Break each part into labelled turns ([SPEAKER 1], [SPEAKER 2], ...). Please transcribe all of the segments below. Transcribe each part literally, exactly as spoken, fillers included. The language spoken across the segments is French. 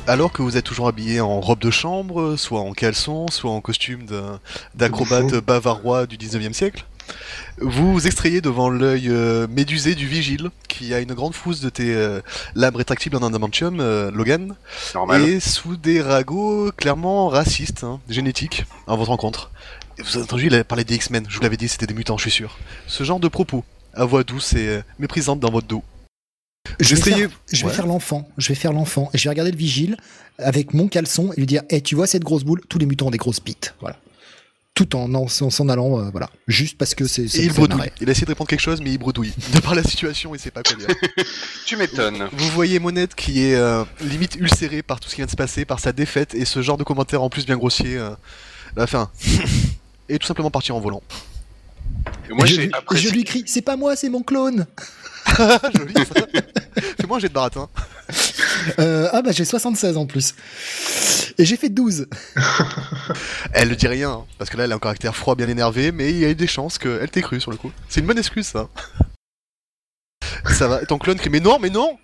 [SPEAKER 1] alors que vous êtes toujours habillé en robe de chambre, soit en caleçon, soit en costume de, d'acrobate bavarois du dix-neuvième siècle, vous vous extrayez devant l'œil euh, médusé du vigile, qui a une grande frousse de tes euh, lames rétractibles en adamantium, euh, Logan,
[SPEAKER 2] Normal.
[SPEAKER 1] et sous des ragots clairement racistes, hein, génétiques, à votre rencontre. Et vous avez entendu, il a parlé des X-Men, je vous l'avais dit, c'était des mutants, je suis sûr. Ce genre de propos, à voix douce et euh, méprisante dans votre dos.
[SPEAKER 3] Je vais,
[SPEAKER 1] Essayez-
[SPEAKER 3] faire, je vais
[SPEAKER 1] Ouais.
[SPEAKER 3] faire l'enfant, je vais faire l'enfant, et je vais regarder le vigile avec mon caleçon et lui dire, hey, tu vois cette grosse boule, tous les mutants ont des grosses bites, voilà. Tout en en en s'en allant, euh, voilà, juste parce que c'est. c'est
[SPEAKER 1] Et il
[SPEAKER 3] ça me
[SPEAKER 1] bredouille.
[SPEAKER 3] marrait.
[SPEAKER 1] Il a essayé de répondre quelque chose, mais il bredouille. De par la situation, il sait pas quoi dire.
[SPEAKER 2] Tu m'étonnes.
[SPEAKER 1] Vous voyez Monette qui est euh, limite ulcérée par tout ce qui vient de se passer, par sa défaite, et ce genre de commentaire en plus bien grossier. Euh, à la fin. Et tout simplement partir en volant.
[SPEAKER 2] Et moi,
[SPEAKER 3] Et je,
[SPEAKER 2] j'ai
[SPEAKER 3] lui- et
[SPEAKER 2] apprécié.
[SPEAKER 3] je lui crie, c'est pas moi, c'est mon clone.
[SPEAKER 1] Joli ça. Fais-moi un jet de baratin.
[SPEAKER 3] Euh, ah bah j'ai soixante-seize en plus. Et j'ai fait douze.
[SPEAKER 1] Elle ne dit rien, hein, parce que là elle a un caractère froid bien énervé, mais il y a eu des chances qu'elle t'ait cru sur le coup. C'est une bonne excuse ça. Ça va, ton clone crie mais non, mais non.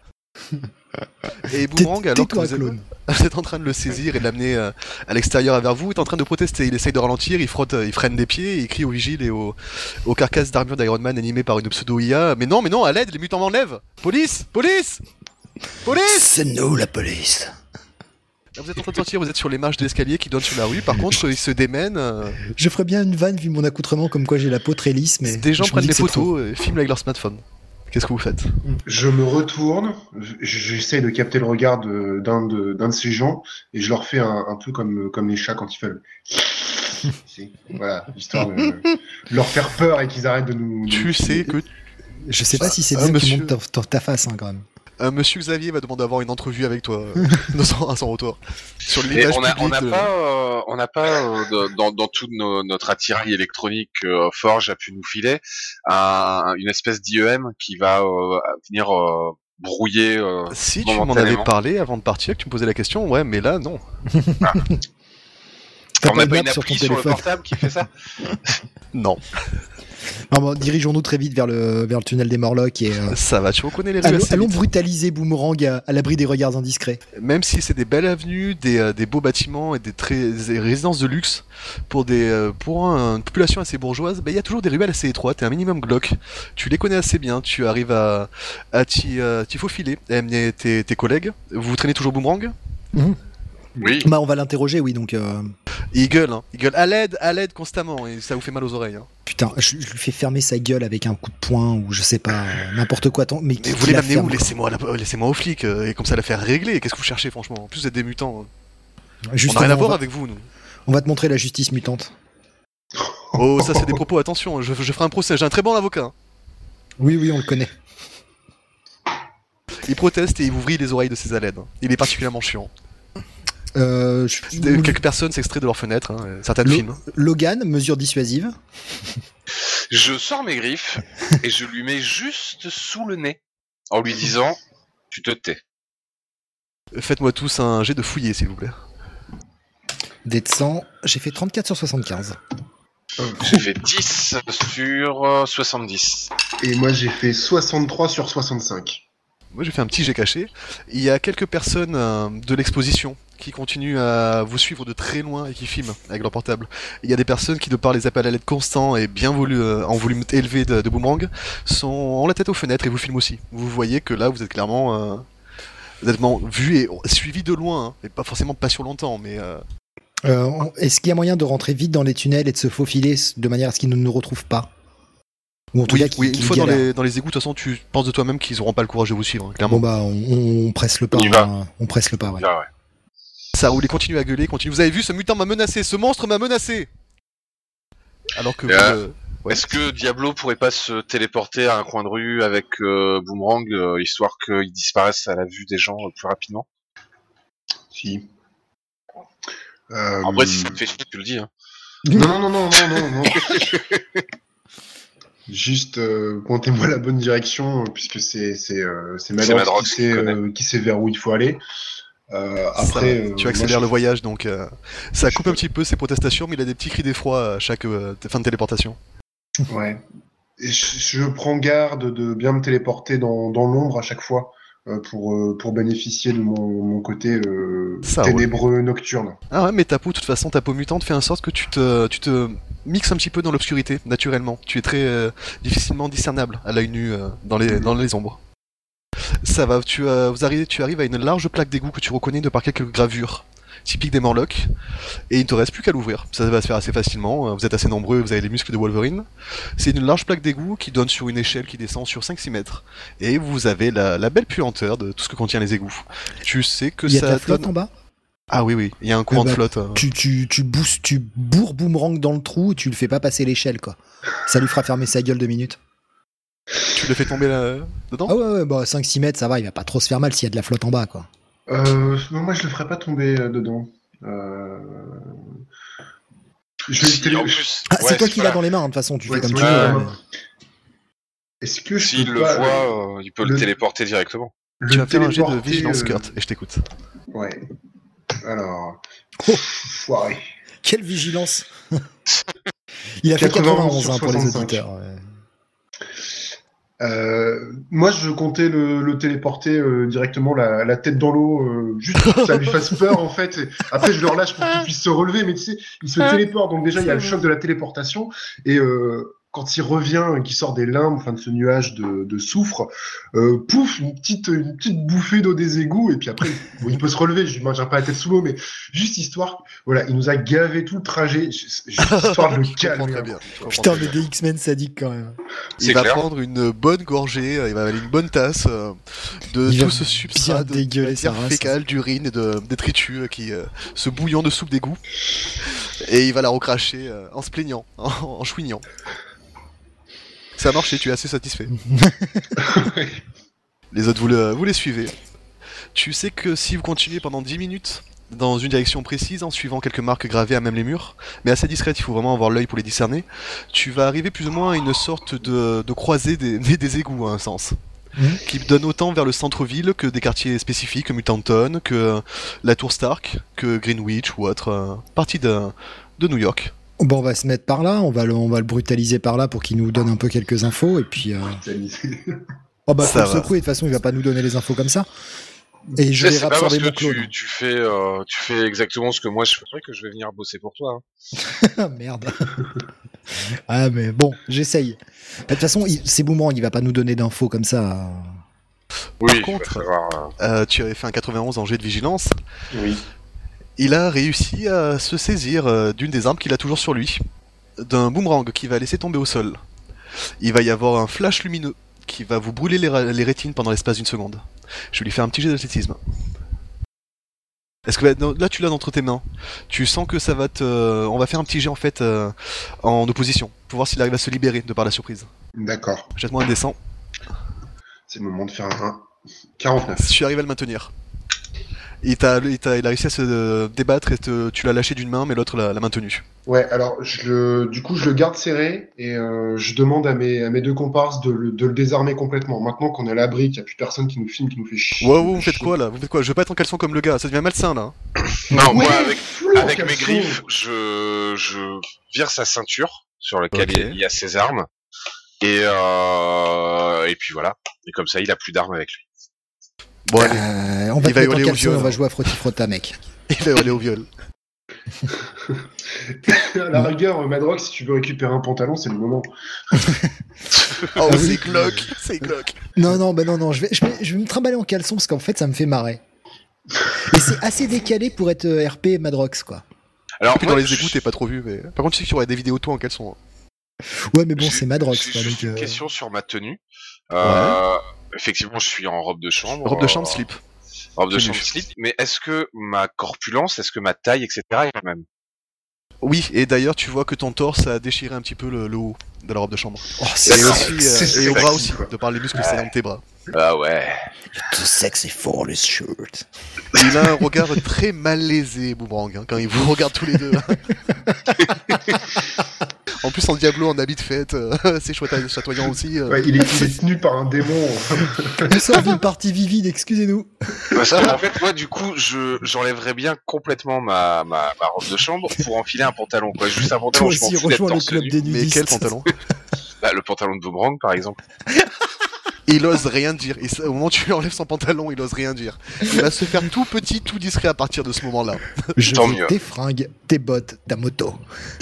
[SPEAKER 1] Et Boomerang,
[SPEAKER 3] Tais-
[SPEAKER 1] alors que
[SPEAKER 3] tais-toi,
[SPEAKER 1] vous êtes,
[SPEAKER 3] clone.
[SPEAKER 1] vous êtes en train de le saisir et de l'amener euh, à l'extérieur vers vous, il est en train de protester, il essaye de ralentir, il frotte, euh, il freine des pieds, il crie au vigile et au, aux carcasses d'armure d'Iron Man animées par une pseudo-I A. Mais non, mais non, à l'aide, les mutants m'enlèvent. Police, police, police.
[SPEAKER 3] C'est nous la police.
[SPEAKER 1] Là, vous êtes en train de sortir, vous êtes sur les marches de l'escalier qui donnent sur la rue, par contre il se démène, euh,
[SPEAKER 3] Je ferais bien une vanne vu mon accoutrement comme quoi j'ai la peau très lisse, mais
[SPEAKER 1] des gens
[SPEAKER 3] je me
[SPEAKER 1] prennent
[SPEAKER 3] dis
[SPEAKER 1] des
[SPEAKER 3] que c'est trop.
[SPEAKER 1] photos et filment avec leur smartphone. Qu'est-ce que vous faites?
[SPEAKER 4] Je me retourne, j- j'essaye de capter le regard de- d'un de, d'un de ces gens et je leur fais un, un peu comme, comme les chats quand ils font le... Si, voilà, histoire de leur faire peur et qu'ils arrêtent de nous... de
[SPEAKER 1] Tu
[SPEAKER 4] nous-
[SPEAKER 1] sais que
[SPEAKER 3] Je sais pas si c'est
[SPEAKER 1] Ah,
[SPEAKER 3] bien qui
[SPEAKER 1] monsieur.
[SPEAKER 3] monte ta, ta- ta face hein, quand même.
[SPEAKER 1] euh, Monsieur Xavier va demander d'avoir une entrevue avec toi euh, dans son- à son retour. Sur
[SPEAKER 2] Et
[SPEAKER 1] l'image
[SPEAKER 2] on n'a on
[SPEAKER 1] publique
[SPEAKER 2] n'a
[SPEAKER 1] de-
[SPEAKER 2] pas, euh, on n'a pas euh, de- dans, dans tout nos- notre attirail électronique euh, Forge a pu nous filer un- une espèce d'I E M qui va euh, venir euh, brouiller. Euh,
[SPEAKER 1] Si tu m'en
[SPEAKER 2] momentanément.
[SPEAKER 1] avais parlé avant de partir, que tu me posais la question, ouais, mais là non.
[SPEAKER 3] T'as
[SPEAKER 2] on n'a
[SPEAKER 3] une
[SPEAKER 2] pas
[SPEAKER 3] app
[SPEAKER 2] une
[SPEAKER 3] sur
[SPEAKER 2] appli
[SPEAKER 3] ton
[SPEAKER 2] sur, le
[SPEAKER 3] téléphone.
[SPEAKER 2] portable qui fait ça.
[SPEAKER 1] Non,
[SPEAKER 3] Non, bon, dirigeons-nous très vite vers le, vers le tunnel des Morlocks et euh,
[SPEAKER 1] ça va, tu reconnais les rues
[SPEAKER 3] allons,
[SPEAKER 1] assez
[SPEAKER 3] allons
[SPEAKER 1] vite.
[SPEAKER 3] brutaliser Boomerang à, à l'abri des regards indiscrets.
[SPEAKER 1] Même si c'est des belles avenues, des, euh, des beaux bâtiments et des, très, des résidences de luxe, pour, des, euh, pour un- une population assez bourgeoise, bah, il y a toujours des ruelles assez étroites et un minimum glauque. Tu les connais assez bien, tu arrives à, à t'y, euh, t'y faufiler et amener tes, tes collègues. Vous traînez toujours Boomerang?
[SPEAKER 2] Oui.
[SPEAKER 3] Bah on va l'interroger, oui, donc euh,
[SPEAKER 1] Et il gueule, hein. Il gueule à l'aide, à l'aide constamment et ça vous fait mal aux oreilles. Hein.
[SPEAKER 3] putain, je, je lui fais fermer sa gueule avec un coup de poing ou je sais pas, euh, n'importe quoi. Tant, mais
[SPEAKER 1] Mais
[SPEAKER 3] qui-
[SPEAKER 1] vous
[SPEAKER 3] qui
[SPEAKER 1] voulez
[SPEAKER 3] la
[SPEAKER 1] m'amener où?
[SPEAKER 3] ferme, quoi.
[SPEAKER 1] Laissez-moi là- laissez-moi aux flics euh, et comme ça la faire régler. Qu'est-ce que vous cherchez franchement? En plus vous êtes des mutants. hein. On
[SPEAKER 3] Justement,
[SPEAKER 1] n'a rien à
[SPEAKER 3] on
[SPEAKER 1] voir
[SPEAKER 3] va-
[SPEAKER 1] avec vous, nous.
[SPEAKER 3] On va te montrer la justice mutante.
[SPEAKER 1] Oh, ça c'est des propos, attention, je, je ferai un procès, j'ai un très bon avocat. hein.
[SPEAKER 3] Oui, oui, on le connaît.
[SPEAKER 1] Il proteste et il vous vrille les oreilles de ses alèdes. hein. Il est particulièrement chiant.
[SPEAKER 3] Euh, je-
[SPEAKER 1] De- Quelques personnes s'extraient de leurs fenêtres, hein, euh, certains
[SPEAKER 3] Lo-
[SPEAKER 1] films.
[SPEAKER 3] Logan, mesure dissuasive.
[SPEAKER 2] Je sors mes griffes et je lui mets juste sous le nez en lui disant tu te tais.
[SPEAKER 1] Faites-moi tous un jet de fouiller, s'il vous plaît.
[SPEAKER 3] Des de cent, j'ai fait trente-quatre sur soixante-quinze.
[SPEAKER 2] J'ai fait dix sur euh, soixante-dix.
[SPEAKER 4] Et moi j'ai fait soixante-trois sur soixante-cinq.
[SPEAKER 1] Moi j'ai fait un petit jet caché. Il y a quelques personnes euh, de l'exposition qui continuent à vous suivre de très loin et qui filment avec leur portable. Il y a des personnes qui, de par les appels à l'aide constants et bien voulu, euh, en volume élevé de, de Boomerang, sont ont la tête aux fenêtres et vous filment aussi. Vous voyez que là vous êtes clairement, euh, vous êtes vraiment vu et suivi de loin, hein, et pas forcément pas sur longtemps, mais euh,
[SPEAKER 3] Euh, on- Est-ce qu'il y a moyen de rentrer vite dans les tunnels et de se faufiler de manière à ce qu'ils ne nous retrouvent pas? Ou en tout
[SPEAKER 1] oui,
[SPEAKER 3] cas, qu'ils
[SPEAKER 1] oui, une
[SPEAKER 3] qu'ils
[SPEAKER 1] fois dans
[SPEAKER 3] galèrent.
[SPEAKER 1] les, dans les égouts, de toute façon, tu penses de toi-même qu'ils auront pas le courage de vous suivre, hein, clairement.
[SPEAKER 3] Bon bah, on, on presse le pas.
[SPEAKER 2] On y va.
[SPEAKER 3] hein. On presse le pas, ouais.
[SPEAKER 2] Ah ouais.
[SPEAKER 1] Ça roule, il continue à gueuler, continue. Vous avez vu, ce mutant m'a menacé, ce monstre m'a menacé. Alors que
[SPEAKER 2] Et
[SPEAKER 1] vous,
[SPEAKER 2] euh,
[SPEAKER 1] euh, ouais.
[SPEAKER 2] Est-ce que Diablo pourrait pas se téléporter à un coin de rue avec euh, Boomerang, euh, histoire qu'il disparaisse à la vue des gens euh, plus rapidement?
[SPEAKER 4] Si. Euh,
[SPEAKER 2] En vrai, si ça te fait chier, tu le dis. Hein.
[SPEAKER 4] Non, non, non, non, non, non, non. Juste euh, pointez-moi la bonne direction, euh, puisque c'est c'est euh, c'est
[SPEAKER 2] C'est
[SPEAKER 4] Madrox
[SPEAKER 2] Madrox
[SPEAKER 4] qui
[SPEAKER 2] qui
[SPEAKER 4] sait
[SPEAKER 2] connaît.
[SPEAKER 4] euh, qui sait vers où il faut aller. Euh, après,
[SPEAKER 1] Ça,
[SPEAKER 4] euh,
[SPEAKER 1] tu
[SPEAKER 4] moi,
[SPEAKER 1] accélères
[SPEAKER 4] je-
[SPEAKER 1] le voyage, donc euh, ça
[SPEAKER 4] je
[SPEAKER 1] coupe
[SPEAKER 4] peux-
[SPEAKER 1] un petit peu ses protestations, mais il a des petits cris d'effroi à chaque euh, fin de téléportation.
[SPEAKER 4] Ouais. Et je, je prends garde de bien me téléporter dans, dans l'ombre à chaque fois euh, pour, euh, pour bénéficier de mon, mon côté euh,
[SPEAKER 1] Ça,
[SPEAKER 4] ténébreux nocturne.
[SPEAKER 1] Ah ouais, mais ta peau, de toute façon, ta peau mutante fait en sorte que tu te, tu te mixes un petit peu dans l'obscurité, naturellement. Tu es très euh, difficilement discernable à l'œil nu euh, dans, les, dans les ombres. Ça va, tu, euh, vous arrivez, tu arrives à une large plaque d'égout que tu reconnais de par quelques gravures typiques des Morlocks, et il ne te reste plus qu'à l'ouvrir. Ça va se faire assez facilement, vous êtes assez nombreux, vous avez les muscles de Wolverine. C'est une large plaque d'égout qui donne sur une échelle qui descend sur cinq six mètres, et vous avez la, la belle puanteur de tout ce que contient les égouts. Tu sais que
[SPEAKER 3] Il y a
[SPEAKER 1] ça
[SPEAKER 3] de la flotte
[SPEAKER 1] donne...
[SPEAKER 3] en bas.
[SPEAKER 1] Ah oui, oui, il y a un courant
[SPEAKER 3] Eh ben,
[SPEAKER 1] de flotte. euh.
[SPEAKER 3] Tu, tu, tu, boostes, tu bourres Boomerang dans le trou et tu le fais pas passer l'échelle, quoi. Ça lui fera fermer sa gueule deux minutes.
[SPEAKER 1] Tu le fais tomber là, dedans
[SPEAKER 3] Ah ouais, ouais, bah cinq six mètres, ça va, il va pas trop se faire mal s'il y a de la flotte en bas, quoi.
[SPEAKER 4] Euh, non, moi je le ferai pas tomber euh, dedans. Euh... Je vais
[SPEAKER 2] Si,
[SPEAKER 4] télé-
[SPEAKER 2] en plus,
[SPEAKER 3] Ah,
[SPEAKER 2] ouais,
[SPEAKER 3] c'est toi qui
[SPEAKER 2] voilà.
[SPEAKER 3] l'as dans les mains, de toute façon, tu
[SPEAKER 4] Ouais,
[SPEAKER 3] fais comme
[SPEAKER 4] c'est
[SPEAKER 3] tu
[SPEAKER 4] moi
[SPEAKER 3] veux.
[SPEAKER 4] qui l'ai dans
[SPEAKER 3] mais-
[SPEAKER 4] les mains. Est-ce que je
[SPEAKER 2] S'il
[SPEAKER 4] peux
[SPEAKER 2] le
[SPEAKER 4] pas
[SPEAKER 2] voit, euh, il peut le,
[SPEAKER 4] le-
[SPEAKER 2] téléporter directement.
[SPEAKER 4] le
[SPEAKER 1] Tu vas faire un jet de
[SPEAKER 4] téléporter,
[SPEAKER 1] vigilance,
[SPEAKER 4] euh,
[SPEAKER 1] Kurt, et je t'écoute.
[SPEAKER 4] Ouais. Alors.
[SPEAKER 3] Oh.
[SPEAKER 4] Foiré.
[SPEAKER 3] Quelle vigilance. Il a fait
[SPEAKER 4] quatre-vingt-onze
[SPEAKER 3] quatre-vingt-onze
[SPEAKER 4] sur
[SPEAKER 3] hein, pour les
[SPEAKER 4] soixante-cinq.
[SPEAKER 3] auditeurs. ouais.
[SPEAKER 4] Euh, moi, je comptais le, le téléporter euh, directement la, la tête dans l'eau, euh, juste pour que ça lui fasse peur en fait. Et après, je le relâche pour qu'il puisse se relever, mais tu sais, il se téléporte, donc déjà il y a le choc de la téléportation. Et euh, quand il revient, et qu'il sort des limbes, enfin de ce nuage de, de soufre, euh, pouf, une petite, une petite bouffée d'eau des égouts, et puis après, bon, il peut se relever. Je ne maintiens pas la tête sous l'eau, mais juste histoire, voilà, il nous a gavé tout le trajet, juste histoire de le
[SPEAKER 1] Je comprends
[SPEAKER 4] calmer.
[SPEAKER 1] très bien. je comprends
[SPEAKER 3] Putain,
[SPEAKER 1] très
[SPEAKER 3] mais
[SPEAKER 1] bien.
[SPEAKER 3] des X-Men sadiques quand même.
[SPEAKER 2] C'est
[SPEAKER 1] Il va
[SPEAKER 2] clair.
[SPEAKER 1] prendre une bonne gorgée, euh, il va avaler une bonne tasse euh, de
[SPEAKER 3] Il
[SPEAKER 1] tout
[SPEAKER 3] va
[SPEAKER 1] ce substrat
[SPEAKER 3] bien
[SPEAKER 1] de
[SPEAKER 3] dégueuler sa
[SPEAKER 1] matière
[SPEAKER 3] race.
[SPEAKER 1] fécale, d'urine et de détritus euh, qui, euh, ce bouillon de soupe d'égout. Et il va la recracher euh, en se plaignant, en, en chouignant. Ça a marché, tu es assez satisfait. Les autres, vous, le- vous les suivez. Tu sais que si vous continuez pendant dix minutes dans une direction précise, en suivant quelques marques gravées à même les murs, mais assez discrètes, il faut vraiment avoir l'œil pour les discerner, tu vas arriver plus ou moins à une sorte de, de croisée des, des, des égouts, à un sens.
[SPEAKER 3] Mhm.
[SPEAKER 1] Qui donne autant vers le centre-ville que des quartiers spécifiques, comme Mutanton, que euh, la Tour Stark, que Greenwich ou autre euh, partie de, de New York.
[SPEAKER 3] Bon, on va se mettre par là, on va le, on va le brutaliser par là pour qu'il nous donne un peu quelques infos, et puis... Euh... Oh bah, faut
[SPEAKER 1] Ça
[SPEAKER 3] le
[SPEAKER 1] va.
[SPEAKER 3] secouer, de toute façon, il va pas nous donner les infos comme ça. Et je
[SPEAKER 2] Tu sais,
[SPEAKER 3] vais
[SPEAKER 2] c'est pas parce
[SPEAKER 3] réabsorber
[SPEAKER 2] que
[SPEAKER 3] mon clone.
[SPEAKER 2] tu, tu fais, euh, tu fais exactement ce que moi je ferais que je vais venir bosser pour toi. Hein.
[SPEAKER 3] Ah, merde. Ah, mais bon, j'essaye. De toute façon, il- c'est Boomerang, il va pas nous donner d'infos comme ça.
[SPEAKER 2] Oui,
[SPEAKER 1] Par
[SPEAKER 2] il
[SPEAKER 1] contre-
[SPEAKER 2] va falloir, euh,
[SPEAKER 1] Euh, tu avais fait un quatre-vingt-onze en jet de vigilance.
[SPEAKER 4] Oui.
[SPEAKER 1] Il a réussi à se saisir euh, d'une des armes qu'il a toujours sur lui, d'un boomerang qui va laisser tomber au sol. Il va y avoir un flash lumineux qui va vous brûler les, ra- les rétines pendant l'espace d'une seconde. Je vais lui faire un petit jet d'athlétisme. Est-ce que là, là, tu l'as entre tes mains? Tu sens que ça va te... On va faire un petit jet en fait euh, en opposition pour voir s'il arrive à se libérer de par la surprise.
[SPEAKER 4] D'accord.
[SPEAKER 1] Jette-moi un descend.
[SPEAKER 4] C'est le moment de faire un quarante-neuf.
[SPEAKER 1] Si tu arrives à le maintenir. Il, t'a, il, t'a- il a réussi à se débattre et te- tu l'as lâché d'une main mais l'autre l'a, l'a maintenu.
[SPEAKER 4] Ouais, alors je le, du coup je le garde serré et euh, je demande à mes, à mes deux comparses de le, de le désarmer complètement. Maintenant qu'on est à l'abri, qu'il n'y a plus personne qui nous filme, qui nous fait chier.
[SPEAKER 1] Ouais, vous faites quoi là? Vous faites quoi? Je vais pas être en caleçon comme le gars, ça devient malsain là.
[SPEAKER 2] Non,
[SPEAKER 4] Ouais,
[SPEAKER 2] moi avec,
[SPEAKER 4] flou,
[SPEAKER 2] avec mes
[SPEAKER 4] caleçon.
[SPEAKER 2] griffes, je, je vire sa ceinture sur laquelle
[SPEAKER 1] Ok.
[SPEAKER 2] il y a ses armes. Et, euh, et puis voilà. Et comme ça, il a plus d'armes avec lui.
[SPEAKER 1] Bon allez,
[SPEAKER 3] Euh, on va
[SPEAKER 1] Il
[SPEAKER 3] te
[SPEAKER 1] va
[SPEAKER 3] mettre en
[SPEAKER 1] hurler au
[SPEAKER 3] caleçon,
[SPEAKER 1] viol,
[SPEAKER 3] on va
[SPEAKER 1] hein.
[SPEAKER 3] jouer à Frotti Frotta, mec.
[SPEAKER 1] il va aller au viol.
[SPEAKER 4] À la rigueur, Madrox, si tu veux récupérer un pantalon, c'est le moment.
[SPEAKER 1] Oh,
[SPEAKER 3] Ah oui.
[SPEAKER 1] c'est glauque, c'est glauque.
[SPEAKER 3] Non, non, bah non, non, je vais, je vais, je vais me trimballer en caleçon parce qu'en fait, ça me fait marrer. Et c'est assez décalé pour être euh, R P Madrox, quoi.
[SPEAKER 2] Alors,
[SPEAKER 1] Puis
[SPEAKER 2] moi,
[SPEAKER 1] dans les
[SPEAKER 2] je-
[SPEAKER 1] égouts, t'es pas trop vu, mais. Par contre, tu sais qu'il y aurait des vidéos de toi en caleçon. hein.
[SPEAKER 3] Ouais, mais bon,
[SPEAKER 2] j'ai-
[SPEAKER 3] c'est Madrox,
[SPEAKER 2] j'ai
[SPEAKER 3] quoi.
[SPEAKER 2] juste
[SPEAKER 3] Donc,
[SPEAKER 2] une
[SPEAKER 3] euh,
[SPEAKER 2] question sur ma tenue. Euh, Effectivement, je suis en robe de chambre.
[SPEAKER 1] Robe de chambre,
[SPEAKER 2] euh,
[SPEAKER 1] slip.
[SPEAKER 2] Robe de
[SPEAKER 1] Tenue.
[SPEAKER 2] chambre slip. Mais est-ce que ma corpulence, est-ce que ma taille, et cetera est la même?
[SPEAKER 1] Oui, et d'ailleurs, tu vois que ton torse a déchiré un petit peu le, le haut de la robe de chambre.
[SPEAKER 3] oh,
[SPEAKER 1] Et
[SPEAKER 3] c'est
[SPEAKER 2] D'accord.
[SPEAKER 1] aussi,
[SPEAKER 4] C'est
[SPEAKER 1] euh, et au
[SPEAKER 4] sexy,
[SPEAKER 1] bras aussi,
[SPEAKER 4] quoi.
[SPEAKER 1] de par les muscles saillants de tes bras.
[SPEAKER 2] Ah ouais.
[SPEAKER 3] too sexy for this shirt.
[SPEAKER 1] Il a un regard très malaisé, Boomerang, hein, quand il vous regarde tous les deux. En plus, en Diablo, en habit de fête, euh, c'est chouette- chatoyant aussi. euh.
[SPEAKER 4] Ouais, il, est, il est tenu par un démon.
[SPEAKER 3] On sort d'une partie vivide, excusez-nous.
[SPEAKER 2] Parce que, en fait, moi, du coup, je, j'enlèverais bien complètement ma, ma, ma robe de chambre pour enfiler un pantalon, quoi. Juste un
[SPEAKER 3] Toi
[SPEAKER 2] pantalon, je m'en
[SPEAKER 3] aussi,
[SPEAKER 2] fous d'être
[SPEAKER 3] rejoins le
[SPEAKER 2] torse
[SPEAKER 3] club
[SPEAKER 2] nu.
[SPEAKER 3] des
[SPEAKER 1] Mais
[SPEAKER 3] nudistes.
[SPEAKER 1] quel pantalon?
[SPEAKER 2] Bah, le pantalon de Boomerang, par exemple.
[SPEAKER 1] Et il ose rien dire. Et ça, au moment où tu lui enlèves son pantalon, il ose rien dire. Il va se faire tout petit, tout discret à partir de ce moment-là.
[SPEAKER 3] Je
[SPEAKER 2] Tant
[SPEAKER 3] veux
[SPEAKER 2] mieux.
[SPEAKER 3] tes fringues, tes bottes, ta moto.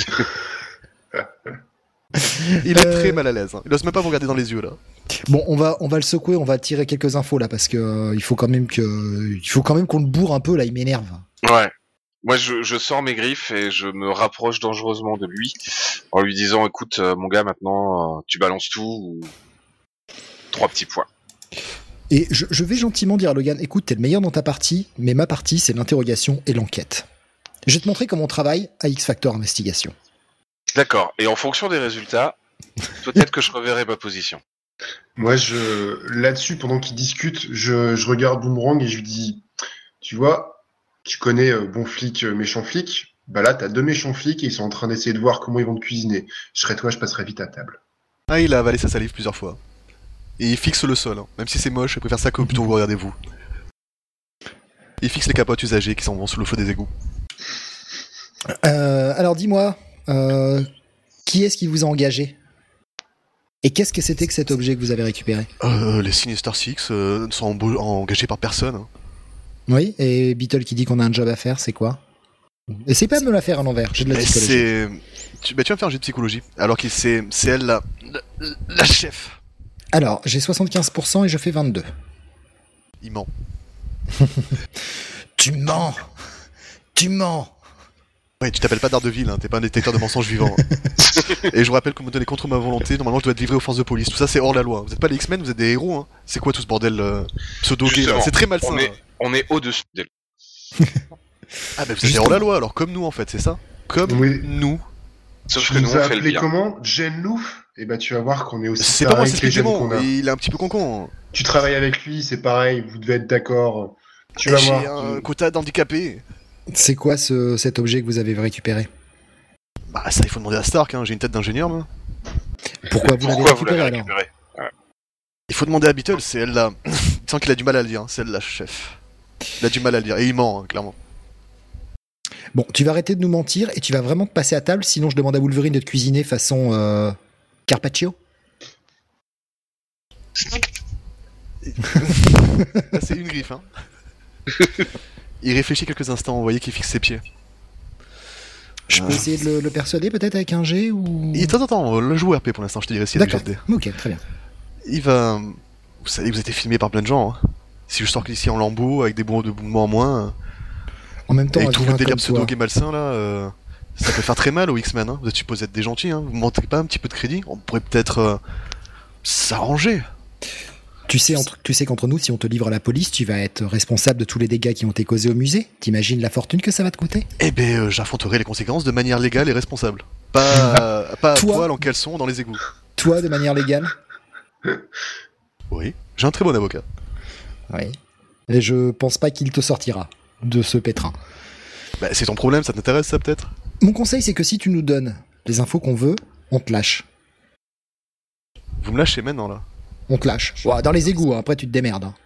[SPEAKER 1] Il est
[SPEAKER 3] Euh.
[SPEAKER 1] très mal à l'aise. Hein. Il ose même pas vous regarder dans les yeux là.
[SPEAKER 3] Bon, on va, on va le secouer, on va tirer quelques infos là, parce que euh, il faut quand même que, il faut quand même qu'on le bourre un peu là, il m'énerve.
[SPEAKER 2] Ouais. Moi, je, je sors mes griffes et je me rapproche dangereusement de lui en lui disant, écoute, euh, mon gars, maintenant, euh, tu balances tout ou trois petits points.
[SPEAKER 3] Et je, je vais gentiment dire à Logan, écoute, t'es le meilleur dans ta partie, mais ma partie, c'est l'interrogation et l'enquête. Je vais te montrer comment on travaille à X Factor Investigation.
[SPEAKER 2] D'accord. Et en fonction des résultats, peut-être que je reverrai ma position.
[SPEAKER 4] Moi, je là-dessus, pendant qu'ils discutent, je, je regarde Boomerang et je lui dis, tu vois, tu connais euh, bon flic, euh, méchant flic. Bah là, t'as deux méchants flics et ils sont en train d'essayer de voir comment ils vont te cuisiner. Je serais toi, je passerais vite à table.
[SPEAKER 1] Ah, il a avalé sa salive plusieurs fois. Et il fixe le sol. Hein. Même si c'est moche, je préfère ça que plutôt vous regardez vous. Il fixe les capotes usagées qui s'en vont sous le feu des égouts.
[SPEAKER 3] Euh, alors dis-moi, euh, qui est-ce qui vous a engagé? Et qu'est-ce que c'était que cet objet que vous avez récupéré?
[SPEAKER 1] Euh, les Sinister Six euh, ne sont embo- engagés par personne. Hein.
[SPEAKER 3] Oui, et Beetle qui dit qu'on a un job à faire, c'est quoi? Essayez pas de me la faire à l'envers, j'ai de la
[SPEAKER 1] Et
[SPEAKER 3] psychologie.
[SPEAKER 1] c'est... Tu, bah, tu vas me faire un jet de psychologie. Alors que c'est, c'est elle la, la, la chef.
[SPEAKER 3] Alors, j'ai soixante-quinze pour cent et je fais vingt-deux.
[SPEAKER 1] Il ment.
[SPEAKER 3] Tu mens! Tu mens!
[SPEAKER 1] Ouais, tu t'appelles pas Daredevil, hein, t'es pas un détecteur de mensonges vivant. Hein. Et je vous rappelle que vous me donnez contre ma volonté, normalement je dois être livré aux forces de police. Tout ça c'est hors la loi. Vous êtes pas les X-Men, vous êtes des héros. Hein. C'est quoi tout ce bordel euh, pseudo-gay là?
[SPEAKER 2] Justement,
[SPEAKER 1] C'est très malsain.
[SPEAKER 2] On est,
[SPEAKER 1] hein.
[SPEAKER 2] on est au-dessus d'elle.
[SPEAKER 1] Ah bah vous êtes
[SPEAKER 3] Justement.
[SPEAKER 1] hors la loi alors, comme nous en fait, c'est ça? Comme
[SPEAKER 4] Oui.
[SPEAKER 1] nous.
[SPEAKER 2] Sauf
[SPEAKER 4] Tu
[SPEAKER 2] que nous,
[SPEAKER 4] nous
[SPEAKER 2] on
[SPEAKER 4] as
[SPEAKER 2] fait le
[SPEAKER 4] appelé
[SPEAKER 2] bien.
[SPEAKER 4] comment? Jen Louf? Et bah tu vas voir qu'on est aussi
[SPEAKER 1] C'est pas moi,
[SPEAKER 4] pareil
[SPEAKER 1] c'est
[SPEAKER 4] que les jeunes
[SPEAKER 1] Démon.
[SPEAKER 4] qu'on a.
[SPEAKER 1] Il est un petit peu con-con. Hein.
[SPEAKER 4] Tu travailles avec lui, c'est pareil, vous devez être d'accord. Tu vas
[SPEAKER 1] J'ai
[SPEAKER 4] voir.
[SPEAKER 1] un quota d'handicapés.
[SPEAKER 3] C'est quoi ce, cet objet que vous avez récupéré?
[SPEAKER 1] Bah ça il faut demander à Stark, hein. J'ai une tête d'ingénieur moi.
[SPEAKER 3] Pourquoi vous l'avez
[SPEAKER 2] Pourquoi vous
[SPEAKER 3] récupéré
[SPEAKER 2] l'avez
[SPEAKER 3] alors?
[SPEAKER 2] récupéré?
[SPEAKER 1] Il faut demander à Beetle, c'est elle la... Il sent qu'il a du mal à le dire, hein. C'est elle la chef. Il a du mal à le dire, et il ment, hein, clairement.
[SPEAKER 3] Bon, tu vas arrêter de nous mentir et tu vas vraiment te passer à table, sinon je demande à Wolverine de te cuisiner façon euh, Carpaccio.
[SPEAKER 1] Là, c'est une griffe, hein. Il réfléchit quelques instants, vous voyez qu'il fixe ses pieds.
[SPEAKER 3] Je peux
[SPEAKER 1] Euh.
[SPEAKER 3] essayer de le, le persuader peut-être avec un G ou...
[SPEAKER 1] Il, attends, attends, le joue R P pour l'instant, je te dirai s'il y a des
[SPEAKER 3] D'accord,
[SPEAKER 1] jets de dés.
[SPEAKER 3] ok, très bien.
[SPEAKER 1] Il va... Vous savez que vous êtes filmé par plein de gens, hein. Si je sors ici en lambeau, avec des bons de mouvements en moins,
[SPEAKER 3] En même temps,
[SPEAKER 1] avec
[SPEAKER 3] un
[SPEAKER 1] tout
[SPEAKER 3] vilain
[SPEAKER 1] votre délire
[SPEAKER 3] comme toi.
[SPEAKER 1] pseudo-gay malsain, là, euh, ça peut faire très mal aux X-Men, hein. Vous êtes supposé être des gentils, hein. Vous montrez pas un petit peu de crédit? On pourrait peut-être... euh, s'arranger.
[SPEAKER 3] Tu sais, entre, tu sais qu'entre nous, si on te livre à la police, tu vas être responsable de tous les dégâts qui ont été causés au musée. T'imagines la fortune que ça va te coûter?
[SPEAKER 1] Eh ben, euh, j'affronterai les conséquences de manière légale et responsable. Pas, pas à
[SPEAKER 3] Toi
[SPEAKER 1] poil en caleçon dans les égouts.
[SPEAKER 3] Toi, de manière légale?
[SPEAKER 1] Oui, j'ai un très bon avocat.
[SPEAKER 3] Oui. Et je pense pas qu'il te sortira de ce pétrin.
[SPEAKER 1] Bah, c'est ton problème, ça t'intéresse ça peut-être?
[SPEAKER 3] Mon conseil, c'est que si tu nous donnes les infos qu'on veut, on te lâche.
[SPEAKER 1] Vous me lâchez maintenant là.
[SPEAKER 3] On te lâche. Ouais, dans les égouts, hein, après tu te démerdes. hein.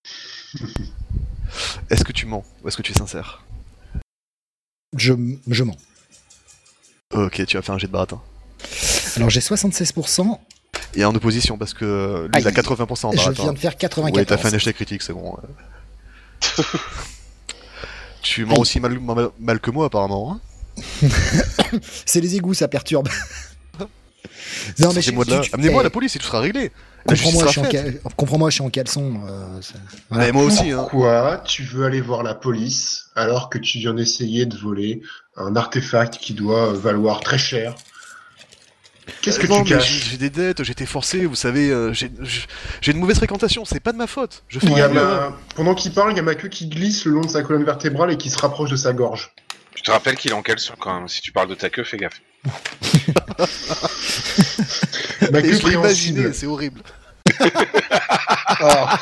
[SPEAKER 1] Est-ce que tu mens ou est-ce que tu es sincère?
[SPEAKER 3] Je, je mens.
[SPEAKER 1] Ok, tu vas faire un jet de baratin.
[SPEAKER 3] Alors j'ai soixante-seize pour cent,
[SPEAKER 1] Et en opposition parce que lui il a
[SPEAKER 3] Aïe.
[SPEAKER 1] quatre-vingts pour cent en
[SPEAKER 3] je
[SPEAKER 1] baratin.
[SPEAKER 3] viens de faire
[SPEAKER 1] Ouais, t'as
[SPEAKER 3] quatre-vingt-quatorze.
[SPEAKER 1] fait un échec critique, c'est bon. ouais. Tu mens
[SPEAKER 3] Aïe.
[SPEAKER 1] aussi mal, mal, mal que moi apparemment. Hein.
[SPEAKER 3] C'est les égouts, ça perturbe. non, mais
[SPEAKER 1] Sortez-moi
[SPEAKER 3] je-
[SPEAKER 1] de là.
[SPEAKER 3] tu-
[SPEAKER 1] Amenez-moi
[SPEAKER 3] eh,
[SPEAKER 1] à la police et tout sera réglé. La justice
[SPEAKER 3] Comprends-moi, je
[SPEAKER 1] sera
[SPEAKER 3] suis en
[SPEAKER 1] faite.
[SPEAKER 3] ca- comprends-moi, je suis en caleçon. euh, ça- voilà.
[SPEAKER 1] Ouais, moi aussi. Hein.
[SPEAKER 4] Pourquoi tu veux aller voir la police alors que tu viens d'essayer de voler un artefact qui doit valoir très cher? Qu'est-ce que
[SPEAKER 1] Euh, non,
[SPEAKER 4] tu
[SPEAKER 1] mais
[SPEAKER 4] caches?
[SPEAKER 1] j'ai j'ai des dettes, j'ai été forcé, vous savez, euh, j'ai j'ai- j'ai une mauvaise fréquentation, c'est pas de ma faute. Je fais
[SPEAKER 4] Il y a
[SPEAKER 1] mieux.
[SPEAKER 4] ma- Pendant qu'il parle, il y a ma queue qui glisse le long de sa colonne vertébrale et qui se rapproche de sa gorge.
[SPEAKER 2] Je te rappelle qu'il est en caleçon quand même. Si tu parles de ta queue, fais gaffe.
[SPEAKER 4] Ma
[SPEAKER 1] Et
[SPEAKER 4] queue
[SPEAKER 1] je l'ai imaginé,
[SPEAKER 4] préhensible.
[SPEAKER 1] c'est horrible.
[SPEAKER 4] Ah.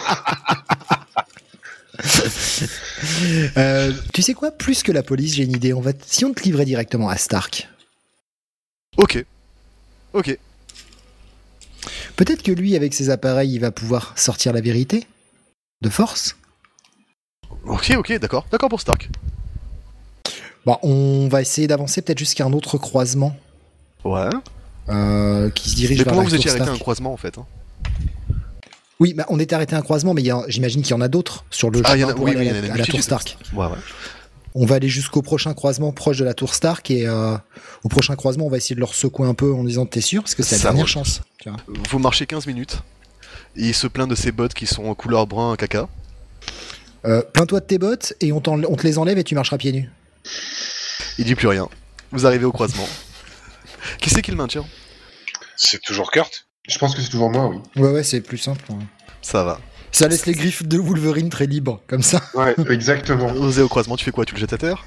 [SPEAKER 3] Euh, tu sais quoi? Plus que la police, j'ai une idée. On va t- si on te livrait directement à Stark,
[SPEAKER 1] Ok. Ok.
[SPEAKER 3] peut-être que lui, avec ses appareils, il va pouvoir sortir la vérité de force.
[SPEAKER 1] Ok, ok, d'accord. D'accord pour Stark.
[SPEAKER 3] Bon, on va essayer d'avancer peut-être jusqu'à un autre croisement
[SPEAKER 1] Ouais.
[SPEAKER 3] euh, qui se dirige
[SPEAKER 1] Mais
[SPEAKER 3] vers
[SPEAKER 1] comment
[SPEAKER 3] la
[SPEAKER 1] vous étiez
[SPEAKER 3] tour
[SPEAKER 1] arrêté à un
[SPEAKER 3] Stark.
[SPEAKER 1] croisement en fait hein?
[SPEAKER 3] Oui, bah, on était arrêté à un croisement, mais il y a- j'imagine qu'il y en a d'autres sur le
[SPEAKER 1] Ah, il y
[SPEAKER 3] chemin
[SPEAKER 1] en a-
[SPEAKER 3] pour
[SPEAKER 1] oui,
[SPEAKER 3] aller
[SPEAKER 1] oui,
[SPEAKER 3] à
[SPEAKER 1] il y en
[SPEAKER 3] la,
[SPEAKER 1] a une
[SPEAKER 3] à la tour
[SPEAKER 1] multitude.
[SPEAKER 3] Stark.
[SPEAKER 1] Ouais, ouais.
[SPEAKER 3] On va aller jusqu'au prochain croisement proche de la tour Stark et euh, au prochain croisement, on va essayer de leur secouer un peu en disant t'es sûr parce que c'est la
[SPEAKER 1] Ça
[SPEAKER 3] dernière
[SPEAKER 1] roule.
[SPEAKER 3] chance. Tu vois.
[SPEAKER 1] Vous marchez quinze minutes. Et il se plaint de ses bottes qui sont couleur brun caca.
[SPEAKER 3] Euh, Plains-toi de tes bottes et on, t'en- on te les enlève et tu marcheras pieds nus.
[SPEAKER 1] Il dit plus rien. Vous arrivez au croisement. Qui c'est qui le maintient?
[SPEAKER 2] C'est toujours Kurt.
[SPEAKER 4] Je pense que c'est toujours moi, oui.
[SPEAKER 3] Ouais, ouais, c'est plus simple. Ouais.
[SPEAKER 1] Ça va.
[SPEAKER 3] Ça laisse les griffes de Wolverine très libres, comme ça.
[SPEAKER 4] Ouais, exactement.
[SPEAKER 1] Osé au croisement, tu fais quoi? Tu le jettes à terre?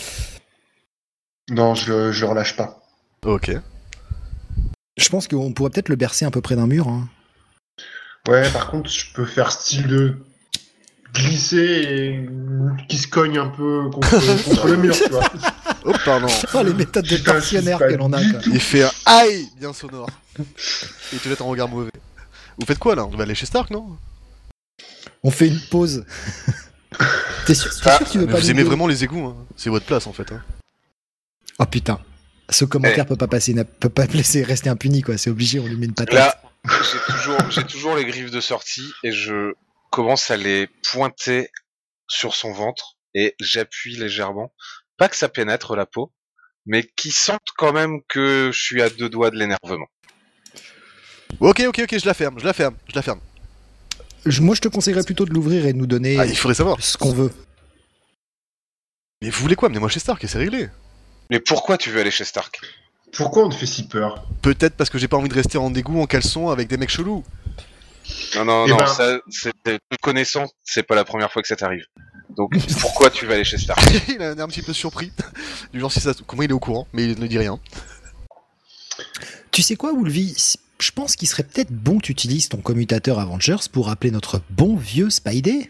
[SPEAKER 4] Non, je, le- je le relâche pas.
[SPEAKER 1] Ok.
[SPEAKER 3] Je pense qu'on pourrait peut-être le bercer un peu près d'un mur. Hein.
[SPEAKER 4] Ouais, par contre, je peux faire style de glisser et qui se cogne un peu contre, contre le mur, tu vois.
[SPEAKER 1] Oh, pardon.
[SPEAKER 3] Oh, les méthodes de
[SPEAKER 4] Putain,
[SPEAKER 3] tortionnaire
[SPEAKER 4] c'est pas
[SPEAKER 3] que l'on a.
[SPEAKER 4] du
[SPEAKER 3] Quoi.
[SPEAKER 4] tout.
[SPEAKER 1] Il fait un aïe bien sonore. Et tu jettes un regard mauvais. Vous faites quoi là? On va aller chez Stark, non?
[SPEAKER 3] On fait une pause. T'es sûr, t'es
[SPEAKER 2] Ah,
[SPEAKER 3] sûr que tu veux
[SPEAKER 1] Mais
[SPEAKER 3] pas
[SPEAKER 1] vous
[SPEAKER 3] nous
[SPEAKER 1] aimez
[SPEAKER 3] deux
[SPEAKER 1] vraiment les égouts, hein. C'est votre place en fait. Hein.
[SPEAKER 3] Oh putain. Ce commentaire peut pas passer, n'a- peut pas laisser rester impuni quoi. C'est obligé, on lui met une patate.
[SPEAKER 2] Là, j'ai toujours, j'ai toujours les griffes de sortie et je commence à les pointer sur son ventre et j'appuie légèrement. Pas que ça pénètre la peau, mais qui sentent quand même que je suis à deux doigts de l'énervement.
[SPEAKER 1] Ok, ok, ok, je la ferme, je la ferme, je la ferme.
[SPEAKER 3] Je- moi, je te conseillerais plutôt de l'ouvrir et de nous donner
[SPEAKER 1] Ah, il faudrait savoir.
[SPEAKER 3] ce qu'on veut.
[SPEAKER 1] Mais vous voulez quoi? Amenez-moi chez Stark et c'est réglé.
[SPEAKER 2] Mais pourquoi tu veux aller chez Stark?
[SPEAKER 4] Pourquoi on te fait si peur?
[SPEAKER 1] Peut-être parce que j'ai pas envie de rester en égout en caleçon avec des mecs chelous.
[SPEAKER 2] Non, non,
[SPEAKER 4] Eh
[SPEAKER 2] non,
[SPEAKER 4] ben-
[SPEAKER 2] ça, c'est de connaissance, c'est pas la première fois que ça t'arrive. Donc, pourquoi tu vas aller chez Stark?
[SPEAKER 1] Il a un air un petit peu surpris. Du genre, si ça. Comment il est au courant, mais il ne dit rien.
[SPEAKER 3] Tu sais quoi, Wolvie? Je pense qu'il serait peut-être bon que tu utilises ton commutateur Avengers pour appeler notre bon vieux Spidey.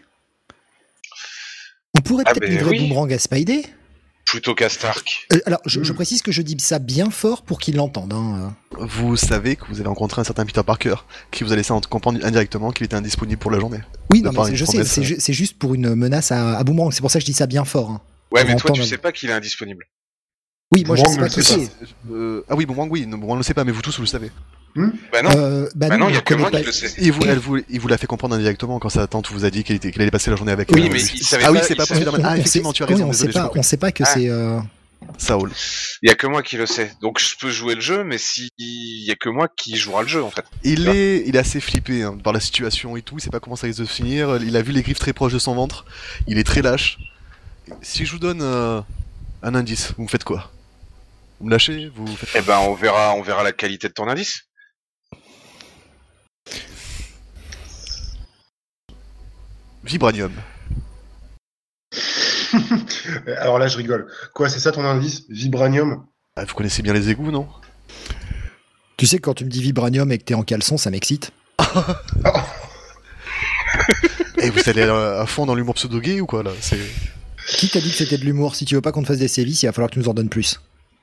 [SPEAKER 3] On pourrait
[SPEAKER 2] Ah,
[SPEAKER 3] peut-être
[SPEAKER 2] ben
[SPEAKER 3] livrer
[SPEAKER 2] oui.
[SPEAKER 3] Boomerang à Spidey.
[SPEAKER 2] Plutôt qu'à Stark.
[SPEAKER 3] Euh, alors, je, je
[SPEAKER 4] Mm.
[SPEAKER 3] précise que je dis ça bien fort pour qu'il l'entende. Hein.
[SPEAKER 1] Vous savez que vous avez rencontré un certain Peter Parker qui vous a laissé en- comprendre indirectement qu'il était indisponible pour la journée.
[SPEAKER 3] Oui,
[SPEAKER 1] De
[SPEAKER 3] non,
[SPEAKER 1] par
[SPEAKER 3] mais
[SPEAKER 1] une
[SPEAKER 3] je sais,
[SPEAKER 1] promesse,
[SPEAKER 3] c'est
[SPEAKER 1] euh.
[SPEAKER 3] ju- c'est juste pour une menace à, à Boomerang. C'est pour ça que je dis ça bien fort. Hein.
[SPEAKER 2] Ouais,
[SPEAKER 3] Pour
[SPEAKER 2] mais toi, tu
[SPEAKER 3] entendre-
[SPEAKER 2] sais pas qu'il est indisponible.
[SPEAKER 3] Oui, moi je
[SPEAKER 4] Boomerang
[SPEAKER 3] sais
[SPEAKER 4] ne
[SPEAKER 3] pas
[SPEAKER 4] le
[SPEAKER 3] qui
[SPEAKER 4] sait
[SPEAKER 3] c'est.
[SPEAKER 1] Euh, ah oui, bon, oui, non, on ne le sait pas, mais vous tous vous le savez.
[SPEAKER 2] Bah non,
[SPEAKER 3] Euh, bah
[SPEAKER 2] bah non, il y
[SPEAKER 3] je
[SPEAKER 2] a que
[SPEAKER 3] connais
[SPEAKER 2] moi
[SPEAKER 3] pas-
[SPEAKER 2] qui le sais.
[SPEAKER 1] Et vous, elle vous, il vous l'a fait comprendre indirectement quand sa tante vous a dit qu'elle était- qu'elle allait passer la journée avec
[SPEAKER 3] Oui,
[SPEAKER 1] elle.
[SPEAKER 2] mais
[SPEAKER 1] Euh,
[SPEAKER 2] il savait
[SPEAKER 1] ah oui,
[SPEAKER 2] pas-
[SPEAKER 1] c'est
[SPEAKER 2] il
[SPEAKER 1] pas
[SPEAKER 2] savait-
[SPEAKER 1] Spider-Man.
[SPEAKER 3] On-
[SPEAKER 1] Ah,
[SPEAKER 3] on
[SPEAKER 1] effectivement,
[SPEAKER 3] sait-
[SPEAKER 1] tu as
[SPEAKER 3] oui,
[SPEAKER 1] raison,
[SPEAKER 3] on
[SPEAKER 1] désolé,
[SPEAKER 3] sait
[SPEAKER 1] j'ai
[SPEAKER 3] pas,
[SPEAKER 1] compris.
[SPEAKER 3] on sait pas que
[SPEAKER 2] Ah.
[SPEAKER 3] c'est. euh,
[SPEAKER 1] Ça roule.
[SPEAKER 2] Il y a que moi qui le sais. Donc, je peux jouer le jeu, mais si il y a que moi qui jouera le jeu, en fait.
[SPEAKER 1] Il
[SPEAKER 2] Tu vois.
[SPEAKER 1] est, il est assez flippé hein, par la situation et tout. Il sait pas comment ça risque de se finir. Il a vu les griffes très proches de son ventre. Il est très lâche. Si je vous donne euh, un indice, vous me faites quoi? Vous me lâchez? Vous faites...
[SPEAKER 2] Eh ben, on verra, on verra la qualité de ton indice.
[SPEAKER 1] Vibranium.
[SPEAKER 4] Alors là, je rigole. Quoi, c'est ça ton indice? Vibranium?
[SPEAKER 1] Ah, vous connaissez bien les égouts, non?
[SPEAKER 3] Tu sais que quand tu me dis vibranium et que t'es en caleçon, ça m'excite.
[SPEAKER 1] Et vous allez à à fond dans l'humour pseudo-gay ou quoi là? C'est...
[SPEAKER 3] Qui t'a dit que c'était de l'humour? Si tu veux pas qu'on te fasse des sévices, il va falloir que tu nous en donnes plus.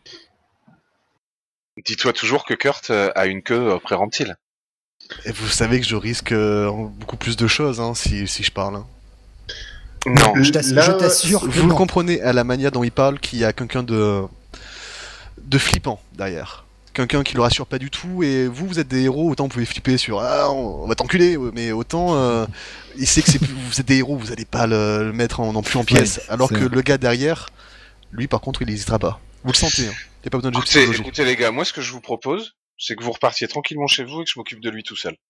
[SPEAKER 2] Dis-toi toujours que Kurt euh, a une queue euh, pré-reptile.
[SPEAKER 1] Et vous savez que je risque euh, beaucoup plus de choses hein, si, si je parle. hein.
[SPEAKER 2] Non.
[SPEAKER 3] Je t'ass-
[SPEAKER 4] Là,
[SPEAKER 3] je t'assure que
[SPEAKER 1] Vous le
[SPEAKER 3] non.
[SPEAKER 1] comprenez à la manière dont il parle qu'il y a quelqu'un de de flippant derrière. Quelqu'un qui le rassure pas du tout et vous vous êtes des héros, autant vous pouvez flipper sur ah on va t'enculer mais autant euh, il sait que c'est plus, vous êtes des héros, vous allez pas le, le mettre en, non plus en pièces
[SPEAKER 3] Ouais,
[SPEAKER 1] alors
[SPEAKER 3] c'est
[SPEAKER 1] que
[SPEAKER 3] vrai.
[SPEAKER 1] le gars derrière lui par contre il hésitera pas. Vous le sentez hein. Il y a pas besoin de jet de
[SPEAKER 2] Écoutez,
[SPEAKER 1] psychologie.
[SPEAKER 2] écoutez les gars, moi ce que je vous propose, c'est que vous repartiez tranquillement chez vous et que je m'occupe de lui tout seul.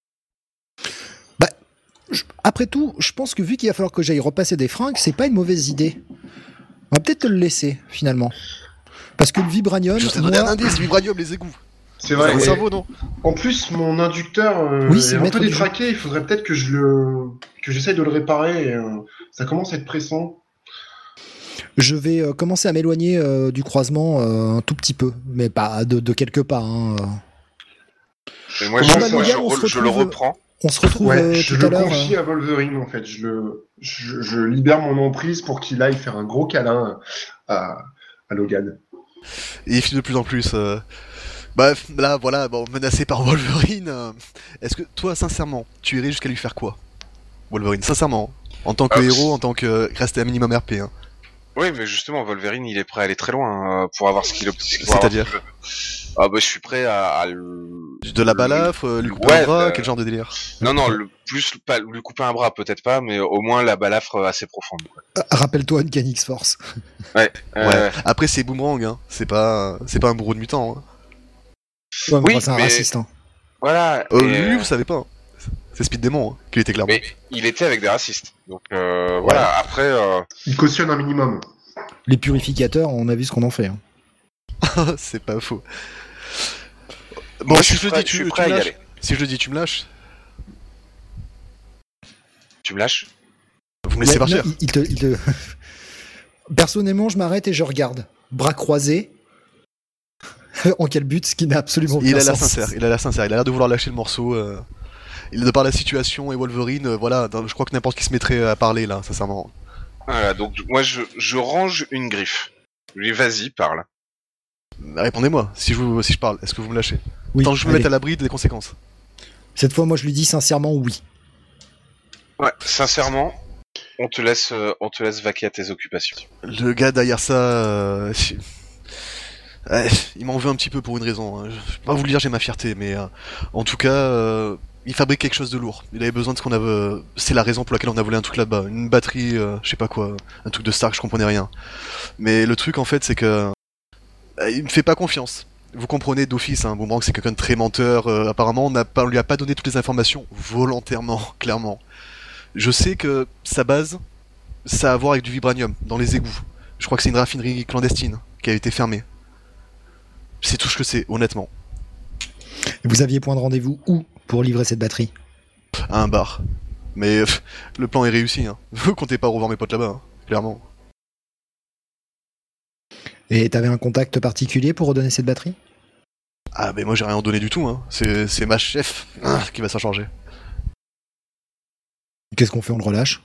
[SPEAKER 3] Je- Après tout, je pense que vu qu'il va falloir que j'aille repasser des fringues, c'est pas une mauvaise idée. On va peut-être te le laisser, finalement. Parce que le vibranium,
[SPEAKER 1] Je vous ai donné
[SPEAKER 3] moi-
[SPEAKER 1] un indice, vibranium les égouts.
[SPEAKER 4] C'est
[SPEAKER 1] Vous avez
[SPEAKER 4] vrai.
[SPEAKER 1] un
[SPEAKER 4] et-
[SPEAKER 1] cerveau non?
[SPEAKER 4] En plus, mon inducteur euh,
[SPEAKER 3] Oui, c'est
[SPEAKER 4] est
[SPEAKER 3] le
[SPEAKER 4] un
[SPEAKER 3] maître
[SPEAKER 4] peu
[SPEAKER 3] du
[SPEAKER 4] détraqué. Il faudrait peut-être que je le que j'essaye de le réparer. et, euh, ça commence à être pressant.
[SPEAKER 3] je vais euh, commencer à m'éloigner euh, du croisement euh, un tout petit peu, mais pas de, de quelques pas. hein, euh.
[SPEAKER 2] Et moi,
[SPEAKER 4] Comment
[SPEAKER 2] je,
[SPEAKER 4] ça,
[SPEAKER 2] moi, je,
[SPEAKER 3] Logan, on se
[SPEAKER 2] re- je le
[SPEAKER 3] retrouve-
[SPEAKER 2] reprends.
[SPEAKER 3] On se retrouve
[SPEAKER 4] Ouais,
[SPEAKER 3] euh,
[SPEAKER 4] je
[SPEAKER 3] tout à
[SPEAKER 4] le
[SPEAKER 3] l'heure.
[SPEAKER 4] confie
[SPEAKER 3] euh.
[SPEAKER 4] à Wolverine en fait. Je le je, je libère mon emprise pour qu'il aille faire un gros câlin à, à Logan.
[SPEAKER 1] Et il file de plus en plus. euh. Bref, là voilà, bon, menacé par Wolverine. euh, Est-ce que toi, sincèrement, tu irais jusqu'à lui faire quoi? Wolverine, sincèrement. En tant que
[SPEAKER 2] Ah,
[SPEAKER 1] héros, en tant que. Reste un minimum R P. Hein.
[SPEAKER 2] Oui, mais justement, Wolverine, il est prêt à aller très loin euh, pour avoir ce qu'il ce qu'il- pour avoir ce
[SPEAKER 1] C'est-à-dire
[SPEAKER 2] qu'il veut. Ah bah, je suis prêt à, à le-
[SPEAKER 1] De la balafre, euh, lui couper
[SPEAKER 2] Ouais,
[SPEAKER 1] un bras,
[SPEAKER 2] euh,
[SPEAKER 1] quel genre de délire?
[SPEAKER 2] Non, non, le, plus pas lui couper un bras, peut-être pas, mais au moins la balafre assez profonde. Quoi.
[SPEAKER 3] Euh, Rappelle-toi Uncanny X-Force.
[SPEAKER 2] Ouais. Euh...
[SPEAKER 1] Ouais. Après, c'est Boomerang, hein. C'est pas, c'est pas un bourreau de mutant. Hein.
[SPEAKER 3] Ouais, mais
[SPEAKER 2] Oui,
[SPEAKER 3] enfin, c'est un
[SPEAKER 2] mais-
[SPEAKER 3] raciste. Hein.
[SPEAKER 2] Voilà.
[SPEAKER 1] Euh,
[SPEAKER 2] et,
[SPEAKER 1] lui,
[SPEAKER 2] euh,
[SPEAKER 1] vous savez pas. Hein. C'est Speed Demon, hein, qui était clairement.
[SPEAKER 2] Mais il était avec des racistes. Donc euh, voilà. Après, euh...
[SPEAKER 4] Il cautionne un minimum.
[SPEAKER 3] Les purificateurs, on a vu ce qu'on en fait. Hein.
[SPEAKER 1] C'est pas faux. Bon,
[SPEAKER 2] moi,
[SPEAKER 1] si
[SPEAKER 2] je
[SPEAKER 1] je
[SPEAKER 2] suis
[SPEAKER 1] le
[SPEAKER 2] prêt,
[SPEAKER 1] dis,
[SPEAKER 2] je
[SPEAKER 1] tu,
[SPEAKER 2] suis
[SPEAKER 1] tu
[SPEAKER 2] prêt à
[SPEAKER 1] me
[SPEAKER 2] y
[SPEAKER 1] lâches.
[SPEAKER 2] aller.
[SPEAKER 1] Si je le dis, tu me lâches.
[SPEAKER 2] Tu me lâches?
[SPEAKER 1] Vous me laissez
[SPEAKER 3] Ouais,
[SPEAKER 1] partir.
[SPEAKER 3] non, il, il te, il te... Personnellement, je m'arrête et je regarde. Bras croisés. En quel but? Ce qui n'a absolument aucun
[SPEAKER 1] Il a l'air
[SPEAKER 3] sens.
[SPEAKER 1] sincère. Il a l'air sincère. Il a l'air de vouloir lâcher le morceau. Euh... Il de par la situation et Wolverine, euh, voilà. dans- Je crois que n'importe qui se mettrait à parler là, sincèrement.
[SPEAKER 2] Voilà. Donc moi, je, je range une griffe. Je lui dis, vas-y, parle.
[SPEAKER 1] Répondez-moi. Si je vous, si je parle, est-ce que vous me lâchez?
[SPEAKER 3] Oui,
[SPEAKER 1] Tant que je me
[SPEAKER 3] allez.
[SPEAKER 1] mette à l'abri des conséquences.
[SPEAKER 3] Cette fois, moi, je lui dis sincèrement oui.
[SPEAKER 2] Ouais. Sincèrement, on te laisse, euh, on te laisse vaquer à tes occupations.
[SPEAKER 1] Le gars derrière ça, euh, si- ouais, il m'en veut un petit peu pour une raison. Hein. Je je vais pas vous le dire, j'ai ma fierté, mais euh, en tout cas, euh, il fabrique quelque chose de lourd. Il avait besoin de ce qu'on avait. C'est la raison pour laquelle on a volé un truc là-bas, une batterie, euh, je sais pas quoi, un truc de Stark, je comprenais rien. Mais le truc en fait, c'est que euh, il me fait pas confiance. Vous comprenez d'office, hein, Boomerang c'est quelqu'un de très menteur. euh, apparemment, on, n'a pas, on lui a pas donné toutes les informations volontairement, clairement. Je sais que sa base, ça a à voir avec du vibranium dans les égouts. Je crois que c'est une raffinerie clandestine qui a été fermée. C'est tout ce que c'est, honnêtement.
[SPEAKER 3] Vous aviez point de rendez-vous où pour livrer cette batterie?
[SPEAKER 1] À un bar. Mais pff, le plan est réussi. Hein. Vous comptez pas revoir mes potes là-bas, hein, clairement.
[SPEAKER 3] Et t'avais un contact particulier pour redonner cette batterie?
[SPEAKER 1] Ah, mais moi j'ai rien donné du tout. Hein. C'est, c'est ma chef hein, qui va s'en charger.
[SPEAKER 3] Qu'est-ce qu'on fait? On le relâche?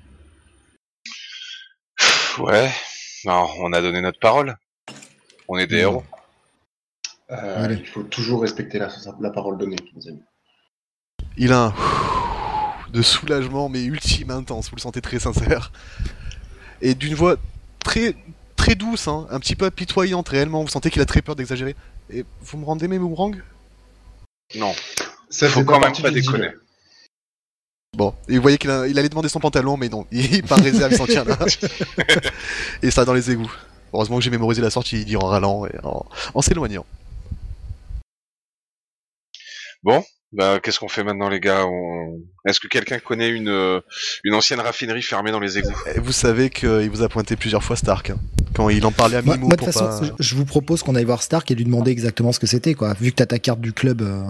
[SPEAKER 2] Ouais. Non, on a donné notre parole. On est des
[SPEAKER 3] Mmh.
[SPEAKER 2] héros.
[SPEAKER 4] Euh,
[SPEAKER 3] Allez.
[SPEAKER 4] il faut toujours respecter la, la parole donnée, mes amis.
[SPEAKER 1] Il a un de soulagement, mais ultime intense. Vous le sentez très sincère. Et d'une voix très, très douce, hein, un petit peu apitoyante réellement. Vous sentez qu'il a très peur d'exagérer. Et vous me rendez mes boomerangs?
[SPEAKER 2] Non.
[SPEAKER 4] Ça
[SPEAKER 2] Faut
[SPEAKER 4] fait
[SPEAKER 2] quand même
[SPEAKER 4] partie
[SPEAKER 2] pas
[SPEAKER 4] du deal.
[SPEAKER 2] déconner.
[SPEAKER 1] Bon, et vous voyez qu'il a- il allait demander son pantalon, mais non, il par réserve, il s'en tient là. Et ça dans les égouts. Heureusement que j'ai mémorisé la sortie, il dit en râlant et en, en s'éloignant.
[SPEAKER 2] Bon, bah qu'est-ce qu'on fait maintenant, les gars? On... Est-ce que quelqu'un connaît une euh, une ancienne raffinerie fermée dans les égouts?
[SPEAKER 1] Et vous savez qu'il vous a pointé plusieurs fois Stark, hein, quand il en parlait à
[SPEAKER 3] Moi,
[SPEAKER 1] mi-mot
[SPEAKER 3] moi, de
[SPEAKER 1] pour
[SPEAKER 3] toute façon,
[SPEAKER 1] pas...
[SPEAKER 3] je, je vous propose qu'on aille voir Stark et lui demander exactement ce que c'était, quoi. Vu que t'as ta carte du club. euh,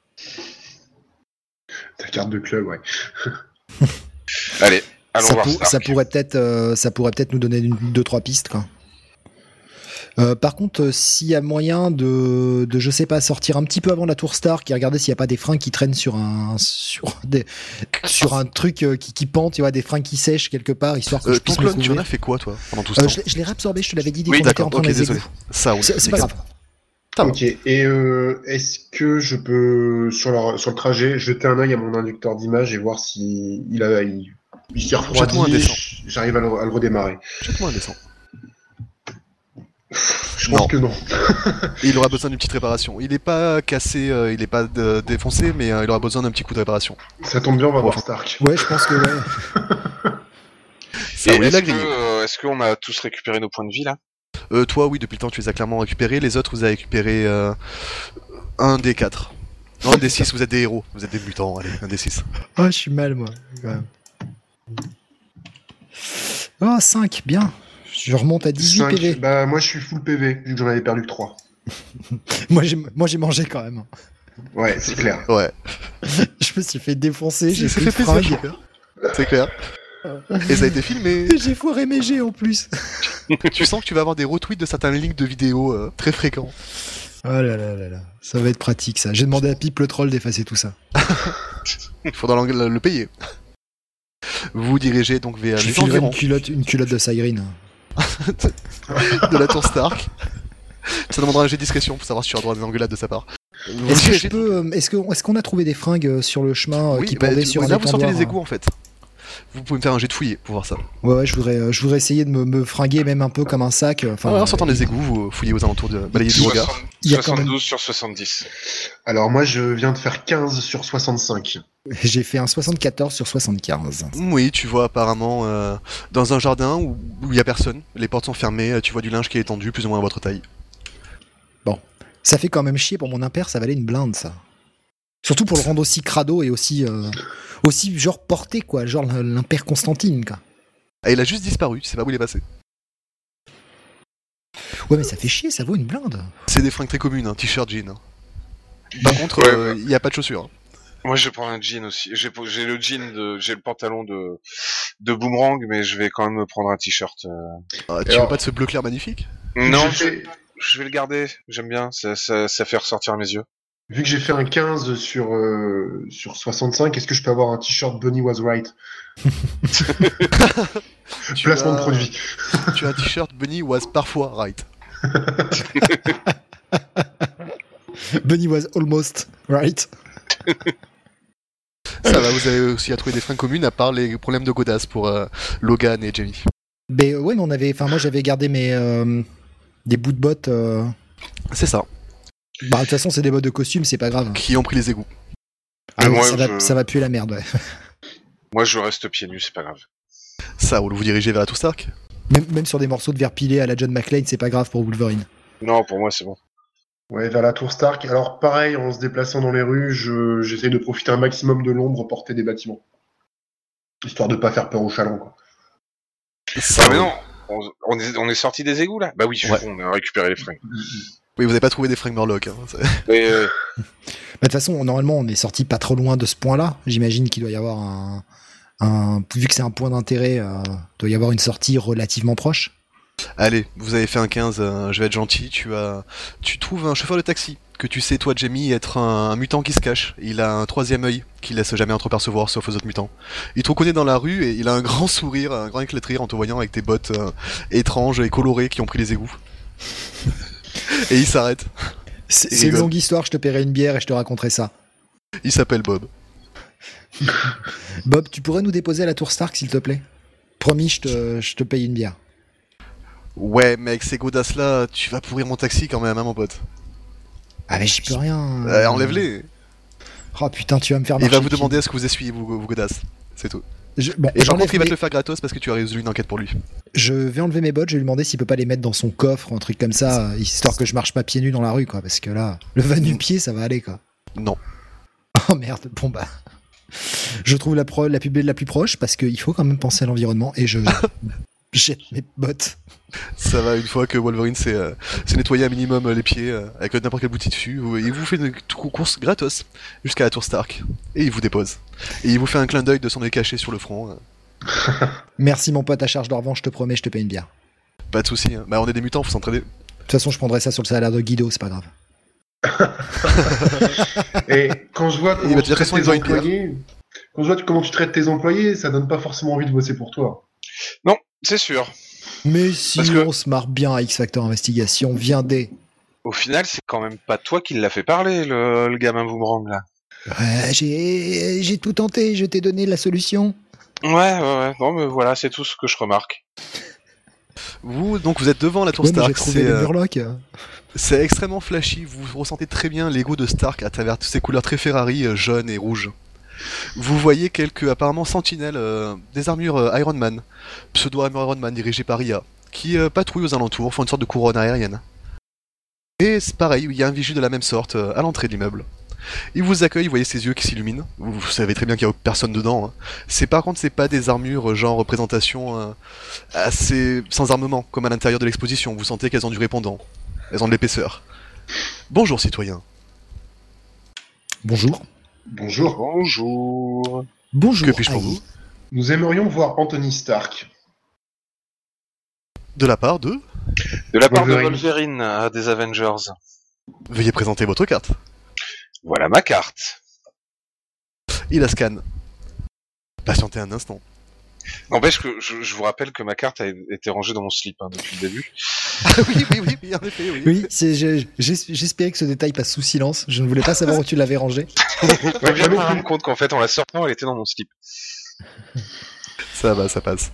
[SPEAKER 4] Ta carte de club, ouais.
[SPEAKER 2] Allez, allons
[SPEAKER 3] ça,
[SPEAKER 2] voir
[SPEAKER 3] pour-
[SPEAKER 2] Stark.
[SPEAKER 3] ça pourrait peut-être, euh, ça pourrait peut-être nous donner une, deux trois pistes, quoi. Euh, par contre, euh, s'il y a moyen de, de, je sais pas, sortir un petit peu avant la tour Stark et regarder s'il n'y a pas des fringues qui traînent sur un, sur des, sur un truc euh, qui, qui pend, tu vois, des fringues qui sèchent quelque part, histoire que
[SPEAKER 1] Euh,
[SPEAKER 3] je puisse me
[SPEAKER 1] Tonklon, tu en
[SPEAKER 3] couvrir.
[SPEAKER 1] as fait quoi, toi, pendant tout ce
[SPEAKER 3] Euh,
[SPEAKER 1] temps?
[SPEAKER 3] je l'ai- je l'ai réabsorbé, je te l'avais dit, dès
[SPEAKER 1] Oui,
[SPEAKER 3] qu'on était
[SPEAKER 1] d'accord,
[SPEAKER 3] en train
[SPEAKER 1] ok,
[SPEAKER 3] dans les
[SPEAKER 1] désolé.
[SPEAKER 3] égouts.
[SPEAKER 1] Ça, oui.
[SPEAKER 3] C'est c'est pas grave.
[SPEAKER 1] Ça va.
[SPEAKER 4] Ok, et euh, est-ce que je peux, sur, leur, sur le trajet, jeter un œil à mon inducteur d'image et voir si il, a, il, il s'est
[SPEAKER 1] Jette-moi un
[SPEAKER 4] refroidi,
[SPEAKER 1] dessin.
[SPEAKER 4] j'arrive à le, à le redémarrer.
[SPEAKER 1] Jette-moi un dessin.
[SPEAKER 4] Je
[SPEAKER 1] Non.
[SPEAKER 4] pense que non.
[SPEAKER 1] Et il aura besoin d'une petite réparation. Il est pas cassé, euh, il est pas de- défoncé, mais euh, il aura besoin d'un petit coup de réparation.
[SPEAKER 4] Ça tombe bien, on va voir Stark.
[SPEAKER 3] Ouais, je pense que ouais.
[SPEAKER 1] Ça
[SPEAKER 2] Et
[SPEAKER 1] roule
[SPEAKER 2] est-ce
[SPEAKER 1] la
[SPEAKER 2] que,
[SPEAKER 1] grille.
[SPEAKER 2] euh, est-ce qu'on a tous récupéré nos points de vie là?
[SPEAKER 1] Euh, toi, oui, depuis le temps, tu les as clairement récupérés. Les autres, vous avez récupéré euh, un des quatre. Non, un des six, vous êtes des héros. Vous êtes des mutants, allez, un des six.
[SPEAKER 3] Oh, je suis mal, moi. quand même. Oh, cinq, bien. Je remonte à dix-huit
[SPEAKER 4] cinq,
[SPEAKER 3] P V.
[SPEAKER 4] bah moi je suis full P V, vu que j'en avais perdu que trois.
[SPEAKER 3] Moi, j'ai, moi, j'ai mangé quand même.
[SPEAKER 4] Ouais, c'est clair.
[SPEAKER 1] Ouais.
[SPEAKER 3] Je me suis fait défoncer, j'ai
[SPEAKER 1] Ça
[SPEAKER 3] pris
[SPEAKER 1] fait
[SPEAKER 3] le
[SPEAKER 1] plaisir,
[SPEAKER 3] fringue.
[SPEAKER 1] c'est clair. Et ça a été filmé.
[SPEAKER 3] J'ai foiré mes jets en plus.
[SPEAKER 1] Tu sens que tu vas avoir des retweets de certains links de vidéos euh, très fréquents.
[SPEAKER 3] Oh là là là là. Ça va être pratique, ça. J'ai demandé à Pipe le troll d'effacer tout ça.
[SPEAKER 1] Il faudra l'en- le payer. Vous vous dirigez donc vers
[SPEAKER 3] Je
[SPEAKER 1] les
[SPEAKER 3] filerai
[SPEAKER 1] environs
[SPEAKER 3] une culotte, une culotte de Cyrene.
[SPEAKER 1] de la tour Stark. Ça demandera un jet de discrétion pour savoir si tu as droit à des engueulades de sa part. Vous
[SPEAKER 3] Est-ce que
[SPEAKER 1] dirigez-
[SPEAKER 3] je peux, euh, est-ce que, est-ce qu'on a trouvé des fringues euh, sur le chemin euh,
[SPEAKER 1] Oui,
[SPEAKER 3] qui
[SPEAKER 1] bah,
[SPEAKER 3] pendaient
[SPEAKER 1] tu-
[SPEAKER 3] sur
[SPEAKER 1] là
[SPEAKER 3] un
[SPEAKER 1] vous sortez
[SPEAKER 3] étendoir,
[SPEAKER 1] les égouts en fait. vous pouvez me faire un jet de fouiller pour voir ça.
[SPEAKER 3] Ouais, ouais, je voudrais, euh, je voudrais essayer de me, me fringuer même un peu comme un sac. Enfin,
[SPEAKER 1] Ah ouais, en sortant des égouts, vous fouillez aux alentours de balayer du regard.
[SPEAKER 2] soixante-
[SPEAKER 3] Il y a quand
[SPEAKER 2] soixante-douze
[SPEAKER 3] même-
[SPEAKER 2] sur soixante-dix.
[SPEAKER 4] Alors moi, je viens de faire quinze sur soixante-cinq.
[SPEAKER 3] J'ai fait un soixante-quatorze sur soixante-quinze.
[SPEAKER 1] Oui, tu vois apparemment euh, dans un jardin où il y a personne, les portes sont fermées, tu vois du linge qui est étendu plus ou moins à votre taille.
[SPEAKER 3] Ça fait quand même chier pour mon impair, ça valait une blinde, ça. Surtout pour le rendre aussi crado et aussi, euh, aussi genre porté, quoi. Genre l'impair Constantine, quoi.
[SPEAKER 1] Ah, il a juste disparu, tu sais pas où il est passé.
[SPEAKER 3] Ouais, mais ça fait chier, ça vaut une blinde.
[SPEAKER 1] C'est des fringues très communes, hein, t-shirt, jean. hein. Par contre,
[SPEAKER 2] Ouais,
[SPEAKER 1] euh, il n'y a pas de chaussures. hein.
[SPEAKER 2] Moi, je prends un jean aussi. J'ai, j'ai le jean de, j'ai le pantalon de, de boomerang, mais je vais quand même me prendre un t-shirt. euh.
[SPEAKER 1] Ah, tu
[SPEAKER 4] Alors-
[SPEAKER 1] veux pas de ce bleu clair magnifique?
[SPEAKER 2] Non,
[SPEAKER 4] J'ai
[SPEAKER 2] je,
[SPEAKER 4] fait-
[SPEAKER 2] je vais le garder. J'aime bien. Ça, ça, ça fait ressortir mes yeux.
[SPEAKER 4] Vu que j'ai fait un quinze sur, euh, sur soixante-cinq, est-ce que je peux avoir un t-shirt Bunny Was Right?
[SPEAKER 1] Tu
[SPEAKER 4] Placement
[SPEAKER 1] as-
[SPEAKER 4] de produit.
[SPEAKER 1] Tu as un t-shirt Bunny was parfois right.
[SPEAKER 3] Bunny was almost right.
[SPEAKER 1] Ça va, vous avez aussi à trouver des fringues communes à part les problèmes de godasses pour euh, Logan et Jamie.
[SPEAKER 3] Mais euh, ouais, mais on avait, enfin moi j'avais gardé mes euh, des bouts de bottes. euh,
[SPEAKER 1] C'est ça,
[SPEAKER 3] Bah de toute façon c'est des bottes de costume, c'est pas grave.
[SPEAKER 1] qui ont pris les égouts.
[SPEAKER 3] Ah, ouais,
[SPEAKER 2] moi,
[SPEAKER 3] ça, va,
[SPEAKER 2] je-
[SPEAKER 3] ça va puer la merde. Ouais.
[SPEAKER 2] Moi, je reste pieds nus, c'est pas grave.
[SPEAKER 1] Ça, vous vous dirigez vers la Tour Stark.
[SPEAKER 3] Même, même sur des morceaux de verre pilé à la John McClane, c'est pas grave pour Wolverine.
[SPEAKER 2] Non, pour moi, c'est bon.
[SPEAKER 4] Ouais, vers la Tour Stark. Alors pareil, en se déplaçant dans les rues, je, j'essaie de profiter un maximum de l'ombre portée des bâtiments. Histoire de pas faire peur aux chalands, quoi.
[SPEAKER 1] Ça,
[SPEAKER 2] Ah, mais non, on, on est, on est sorti des égouts, là? Bah oui, je suis
[SPEAKER 1] Ouais.
[SPEAKER 2] con, on a récupéré les fringues.
[SPEAKER 1] Oui, vous avez pas trouvé des fringues Murloc. Hein. c'est-
[SPEAKER 2] Mais, euh,
[SPEAKER 3] Bah, de toute façon, normalement, on est sorti pas trop loin de ce point-là. J'imagine qu'il doit y avoir un, un vu que c'est un point d'intérêt, euh, doit y avoir une sortie relativement proche.
[SPEAKER 1] Allez, vous avez fait un quinze, euh, je vais être gentil. Tu as, tu trouves un chauffeur de taxi que tu sais, toi, Jamie, être un, un mutant qui se cache. Il a un troisième œil qu'il laisse jamais entrepercevoir, sauf aux autres mutants. Il te reconnaît dans la rue et il a un grand sourire, un grand éclat de rire en te voyant avec tes bottes euh, étranges et colorées qui ont pris les égouts. Et il s'arrête.
[SPEAKER 3] C'est
[SPEAKER 1] Il
[SPEAKER 3] c'est une
[SPEAKER 1] rigole.
[SPEAKER 3] longue histoire, je te paierai une bière et je te raconterai ça.
[SPEAKER 1] Il s'appelle Bob.
[SPEAKER 3] Bob, tu pourrais nous déposer à la Tour Stark, s'il te plaît? Promis, je te, je te paye une bière.
[SPEAKER 1] Ouais, mais avec ces godasses là, tu vas pourrir mon taxi quand même, hein, mon pote.
[SPEAKER 3] Ah mais j'y peux rien.
[SPEAKER 1] Euh, Enlève-les.
[SPEAKER 3] Oh putain, tu vas me faire
[SPEAKER 1] Il
[SPEAKER 3] marcher
[SPEAKER 1] va vous
[SPEAKER 3] le pied.
[SPEAKER 1] demander à ce que vous essuyez vos, vos godasses. C'est tout.
[SPEAKER 3] Je, bon,
[SPEAKER 1] Et par
[SPEAKER 3] j'enlève
[SPEAKER 1] contre, il va
[SPEAKER 3] mes-
[SPEAKER 1] te le faire gratos parce que tu as résolu une enquête pour lui.
[SPEAKER 3] Je vais enlever mes bottes, je vais lui demander s'il peut pas les mettre dans son coffre ou un truc comme ça, euh, histoire que je marche pas pieds nus dans la rue, quoi. Parce que là, le va du pied, ça va aller, quoi.
[SPEAKER 1] Non.
[SPEAKER 3] Oh merde, bon bah. Je trouve la, pro, la pub la plus proche parce qu'il faut quand même penser à l'environnement et je jette mes bottes.
[SPEAKER 1] Ça va, une fois que Wolverine s'est euh, s'est nettoyé un minimum euh, les pieds euh, avec n'importe quel bouti dessus, vous- il vous fait une cou- course gratos jusqu'à la Tour Stark. Et il vous dépose. Et il vous fait un clin d'œil de son œil caché sur le front. euh.
[SPEAKER 3] Merci mon pote, à charge de revanche, je te promets, je te paye une bière.
[SPEAKER 1] Pas de soucis. hein. Bah, on est des mutants, faut s'entraider.
[SPEAKER 3] De toute façon, je prendrai ça sur le salaire de Guido, c'est pas grave.
[SPEAKER 4] Et quand je vois
[SPEAKER 1] Il
[SPEAKER 4] comment
[SPEAKER 1] va
[SPEAKER 4] tu
[SPEAKER 1] te dire
[SPEAKER 4] traites
[SPEAKER 1] qu'ils
[SPEAKER 4] tes
[SPEAKER 1] ont une bière.
[SPEAKER 4] employés, quand je vois comment tu traites tes employés, ça donne pas forcément envie de bosser pour toi.
[SPEAKER 2] non, c'est sûr.
[SPEAKER 3] Mais si
[SPEAKER 2] Parce que-
[SPEAKER 3] on se marre bien à X-Factor Investigation, viens des.
[SPEAKER 2] Au final, c'est quand même pas toi qui l'a fait parler, le, le gamin boomerang, là.
[SPEAKER 3] Ouais, j'ai j'ai tout tenté, je t'ai donné la solution.
[SPEAKER 2] Ouais, ouais, ouais. Non, mais voilà, c'est tout ce que je remarque.
[SPEAKER 1] Vous, donc, vous êtes devant la Tour
[SPEAKER 3] Ouais, mais j'ai
[SPEAKER 1] Stark.
[SPEAKER 3] trouvé
[SPEAKER 1] C'est
[SPEAKER 3] le
[SPEAKER 1] euh,
[SPEAKER 3] Murloc.
[SPEAKER 1] c'est extrêmement flashy. Vous ressentez très bien l'ego de Stark à travers toutes ces couleurs très Ferrari, euh, jaunes et rouges. Vous voyez quelques apparemment sentinelles euh, des armures euh, Iron Man, pseudo-armure Iron Man dirigée par I A, qui euh, patrouillent aux alentours, font une sorte de couronne aérienne. Et c'est pareil, il y a un vigile de la même sorte euh, à l'entrée de l'immeuble. Il vous accueille, vous voyez ses yeux qui s'illuminent. Vous, vous savez très bien qu'il n'y a personne dedans. hein. C'est par contre, c'est pas des armures euh, genre représentation euh, assez sans armement comme à l'intérieur de l'exposition. Vous sentez qu'elles ont du répondant, elles ont de l'épaisseur. Bonjour citoyens.
[SPEAKER 3] Bonjour.
[SPEAKER 4] Bonjour.
[SPEAKER 2] Bonjour.
[SPEAKER 3] Bonjour.
[SPEAKER 1] Que puis-je pour
[SPEAKER 3] Aïe.
[SPEAKER 1] vous?
[SPEAKER 4] Nous aimerions voir Anthony Stark.
[SPEAKER 1] De la part de...
[SPEAKER 2] De la part
[SPEAKER 4] Wolverine.
[SPEAKER 2] de Wolverine à des Avengers.
[SPEAKER 1] Veuillez présenter votre carte.
[SPEAKER 2] Voilà ma carte.
[SPEAKER 1] Il la scanne. Patientez un instant.
[SPEAKER 2] N'empêche que je, je vous rappelle que ma carte a été rangée dans mon slip hein, depuis le début.
[SPEAKER 1] Ah oui, oui, oui, oui, en effet, oui.
[SPEAKER 3] Oui, c'est- j'ai- j'ai- j'espérais que ce détail passe sous silence. Je ne voulais pas savoir où tu l'avais rangé.
[SPEAKER 2] Je viens de me rendre compte qu'en fait, en la sortant, elle était dans mon slip.
[SPEAKER 1] Ça va, ça passe.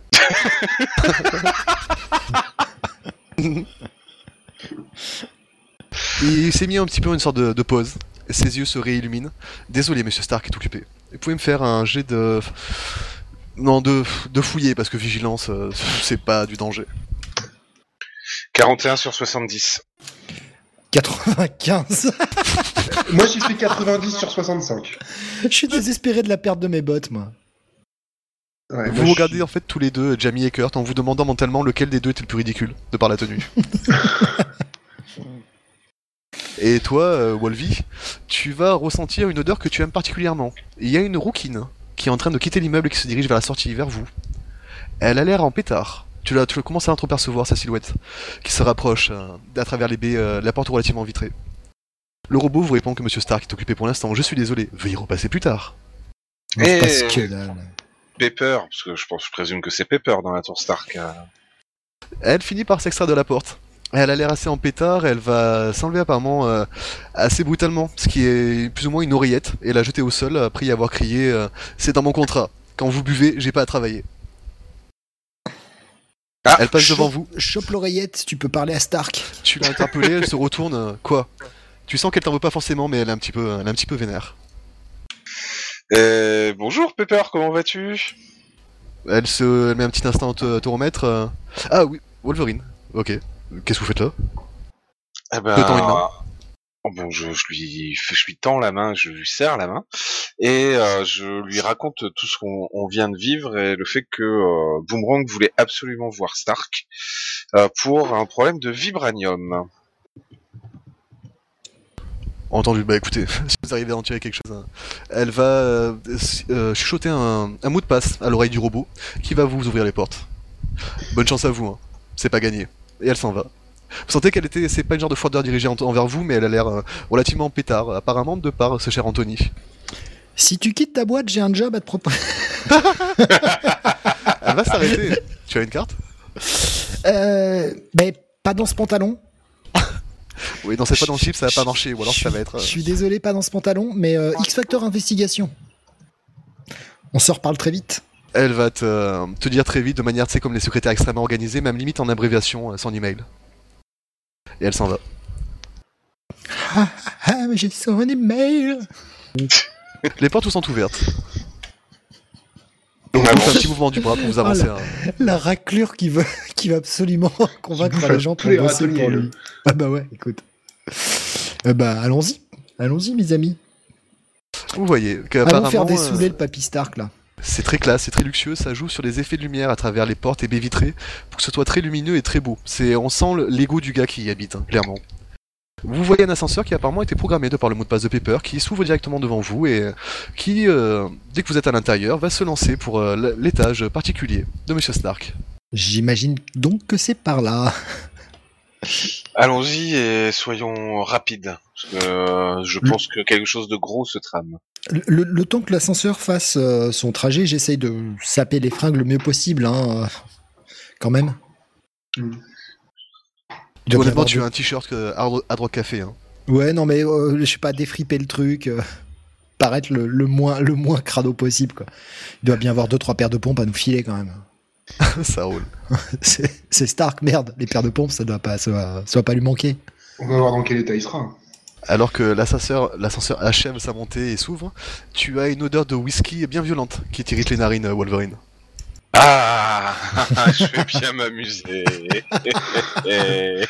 [SPEAKER 1] Il s'est mis un petit peu une sorte de, de pause. Ses yeux se réilluminent. Désolé, monsieur Stark est occupé. Vous pouvez me faire un jet de... Non, de, de fouiller, parce que vigilance, euh, c'est pas du danger.
[SPEAKER 2] quarante et un sur soixante-dix.
[SPEAKER 3] quatre-vingt-quinze.
[SPEAKER 4] Moi, j'ai fait quatre-vingt-dix sur soixante-cinq.
[SPEAKER 3] Je suis désespéré de la perte de mes bottes, moi.
[SPEAKER 4] Ouais,
[SPEAKER 1] Vous
[SPEAKER 4] moi,
[SPEAKER 1] regardez
[SPEAKER 4] je-
[SPEAKER 1] en fait tous les deux, Jamie et Kurt, en vous demandant mentalement lequel des deux était le plus ridicule, de par la tenue. Et toi, euh, Wolvie, tu vas ressentir une odeur que tu aimes particulièrement. Il y a une rouquine qui est en train de quitter l'immeuble et qui se dirige vers la sortie vers vous. Elle a l'air en pétard. Tu, la, tu commences à entrepercevoir sa silhouette, qui se rapproche euh, à travers les baies, euh, la porte relativement vitrée. Le robot vous répond que monsieur Stark est occupé pour l'instant. Je suis désolé, veuillez repasser plus tard.
[SPEAKER 2] Et-
[SPEAKER 3] Parce que là...
[SPEAKER 2] Pepper, parce que je pense, je présume que c'est Pepper dans la tour Stark. euh.
[SPEAKER 1] Elle finit par s'extraire de la porte. Elle a l'air assez en pétard, elle va s'enlever apparemment euh, assez brutalement, ce qui est plus ou moins une oreillette, et la jeter au sol après y avoir crié euh, c'est dans mon contrat, quand vous buvez, j'ai pas à travailler.
[SPEAKER 2] Ah,
[SPEAKER 1] Elle passe
[SPEAKER 3] Chope-
[SPEAKER 1] devant vous,
[SPEAKER 3] Chope l'oreillette, tu peux parler à Stark.
[SPEAKER 1] tu l'as interpellée, elle se retourne, euh, quoi? Tu sens qu'elle t'en veut pas forcément, mais elle est un petit peu, elle est un petit peu vénère.
[SPEAKER 2] Euh, bonjour Pepper, comment vas-tu?
[SPEAKER 1] Elle se elle met un petit instant à te, te remettre. euh, Ah oui, Wolverine, ok. Qu'est-ce que vous faites là?
[SPEAKER 2] Eh ben,
[SPEAKER 1] Te tends une main.
[SPEAKER 2] oh, bon, je, je lui, je lui tends la main, je lui serre la main, et euh, je lui raconte tout ce qu'on on vient de vivre et le fait que euh, Boomerang voulait absolument voir Stark euh, pour un problème de vibranium.
[SPEAKER 1] Entendu, bah écoutez, si vous arrivez à en tirer quelque chose, hein. Elle va euh, s- euh, chuchoter un, un mot de passe à l'oreille du robot qui va vous ouvrir les portes. Bonne chance à vous, hein. C'est pas gagné. Et elle s'en va. Vous sentez qu'elle était, c'est pas une genre de froideur dirigée en- envers vous, mais elle a l'air euh, relativement pétard, apparemment de par ce cher Anthony.
[SPEAKER 3] Si tu quittes ta boîte, j'ai un job à te proposer.
[SPEAKER 1] Elle va s'arrêter. Tu as une carte?
[SPEAKER 3] Euh, ben, pas dans ce pantalon.
[SPEAKER 1] Oui, dans cette fois dans le chip, ça va pas marcher, ou alors
[SPEAKER 3] Je
[SPEAKER 1] ça
[SPEAKER 3] suis-
[SPEAKER 1] va être. euh,
[SPEAKER 3] Je suis désolé, pas dans ce pantalon, mais euh, X-Factor Investigation. On se reparle très vite.
[SPEAKER 1] Elle va te, te dire très vite, de manière, tu sais, comme les secrétaires extrêmement organisés, même limite en abréviation, euh, son email. Et elle s'en va.
[SPEAKER 3] Ah, ah, mais j'ai son email.
[SPEAKER 1] Les portes vous sont ouvertes.
[SPEAKER 2] On
[SPEAKER 1] On fait un
[SPEAKER 2] avance.
[SPEAKER 1] petit mouvement du bras pour vous avancer.
[SPEAKER 3] Oh
[SPEAKER 1] hein.
[SPEAKER 3] La raclure qui veut, qui va absolument convaincre
[SPEAKER 4] bouffe
[SPEAKER 3] les gens
[SPEAKER 4] tous
[SPEAKER 3] pour
[SPEAKER 4] les
[SPEAKER 3] bosser
[SPEAKER 4] râteliers,
[SPEAKER 3] pour
[SPEAKER 4] là.
[SPEAKER 3] lui. Ah bah ouais, écoute. Euh, bah allons-y, allons-y mes amis.
[SPEAKER 1] Vous voyez
[SPEAKER 3] Allons
[SPEAKER 1] qu'apparemment,
[SPEAKER 3] faire
[SPEAKER 1] euh,
[SPEAKER 3] dessouler le papy Stark là.
[SPEAKER 1] c'est très classe, c'est très luxueux, ça joue sur les effets de lumière à travers les portes et baies vitrées pour que ce soit très lumineux et très beau. C'est, on sent le- l'ego du gars qui y habite, hein, clairement. Vous voyez un ascenseur qui apparemment a été programmé de par le mot de passe de Pepper, qui s'ouvre directement devant vous et euh, qui, euh, dès que vous êtes à l'intérieur, va se lancer pour euh, l- l'étage particulier de monsieur Stark.
[SPEAKER 3] J'imagine donc que c'est par là.
[SPEAKER 2] Allons-y et soyons rapides, parce que euh, je pense que quelque chose de gros se trame.
[SPEAKER 3] Le, le- le temps que l'ascenseur fasse euh, son trajet, j'essaye de saper les fringues le mieux possible, hein, euh, quand même.
[SPEAKER 4] Mm.
[SPEAKER 3] Il doit bien
[SPEAKER 1] Honnêtement,
[SPEAKER 3] avoir
[SPEAKER 1] tu
[SPEAKER 3] de-
[SPEAKER 1] as un t-shirt euh, Hard Hard Rock Café. Hein.
[SPEAKER 3] Ouais, non mais euh, je sais pas, défriper le truc, euh, paraître le, le moins le moins crado possible quoi. Il doit bien avoir deux trois paires de pompes à nous filer quand même.
[SPEAKER 1] Ça roule.
[SPEAKER 3] C'est c'est Stark, merde, les paires de pompes ça doit pas ça va, ça va pas lui manquer.
[SPEAKER 4] On va voir dans quel état il sera.
[SPEAKER 1] Alors que l'ascenseur, l'ascenseur achève sa montée et s'ouvre, tu as une odeur de whisky bien violente qui t'irrite les narines, euh, Wolverine.
[SPEAKER 2] Ah, je vais bien m'amuser.
[SPEAKER 1] Et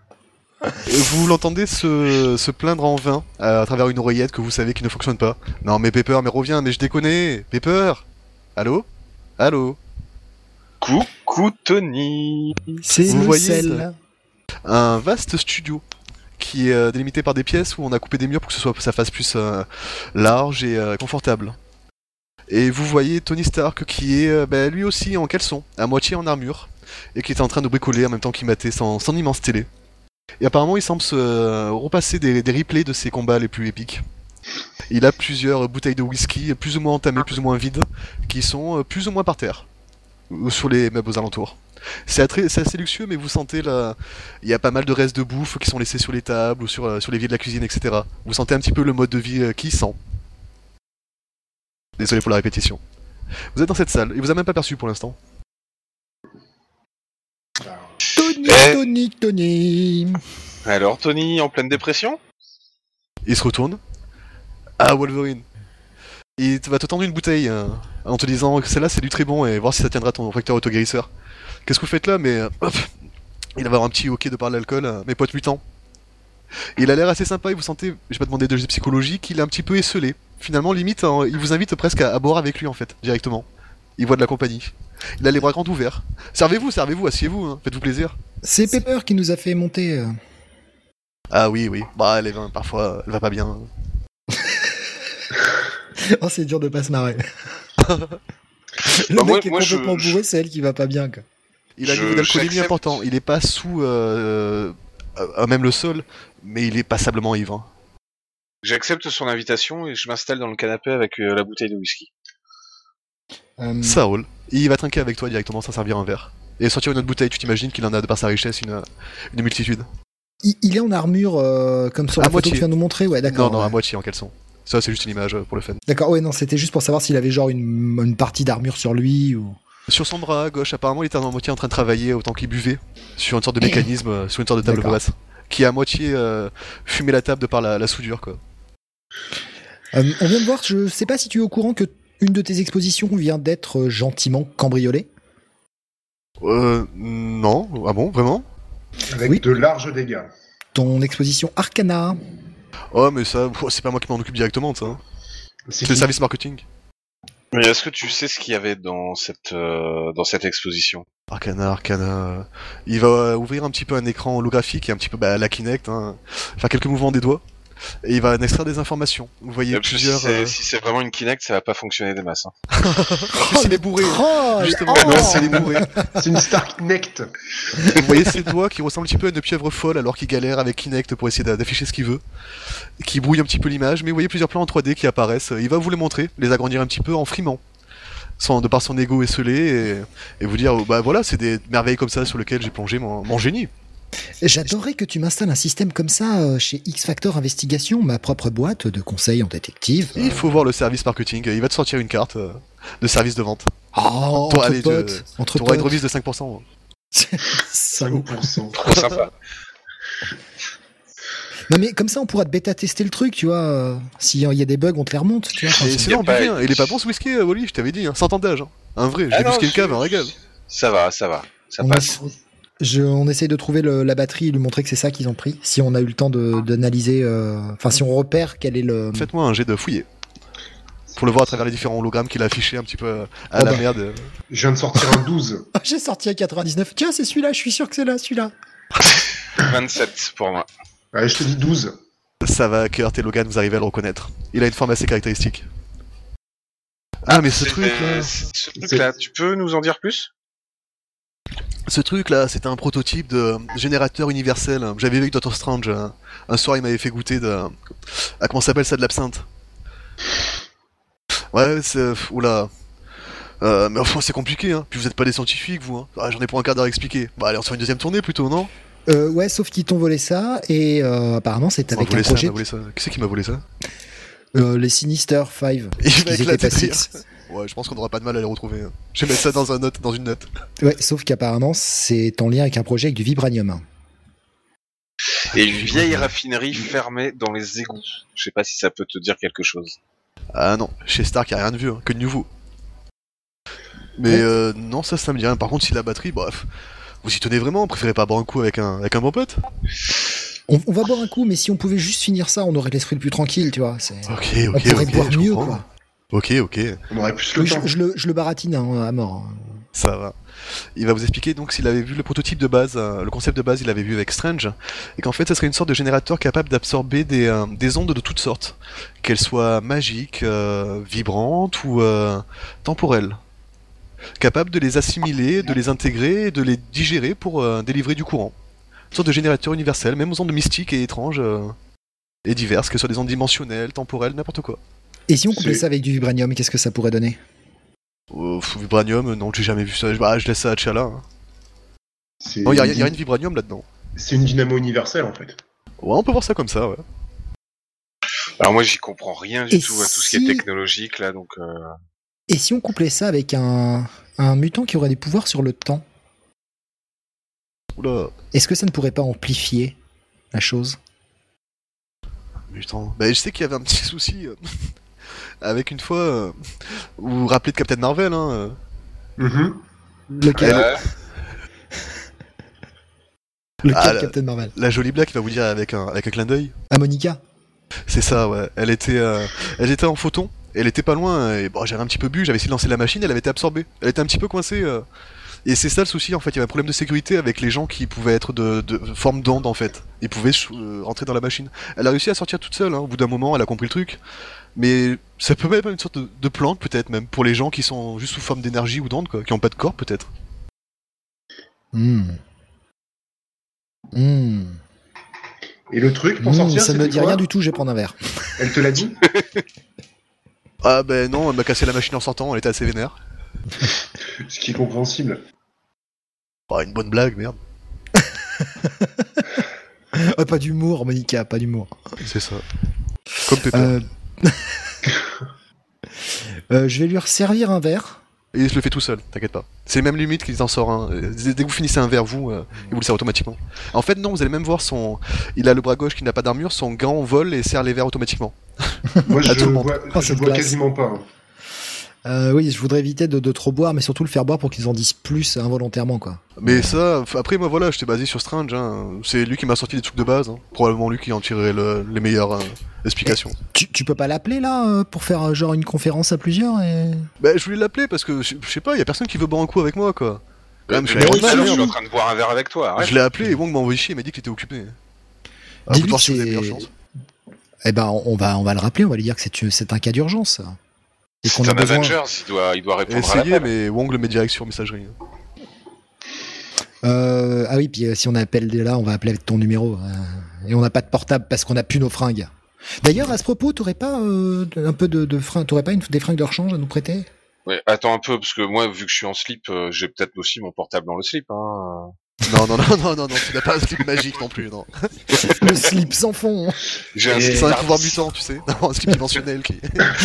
[SPEAKER 1] vous l'entendez se, se plaindre en vain à, à travers une oreillette que vous savez qui ne fonctionne pas. Non mais Pepper, mais reviens, mais je déconne. Pepper. Allô? Allô?
[SPEAKER 2] Coucou Tony.
[SPEAKER 3] C'est
[SPEAKER 1] Vous
[SPEAKER 3] le
[SPEAKER 1] voyez,
[SPEAKER 3] sel.
[SPEAKER 1] Un vaste studio qui est euh, délimité par des pièces où on a coupé des murs pour que ce soit, ça fasse plus euh, large et euh, confortable. Et vous voyez Tony Stark qui est euh, bah, lui aussi en caleçon, à moitié en armure, et qui est en train de bricoler en même temps qu'il matait son, son immense télé. Et apparemment il semble se euh, repasser des, des replays de ses combats les plus épiques. Il a plusieurs bouteilles de whisky, plus ou moins entamées, plus ou moins vides, qui sont euh, plus ou moins par terre, ou sur les meubles aux alentours. C'est attré- c'est assez luxueux, mais vous sentez là, il y a pas mal de restes de bouffe qui sont laissés sur les tables ou sur, euh, sur les l'évier de la cuisine, et cetera. Vous sentez un petit peu le mode de vie euh, qui sent. Désolé pour la répétition. Vous êtes dans cette salle, il vous a même pas perçu pour l'instant.
[SPEAKER 3] Tony,
[SPEAKER 2] Eh.
[SPEAKER 3] Tony, Tony.
[SPEAKER 2] Alors, Tony, en pleine dépression?
[SPEAKER 1] Il se retourne. Ah, Wolverine. Il te- va te tendre une bouteille euh, en te disant que celle-là c'est du très bon et voir si ça tiendra ton facteur autoguérisseur. Qu'est-ce que vous faites là? Mais euh, hop, il va avoir un petit hoquet de par l'alcool, euh, mes potes mutants. Il a l'air assez sympa, et vous sentez, j'ai pas demandé de jet psychologique, il est un petit peu esselé. Finalement, limite, hein, il vous invite presque à, à boire avec lui en fait, directement. Il voit de la compagnie. Il a les bras grands ouverts. Servez-vous, servez-vous, asseyez-vous, hein, faites-vous plaisir.
[SPEAKER 3] C'est Pepper qui nous a fait monter. euh.
[SPEAKER 1] Ah oui, oui, bah elle est, parfois, elle va pas bien.
[SPEAKER 3] Oh, c'est dur de pas se marrer. Le
[SPEAKER 2] Bah,
[SPEAKER 3] mec
[SPEAKER 2] moi-
[SPEAKER 3] est
[SPEAKER 2] moi, je-
[SPEAKER 3] complètement
[SPEAKER 2] je-
[SPEAKER 3] bourré, c'est elle qui va pas bien, quoi.
[SPEAKER 1] Il a un
[SPEAKER 2] Je-
[SPEAKER 1] niveau d'alcoolémie
[SPEAKER 2] j'accepte.
[SPEAKER 1] important, il est pas sous euh, euh, à même le sol, mais il est passablement ivre.
[SPEAKER 2] J'accepte son invitation et je m'installe dans le canapé avec euh, la bouteille de whisky.
[SPEAKER 3] Euh,
[SPEAKER 1] Ça roule. Et il va trinquer avec toi directement sans servir un verre. Et sortir une autre bouteille, tu t'imagines qu'il en a de par sa richesse une, une multitude.
[SPEAKER 3] il, il est en armure euh, comme sur
[SPEAKER 1] À
[SPEAKER 3] la photo
[SPEAKER 1] moitié.
[SPEAKER 3] que tu viens de nous montrer, ouais, d'accord.
[SPEAKER 1] Non, non,
[SPEAKER 3] ouais.
[SPEAKER 1] à moitié en caleçon. Ça, c'est juste une image euh, pour le fun.
[SPEAKER 3] D'accord, ouais, non, c'était juste pour savoir s'il avait genre une, une partie d'armure sur lui ou.
[SPEAKER 1] Sur son bras à gauche, apparemment, il était à moitié en train de travailler autant qu'il buvait sur une sorte de mécanisme, euh, sur une sorte de table
[SPEAKER 3] D'accord.
[SPEAKER 1] basse, qui a à moitié euh, fumé la table de par la, la soudure, quoi.
[SPEAKER 3] Euh, on vient de voir, je sais pas si tu es au courant que une de tes expositions vient d'être euh, gentiment cambriolée.
[SPEAKER 1] Euh, non. Ah bon, vraiment?
[SPEAKER 4] Avec
[SPEAKER 3] Oui.
[SPEAKER 4] de larges dégâts.
[SPEAKER 3] Ton exposition Arcana.
[SPEAKER 1] Oh, mais ça, oh, c'est pas moi qui m'en occupe directement de ça. hein.
[SPEAKER 4] C'est
[SPEAKER 1] C'est le
[SPEAKER 4] qui
[SPEAKER 1] service marketing.
[SPEAKER 2] Mais est-ce que tu sais ce qu'il y avait dans cette euh, dans cette exposition?
[SPEAKER 1] Arcana, Arcana. Il va euh, ouvrir un petit peu un écran holographique et un petit peu bah, la Kinect, hein, faire quelques mouvements des doigts, et il va en extraire des informations. Vous voyez
[SPEAKER 2] Parce que
[SPEAKER 1] plusieurs.
[SPEAKER 2] Si c'est
[SPEAKER 1] euh,
[SPEAKER 2] si c'est vraiment une Kinect, ça va pas fonctionner des masses. Hein.
[SPEAKER 1] En plus, il est bourré.
[SPEAKER 3] Troll
[SPEAKER 1] Justement,
[SPEAKER 3] Oh
[SPEAKER 1] non, c'est les bourrés.
[SPEAKER 4] C'est une Star Kinect.
[SPEAKER 1] Vous voyez ses doigts qui ressemblent un petit peu à une pieuvre folle alors qu'il galère avec Kinect pour essayer d'a- d'afficher ce qu'il veut, qui brouille un petit peu l'image, mais vous voyez plusieurs plans en trois D qui apparaissent. Il va vous les montrer, les agrandir un petit peu en frimant, sans, de par son ego esselé, et, et vous dire, oh, bah voilà, c'est des merveilles comme ça sur lesquelles j'ai plongé mon, mon génie.
[SPEAKER 3] J'adorerais que tu m'installes un système comme ça euh, chez X-Factor Investigation, ma propre boîte de conseils en détective.
[SPEAKER 1] Il faut voir le service marketing, il va te sortir une carte euh, de service de vente.
[SPEAKER 3] Oh,
[SPEAKER 1] Toi,
[SPEAKER 3] entre
[SPEAKER 1] allez,
[SPEAKER 3] potes,
[SPEAKER 1] je-
[SPEAKER 3] entre
[SPEAKER 1] Tu auras une
[SPEAKER 3] potes.
[SPEAKER 1] revise de cinq pour cent.
[SPEAKER 3] Salaud.
[SPEAKER 4] cinq pour cent.
[SPEAKER 2] Trop sympa.
[SPEAKER 3] Non mais comme ça on pourra te bêta-tester le truc, tu vois. euh, S'il y a des bugs, on te les remonte, tu vois. Enfin,
[SPEAKER 1] Et
[SPEAKER 3] c'est-
[SPEAKER 1] c'est
[SPEAKER 2] y a
[SPEAKER 1] là, on
[SPEAKER 2] pas-
[SPEAKER 1] buvait, hein. Il est pas bon ce whisky, euh, Wally, je t'avais dit, hein. Sans tendage. Hein. Un vrai, j'ai
[SPEAKER 2] Ah non,
[SPEAKER 1] busqué une
[SPEAKER 2] je-
[SPEAKER 1] cave, un régal.
[SPEAKER 2] Ça va, ça va. Ça
[SPEAKER 3] on,
[SPEAKER 2] passe.
[SPEAKER 3] essa- je- on essaye de trouver le- la batterie et lui montrer que c'est ça qu'ils ont pris. Si on a eu le temps de- d'analyser, euh, enfin si on repère quel est le.
[SPEAKER 1] Faites-moi un jet de fouiller. Pour le voir à travers les différents hologrammes qu'il a affichés un petit peu à
[SPEAKER 3] Oh
[SPEAKER 1] la
[SPEAKER 3] bah.
[SPEAKER 1] merde.
[SPEAKER 4] Je viens de sortir un douze.
[SPEAKER 3] Ah, j'ai sorti à quatre-vingt-dix-neuf. Tiens, c'est celui-là. Je suis sûr que c'est là, celui-là.
[SPEAKER 2] vingt-sept pour moi.
[SPEAKER 4] Allez, je te dis douze.
[SPEAKER 1] Ça va, Kurt et Logan, vous arrivez à le reconnaître. Il a une forme assez caractéristique. Ah, mais ce
[SPEAKER 2] C'est-
[SPEAKER 1] truc là,
[SPEAKER 2] Ce truc-là, tu peux nous en dire plus?
[SPEAKER 1] ce truc là, c'était un prototype de générateur universel. J'avais vu avec Doctor Strange. Un, un soir, il m'avait fait goûter de. Ah, comment ça s'appelle ça, de l'absinthe? Ouais, c'est. Oula. Euh, mais enfin, c'est compliqué, hein. Puis vous êtes pas des scientifiques, vous, hein. Ah, j'en ai pour un quart d'heure à expliquer. Bah, allez, on se fait une deuxième tournée plutôt, non?
[SPEAKER 3] Euh, ouais, sauf qu'ils t'ont volé ça et euh, apparemment c'est
[SPEAKER 1] On m'a
[SPEAKER 3] avec
[SPEAKER 1] volé
[SPEAKER 3] un
[SPEAKER 1] ça,
[SPEAKER 3] projet.
[SPEAKER 1] m'a volé ça. Qui c'est qui m'a volé ça?
[SPEAKER 3] Euh, les Sinister Five.
[SPEAKER 1] Il
[SPEAKER 3] Ils
[SPEAKER 1] va
[SPEAKER 3] étaient
[SPEAKER 1] éclater
[SPEAKER 3] pas
[SPEAKER 1] de rire.
[SPEAKER 3] six.
[SPEAKER 1] Ouais, je pense qu'on aura pas de mal à les retrouver. hein. Je vais mettre ça dans, un note, dans une note.
[SPEAKER 3] Ouais, sauf qu'apparemment c'est en lien avec un projet avec du vibranium.
[SPEAKER 2] Et une vieille raffinerie fermée dans les égouts. Je sais pas si ça peut te dire quelque chose.
[SPEAKER 1] Ah non, chez Stark, y a rien de vieux, hein, que de nouveau. Mais
[SPEAKER 3] Ouais.
[SPEAKER 1] euh, non, ça, ça me dit rien. Par contre, si la batterie, bref, vous y tenez vraiment, préférez pas boire un coup avec un, avec un bon pote?
[SPEAKER 3] On, on va boire un coup, mais si on pouvait juste finir ça, on aurait l'esprit le plus tranquille, tu vois. c'est-
[SPEAKER 1] Ok,
[SPEAKER 3] on
[SPEAKER 1] ok,
[SPEAKER 3] pourrait
[SPEAKER 1] ok,
[SPEAKER 3] boire
[SPEAKER 1] je
[SPEAKER 3] mieux,
[SPEAKER 1] comprends.
[SPEAKER 3] quoi.
[SPEAKER 1] Ok, ok,
[SPEAKER 4] On aurait plus le
[SPEAKER 3] Oui, je,
[SPEAKER 4] temps.
[SPEAKER 3] je le, je le baratine hein, à mort. hein.
[SPEAKER 1] ça va. Il va vous expliquer donc s'il avait vu le prototype de base, euh, le concept de base, il avait vu avec Strange, et qu'en fait, ça serait une sorte de générateur capable d'absorber des, euh, des ondes de toutes sortes, qu'elles soient magiques, euh, vibrantes ou euh, temporelles. Capable de les assimiler, de les intégrer et de les digérer pour euh, délivrer du courant. Une sorte de générateur universel, même aux ondes mystiques et étranges euh, et diverses, que ce soit des ondes dimensionnelles, temporelles, n'importe quoi.
[SPEAKER 3] Et si on couplait
[SPEAKER 4] C'est-
[SPEAKER 3] ça avec du vibranium, qu'est-ce que ça pourrait donner?
[SPEAKER 1] Euh, pff, vibranium, non, j'ai jamais vu ça. Bah, je laisse ça à Tchala. Hein.
[SPEAKER 4] C'est
[SPEAKER 1] Non, y a, y a rien de vibranium là-dedans.
[SPEAKER 4] c'est une dynamo universelle en fait.
[SPEAKER 1] Ouais, on peut voir ça comme ça, ouais.
[SPEAKER 2] Alors moi j'y comprends rien du
[SPEAKER 3] Et
[SPEAKER 2] tout à tout ce qui est
[SPEAKER 3] si-
[SPEAKER 2] technologique là, donc euh...
[SPEAKER 3] Et si on couplait ça avec un, un mutant qui aurait des pouvoirs sur le temps,
[SPEAKER 1] Oula,
[SPEAKER 3] est-ce que ça ne pourrait pas amplifier la chose?
[SPEAKER 1] putain. Bah, je sais qu'il y avait un petit souci euh, avec une fois. Euh, vous vous rappelez de Captain Marvel, hein euh,
[SPEAKER 4] Mhm.
[SPEAKER 3] Lequel,
[SPEAKER 2] Ouais.
[SPEAKER 3] lequel
[SPEAKER 1] Ah, la-
[SPEAKER 3] Captain Marvel?
[SPEAKER 1] La jolie blague, il va vous dire avec un, avec un clin d'œil.
[SPEAKER 3] Ah, Monica?
[SPEAKER 1] C'est ça, ouais. Elle était, euh, elle était en photon. Et elle était pas loin. Et bon, j'avais un petit peu bu. J'avais essayé de lancer la machine. Elle avait été absorbée. Elle était un petit peu coincée. euh, Et c'est ça le souci, en fait. Il y avait un problème de sécurité avec les gens qui pouvaient être de, de forme d'onde, en fait. Ils pouvaient euh, rentrer dans la machine. Elle a réussi à sortir toute seule. Hein. Au bout d'un moment, elle a compris le truc. Mais ça peut même être une sorte de, de plante, peut-être même, pour les gens qui sont juste sous forme d'énergie ou d'onde, quoi, qui ont pas de corps, peut-être.
[SPEAKER 3] Hmm. Hmm.
[SPEAKER 4] Et le truc pour
[SPEAKER 3] Hmm,
[SPEAKER 4] sortir,
[SPEAKER 3] ça ne me
[SPEAKER 4] c'était
[SPEAKER 3] dit
[SPEAKER 4] quoi
[SPEAKER 3] rien du tout, je vais prendre un verre.
[SPEAKER 4] Elle te l'a dit?
[SPEAKER 1] Ah ben non, elle m'a cassé la machine en sortant. Elle était assez vénère.
[SPEAKER 4] Ce qui est compréhensible.
[SPEAKER 1] Oh, une bonne blague, merde.
[SPEAKER 3] Ah, pas d'humour, Monica, pas d'humour.
[SPEAKER 1] C'est ça. Comme Pepper.
[SPEAKER 3] Euh... euh, je vais lui resservir un verre.
[SPEAKER 1] Et je le fais tout seul, t'inquiète pas. C'est même limite qu'il en sort un. Euh, Dès que vous finissez un verre, vous, euh, il vous le sert automatiquement. En fait, non, vous allez même voir son. Il a le bras gauche qui n'a pas d'armure, son gant vole et serre les verres automatiquement.
[SPEAKER 4] Moi, je
[SPEAKER 1] À tout le monde.
[SPEAKER 4] vois,
[SPEAKER 3] Oh,
[SPEAKER 4] je
[SPEAKER 3] cette
[SPEAKER 4] vois
[SPEAKER 3] classe.
[SPEAKER 4] quasiment pas. hein.
[SPEAKER 3] Euh, oui, je voudrais éviter de, de trop boire, mais surtout le faire boire pour qu'ils en disent plus involontairement, quoi.
[SPEAKER 1] Mais ça, f- après, moi voilà, j'étais basé sur Strange. Hein. C'est lui qui m'a sorti des trucs de base. Hein. Probablement lui qui en tirerait le- les meilleures euh, explications.
[SPEAKER 3] Tu, tu peux pas l'appeler là euh, pour faire euh, genre une conférence à plusieurs et...
[SPEAKER 1] Bah, je voulais l'appeler parce que je je sais pas, y a personne qui veut boire un coup avec moi, quoi. Quand même, je suis
[SPEAKER 2] Mais
[SPEAKER 1] Iron
[SPEAKER 2] oui,
[SPEAKER 1] Man,
[SPEAKER 2] alors, je
[SPEAKER 1] merde.
[SPEAKER 2] suis en train de boire un verre avec toi. arrête.
[SPEAKER 1] Je l'ai appelé et Wong m'a envoyé chier, il m'a dit qu'il était occupé. Ah,
[SPEAKER 3] Dis-lui
[SPEAKER 1] faut voir
[SPEAKER 3] que
[SPEAKER 1] si vous avez
[SPEAKER 3] c'est-
[SPEAKER 1] meilleure chance.
[SPEAKER 3] Eh ben, on va, on va le rappeler, on va lui dire que c'est, c'est un cas d'urgence. Et qu'on
[SPEAKER 2] C'est
[SPEAKER 3] a
[SPEAKER 2] un
[SPEAKER 3] besoin.
[SPEAKER 2] Avengers, il doit, il doit répondre à
[SPEAKER 1] Essayez,
[SPEAKER 2] l'appel.
[SPEAKER 1] mais Wong le met direct sur messagerie.
[SPEAKER 3] Euh, ah oui, puis euh, si on appelle de là, on va appeler avec ton numéro. euh, et on n'a pas de portable parce qu'on a plus nos fringues. D'ailleurs, à ce propos, t'aurais pas euh, un peu de, de fringues, t'aurais pas une, des fringues de rechange à nous prêter?
[SPEAKER 2] Ouais, attends un peu, parce que moi, vu que je suis en slip, euh, j'ai peut-être aussi mon portable dans le slip. Hein.
[SPEAKER 1] Non, non, non, non, non, non, tu n'as pas un slip magique non plus, non.
[SPEAKER 3] Le slip sans fond.
[SPEAKER 2] J'ai un
[SPEAKER 4] Et-
[SPEAKER 2] slip
[SPEAKER 1] C'est un
[SPEAKER 2] Tardis.
[SPEAKER 1] pouvoir mutant, tu sais. Non, un slip dimensionnel qui.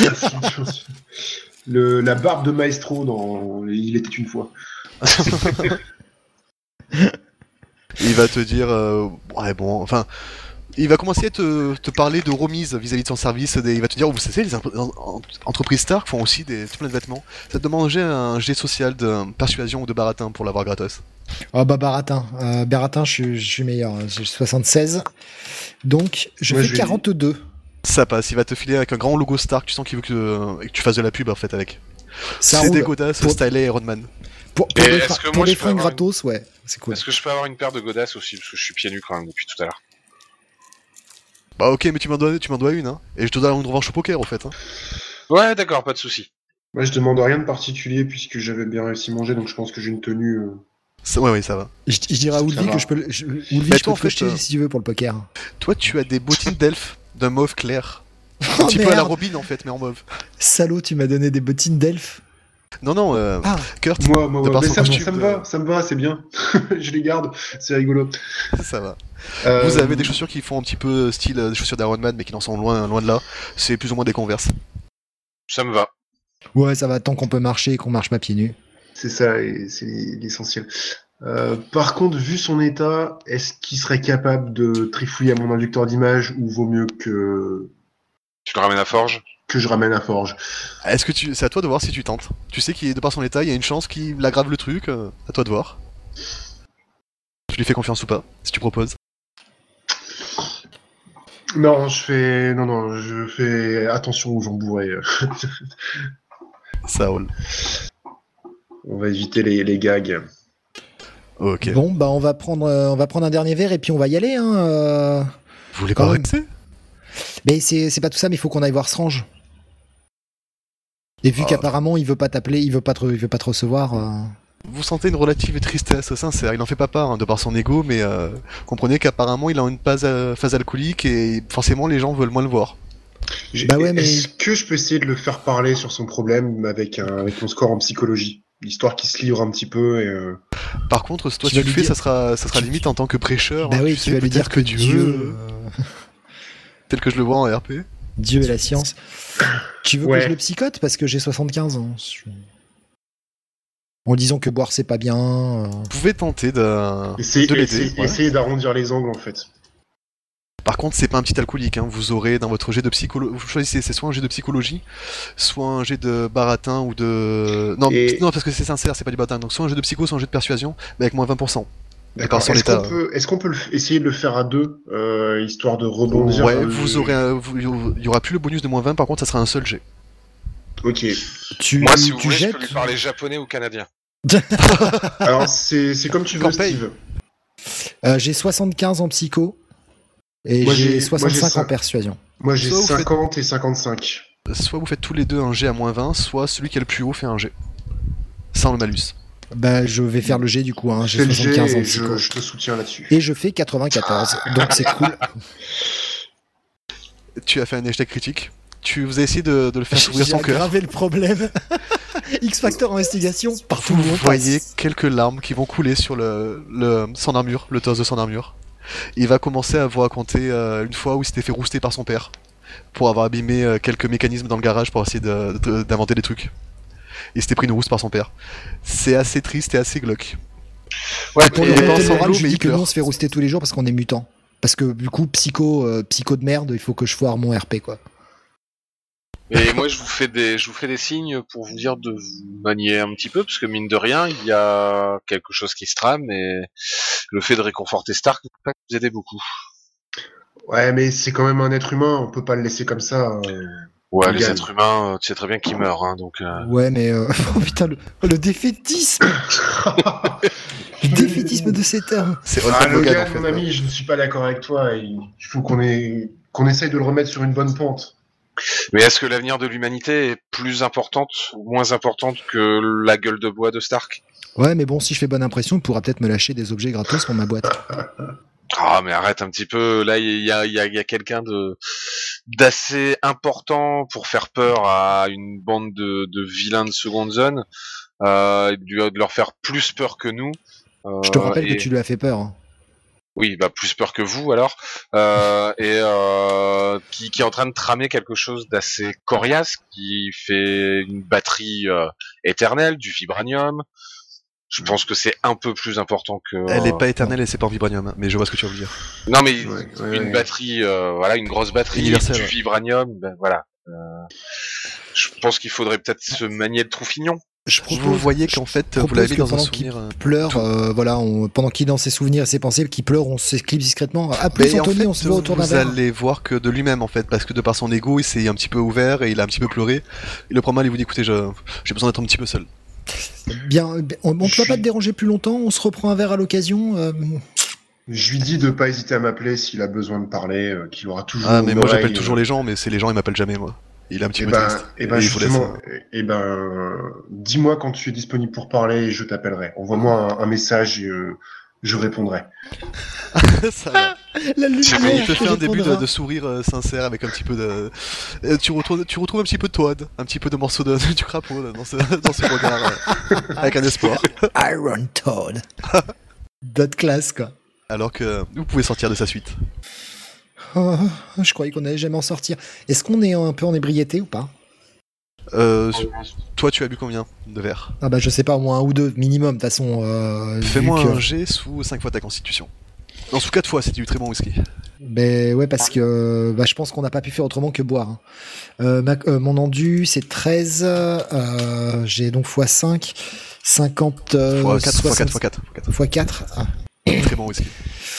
[SPEAKER 4] Le, la barbe de Maestro dans Il était une fois.
[SPEAKER 1] Il va te dire, euh, ouais bon, enfin, il va commencer à te, te parler de remise vis-à-vis de son service. Des, il va te dire, oh, vous savez, les imp- en- en- entreprises Stark font aussi des, tout plein de vêtements. Ça te demande un jet social de persuasion ou de baratin pour l'avoir gratos.
[SPEAKER 3] Oh bah Baratin, euh, Baratin, je, suis- je suis meilleur. J'ai soixante-seize. Donc, je
[SPEAKER 4] Moi,
[SPEAKER 3] fais
[SPEAKER 4] je vais-
[SPEAKER 3] quarante-deux.
[SPEAKER 1] Ça passe, il va te filer avec un grand logo Stark, tu sens qu'il veut que, que tu fasses de la pub en fait avec.
[SPEAKER 3] Ça
[SPEAKER 1] C'est
[SPEAKER 3] roule.
[SPEAKER 1] des godasses
[SPEAKER 3] Pour-
[SPEAKER 1] stylé Iron Man.
[SPEAKER 3] Pour, pour
[SPEAKER 2] Et
[SPEAKER 3] des,
[SPEAKER 2] est-ce
[SPEAKER 3] frin-
[SPEAKER 2] que
[SPEAKER 3] pour
[SPEAKER 2] moi,
[SPEAKER 3] des
[SPEAKER 2] je peux
[SPEAKER 3] fringues
[SPEAKER 2] avoir une-
[SPEAKER 3] gratos, ouais, c'est cool.
[SPEAKER 2] Est-ce que je peux avoir une paire de godasses aussi, parce que je suis pieds nus quand même depuis tout à l'heure.
[SPEAKER 1] Bah ok, mais tu m'en dois, tu m'en dois une, hein. Et je te donne une revanche au poker, au fait. Hein.
[SPEAKER 2] Ouais, d'accord, pas de souci.
[SPEAKER 4] Moi, je demande rien de particulier puisque j'avais bien réussi à manger, donc je pense que j'ai une tenue. euh,
[SPEAKER 1] Ça- ouais, ouais, ça va.
[SPEAKER 3] Je, je dirais à
[SPEAKER 4] Ça
[SPEAKER 3] Woolvie
[SPEAKER 4] va.
[SPEAKER 3] que je peux, le- je, Woolvie,
[SPEAKER 1] Bah,
[SPEAKER 3] je
[SPEAKER 1] toi,
[SPEAKER 3] peux
[SPEAKER 1] en
[SPEAKER 3] te le
[SPEAKER 1] fait,
[SPEAKER 3] jeter
[SPEAKER 1] euh,
[SPEAKER 3] si tu veux pour le poker.
[SPEAKER 1] Toi, tu as des bottines d'elfe d'un mauve clair.
[SPEAKER 3] Oh
[SPEAKER 1] Un petit peu à la
[SPEAKER 3] merde,
[SPEAKER 1] Robin en fait, mais en mauve.
[SPEAKER 3] salaud, tu m'as donné des bottines d'elfe.
[SPEAKER 1] Non, non, euh,
[SPEAKER 3] Ah,
[SPEAKER 1] Kurt,
[SPEAKER 4] Moi, moi,
[SPEAKER 1] de
[SPEAKER 4] ouais,
[SPEAKER 1] par
[SPEAKER 4] mais
[SPEAKER 1] son
[SPEAKER 4] ça, me-
[SPEAKER 1] costume
[SPEAKER 4] ça me
[SPEAKER 1] de-
[SPEAKER 4] va, ça me va, c'est bien. Je les garde, c'est rigolo.
[SPEAKER 1] ça va.
[SPEAKER 4] Euh,
[SPEAKER 1] Vous avez des chaussures qui font un petit peu style euh, des chaussures d'Iron Man, mais qui n'en sont loin, loin de là. C'est plus ou moins des Converse.
[SPEAKER 2] Ça me va.
[SPEAKER 3] ouais, ça va tant qu'on peut marcher et qu'on marche pas pieds nus.
[SPEAKER 4] C'est ça, et c'est l'essentiel. Euh, par contre, vu son état, est-ce qu'il serait capable de trifouiller à mon inducteur d'image ou vaut mieux que,
[SPEAKER 2] Tu le ramènes à Forge.
[SPEAKER 4] que je ramène à Forge?
[SPEAKER 1] Est-ce que tu, c'est à toi de voir si tu tentes. Tu sais qu'il est de par son état, il y a une chance qu'il aggrave le truc. euh, à toi de voir. Tu lui fais confiance ou pas, si tu proposes.
[SPEAKER 4] Non, je fais, non, non, je fais attention aux gens bourrés.
[SPEAKER 1] Ça roule.
[SPEAKER 4] On va éviter les, les gags.
[SPEAKER 1] Ok.
[SPEAKER 3] Bon, bah on va prendre, euh, on va prendre un dernier verre et puis on va y aller. Hein, euh.
[SPEAKER 1] Vous voulez
[SPEAKER 3] Quand
[SPEAKER 1] pas
[SPEAKER 3] même.
[SPEAKER 1] rester?
[SPEAKER 3] Mais c'est, c'est pas tout ça, mais il faut qu'on aille voir Strange. Et vu
[SPEAKER 1] Ah.
[SPEAKER 3] qu'apparemment il veut pas t'appeler, il veut pas te, il veut pas te recevoir. euh.
[SPEAKER 1] Vous sentez une relative tristesse sincère. Il en fait pas part hein, de par son ego, mais euh, comprenez qu'apparemment il a une phase, euh, phase alcoolique et forcément les gens veulent moins le voir.
[SPEAKER 4] J'ai-
[SPEAKER 3] Bah ouais, mais-
[SPEAKER 4] Est-ce que je peux essayer de le faire parler sur son problème avec, un, avec mon score en psychologie? L'histoire qui se livre un petit peu et... euh,
[SPEAKER 1] Par contre, si toi
[SPEAKER 3] Tu
[SPEAKER 1] tu,
[SPEAKER 3] vas
[SPEAKER 1] le
[SPEAKER 3] lui
[SPEAKER 1] fais,
[SPEAKER 3] dire-
[SPEAKER 1] ça sera, ça sera
[SPEAKER 3] tu-
[SPEAKER 1] limite en tant que prêcheur.
[SPEAKER 3] Bah
[SPEAKER 1] hein,
[SPEAKER 3] oui,
[SPEAKER 1] tu
[SPEAKER 3] tu
[SPEAKER 1] sais,
[SPEAKER 3] vas lui
[SPEAKER 1] peut-être
[SPEAKER 3] dire que Dieu.
[SPEAKER 1] euh, tel que je le vois en R P.
[SPEAKER 3] Dieu et la science. Tu veux
[SPEAKER 4] Ouais.
[SPEAKER 3] que je le psychote parce que j'ai soixante-quinze ans. Je- En disant que boire c'est pas bien. euh.
[SPEAKER 1] Vous pouvez tenter de,
[SPEAKER 4] Essayez,
[SPEAKER 1] de l'aider.
[SPEAKER 4] essayez-
[SPEAKER 1] ouais.
[SPEAKER 4] essayez d'arrondir les angles en fait.
[SPEAKER 1] Par contre, c'est pas un petit alcoolique. Hein. Vous aurez dans votre jet de psychologie, vous choisissez, c'est soit un jet de psychologie, soit un jet de baratin ou de. Non,
[SPEAKER 4] Et-
[SPEAKER 1] non parce que c'est sincère, c'est pas du baratin. Donc soit un jet de psycho, soit un jet de persuasion, mais avec moins vingt pour cent.
[SPEAKER 4] D'accord.
[SPEAKER 1] sur
[SPEAKER 4] Est-ce
[SPEAKER 1] l'état,
[SPEAKER 4] qu'on peut, est-ce qu'on peut le f- essayer de le faire à deux, euh, histoire de rebondir
[SPEAKER 1] Ouais,
[SPEAKER 4] dans le-
[SPEAKER 1] vous aurez, un- vous- il y aura plus le bonus de moins vingt. Par contre, ça sera un seul jet.
[SPEAKER 4] Ok.
[SPEAKER 3] Tu,
[SPEAKER 2] Moi, si vous
[SPEAKER 3] tu
[SPEAKER 2] voulez,
[SPEAKER 3] jettes.
[SPEAKER 2] je peux lui parler japonais ou canadien.
[SPEAKER 4] Alors c'est c'est comme tu veux,
[SPEAKER 1] Campagne.
[SPEAKER 4] Steve.
[SPEAKER 3] Euh, j'ai soixante-quinze en psycho et
[SPEAKER 4] Moi,
[SPEAKER 3] j'ai
[SPEAKER 4] j'ai- moi, j'ai
[SPEAKER 3] soixante-cinq en
[SPEAKER 4] cinq.
[SPEAKER 3] persuasion.
[SPEAKER 4] Moi j'ai
[SPEAKER 1] Soit vous faites-
[SPEAKER 4] cinquante et cinquante-cinq.
[SPEAKER 1] Soit vous faites tous les deux un jet à moins vingt, soit celui qui a le plus haut fait un jet. Sans le malus.
[SPEAKER 3] Bah, je vais faire le G du coup. Hein.
[SPEAKER 4] Fais
[SPEAKER 3] J'ai
[SPEAKER 4] le jet
[SPEAKER 3] soixante-quinze en
[SPEAKER 4] et
[SPEAKER 3] psycho.
[SPEAKER 4] je, je te soutiens là-dessus.
[SPEAKER 3] Et je fais quatre-vingt-quatorze. Donc c'est cool.
[SPEAKER 1] Tu as fait un échec critique. Tu vous as essayé de, de le faire s'ouvrir
[SPEAKER 3] J'ai
[SPEAKER 1] son cœur.
[SPEAKER 3] aggravé le problème. X-Factor investigation partout où
[SPEAKER 1] Vous
[SPEAKER 3] on
[SPEAKER 1] voyez
[SPEAKER 3] passe.
[SPEAKER 1] quelques larmes qui vont couler sur le, le son armure, le torse de son armure. Il va commencer à vous raconter euh, une fois où il s'était fait rouster par son père pour avoir abîmé euh, quelques mécanismes dans le garage pour essayer de- de- d'inventer des trucs. Il s'était pris une rouste par son père. C'est assez triste et assez glauque.
[SPEAKER 2] Ouais,
[SPEAKER 3] Pour
[SPEAKER 1] Et
[SPEAKER 3] le
[SPEAKER 1] il est
[SPEAKER 3] côté
[SPEAKER 1] en
[SPEAKER 3] moral,
[SPEAKER 1] sanglots,
[SPEAKER 3] je
[SPEAKER 1] mais
[SPEAKER 3] dis
[SPEAKER 1] il
[SPEAKER 3] que nous
[SPEAKER 1] pleure.
[SPEAKER 3] on se fait rouster tous les jours parce qu'on est mutant. Parce que du coup, psycho, euh, psycho de merde, il faut que je foire mon R P quoi.
[SPEAKER 2] Et moi, je vous fais des, je vous fais des signes pour vous dire de vous manier un petit peu, parce que mine de rien, il y a quelque chose qui se trame, et le fait de réconforter Stark ne peut pas vous aider beaucoup.
[SPEAKER 4] Ouais, mais c'est quand même un être humain, on peut pas le laisser comme ça. euh.
[SPEAKER 2] Ouais,
[SPEAKER 4] Il
[SPEAKER 2] les
[SPEAKER 4] gagne.
[SPEAKER 2] êtres humains, euh, tu sais très bien qu'ils meurent, hein, donc. Euh...
[SPEAKER 3] Ouais, mais euh... oh putain, le, le défaitisme, le défaitisme de cet homme.
[SPEAKER 1] C'est
[SPEAKER 4] Ah,
[SPEAKER 1] Hulk Hogan,
[SPEAKER 4] Logan,
[SPEAKER 1] en fait.
[SPEAKER 4] mon ami, je ne suis pas d'accord avec toi. Il il faut qu'on ait... qu'on essaye de le remettre sur une bonne pente.
[SPEAKER 2] Mais est-ce que l'avenir de l'humanité est plus importante ou moins importante que la gueule de bois de Stark?
[SPEAKER 3] Ouais, mais bon, si je fais bonne impression, il pourra peut-être me lâcher des objets gratos pour ma boîte.
[SPEAKER 2] Ah, mais arrête un petit peu. Là, il y a, il y a, il y a quelqu'un de d'assez important pour faire peur à une bande de, de vilains de seconde zone, euh, de, de leur faire plus peur que nous. Euh,
[SPEAKER 3] Je te rappelle
[SPEAKER 2] et-
[SPEAKER 3] que tu lui as fait peur. hein.
[SPEAKER 2] Oui, bah plus peur que vous alors, euh, et euh, qui, qui est en train de tramer quelque chose d'assez coriace, qui fait une batterie euh, éternelle, du vibranium. Je pense que c'est un peu plus important que.
[SPEAKER 1] Elle est pas éternelle et c'est pas en vibranium, hein, mais je vois ce que tu veux dire.
[SPEAKER 2] Non, mais
[SPEAKER 4] Ouais, ouais,
[SPEAKER 2] une
[SPEAKER 4] ouais.
[SPEAKER 2] batterie, euh, voilà, une grosse batterie,
[SPEAKER 1] Universelle,
[SPEAKER 2] du
[SPEAKER 1] ouais.
[SPEAKER 2] vibranium, ben voilà. Euh, je pense qu'il faudrait peut-être se manier de Trouffignon.
[SPEAKER 3] Je
[SPEAKER 1] Vous voyez qu'en fait, vous
[SPEAKER 3] propose
[SPEAKER 1] l'avez mis
[SPEAKER 3] que
[SPEAKER 1] dans un
[SPEAKER 3] pendant qu'il
[SPEAKER 1] souvenir. euh,
[SPEAKER 3] pleure, euh, voilà, on- pendant qu'il est dans ses souvenirs et ses pensées, qu'il pleure, on s'éclipse discrètement. Ah, plus
[SPEAKER 1] Mais en
[SPEAKER 3] Anthony,
[SPEAKER 1] fait,
[SPEAKER 3] on se voit autour d'un
[SPEAKER 1] vous
[SPEAKER 3] verre.
[SPEAKER 1] allez voir que de lui-même en fait, parce que de par son ego, il s'est un petit peu ouvert et il a un petit peu pleuré. Il le prend mal, il vous dit écoutez, je- j'ai besoin d'être un petit peu seul.
[SPEAKER 3] Bien, on, on ne
[SPEAKER 4] Je
[SPEAKER 3] peut pas
[SPEAKER 4] suis-
[SPEAKER 3] te déranger plus longtemps, on se reprend un verre à l'occasion. euh,
[SPEAKER 4] Je lui dis de pas hésiter à m'appeler s'il a besoin de parler, euh, qu'il aura toujours.
[SPEAKER 1] Ah, mais
[SPEAKER 4] une
[SPEAKER 1] moi
[SPEAKER 4] oreille,
[SPEAKER 1] j'appelle toujours
[SPEAKER 4] euh,
[SPEAKER 1] les gens, mais c'est les gens, ils m'appellent jamais moi. Il est un petit
[SPEAKER 4] Et
[SPEAKER 1] peu
[SPEAKER 4] ben,
[SPEAKER 1] triste.
[SPEAKER 4] et ben
[SPEAKER 1] Et il vous laisse,
[SPEAKER 4] justement,
[SPEAKER 1] euh,
[SPEAKER 4] et ben, euh, dis-moi quand tu es disponible pour parler et je t'appellerai. Envoie-moi un, un message et euh, je répondrai.
[SPEAKER 1] Ça va.
[SPEAKER 3] La lumière
[SPEAKER 1] Il te
[SPEAKER 3] qui
[SPEAKER 1] fait un début de,
[SPEAKER 3] répondra.
[SPEAKER 1] de sourire euh, sincère avec un petit peu de. Euh, tu, retrouves, tu retrouves un petit peu de Toad, un petit peu de morceau de, du crapaud là, dans ce, dans ce regard, euh, avec un espoir.
[SPEAKER 3] Iron Toad. D'autres classes, quoi.
[SPEAKER 1] Alors que vous pouvez sortir de sa suite.
[SPEAKER 3] Oh, je croyais qu'on allait jamais en sortir. Est-ce qu'on est un peu en ébriété ou pas?
[SPEAKER 1] Euh, toi, tu as bu combien de verres?
[SPEAKER 3] Ah bah je sais pas, au moins un ou deux minimum, de toute façon. Euh, vu
[SPEAKER 1] Fais-moi
[SPEAKER 3] que-
[SPEAKER 1] un G sous cinq fois ta constitution. Non, sous quatre fois, c'est du très bon whisky.
[SPEAKER 3] Ben ouais, parce que bah, je pense qu'on n'a pas pu faire autrement que boire. hein. Euh, ma- euh, mon endu, c'est treize. Euh, j'ai donc fois cinq. cinquante. Euh,
[SPEAKER 1] Fois quatre, fois
[SPEAKER 3] soixante-
[SPEAKER 1] quatre, fois quatre. Fois quatre.
[SPEAKER 3] fois quatre. Ah.
[SPEAKER 1] Très bon whisky.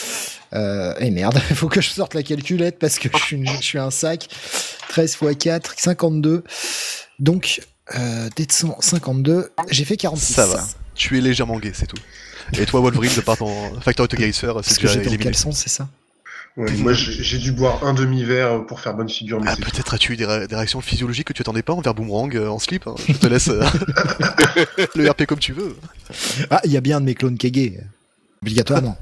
[SPEAKER 3] Euh, et merde, il faut que je sorte la calculette parce que je suis, une- je suis un sac. treize fois quatre, cinquante-deux. Donc, euh, dès de cent cinquante-deux, j'ai fait quarante-six.
[SPEAKER 1] Ça va. Tu es légèrement gay, c'est tout. Et toi, Wolverine, de par ton facteur de guérisseur,
[SPEAKER 3] Parce
[SPEAKER 1] c'est
[SPEAKER 3] que
[SPEAKER 1] déjà
[SPEAKER 3] j'étais en
[SPEAKER 1] éliminé.
[SPEAKER 3] caleçon, c'est ça?
[SPEAKER 4] Ouais, moi, j'ai j'ai dû boire un demi-verre pour faire bonne figure, mais
[SPEAKER 1] Ah,
[SPEAKER 4] c'est tout.
[SPEAKER 1] peut-être as-tu eu des, ré- des réactions physiologiques que tu attendais pas envers Boomerang euh, en slip. hein. Je te laisse euh, le R P comme tu veux.
[SPEAKER 3] Ah, il y a bien un de mes clones qui est gay. Obligatoirement.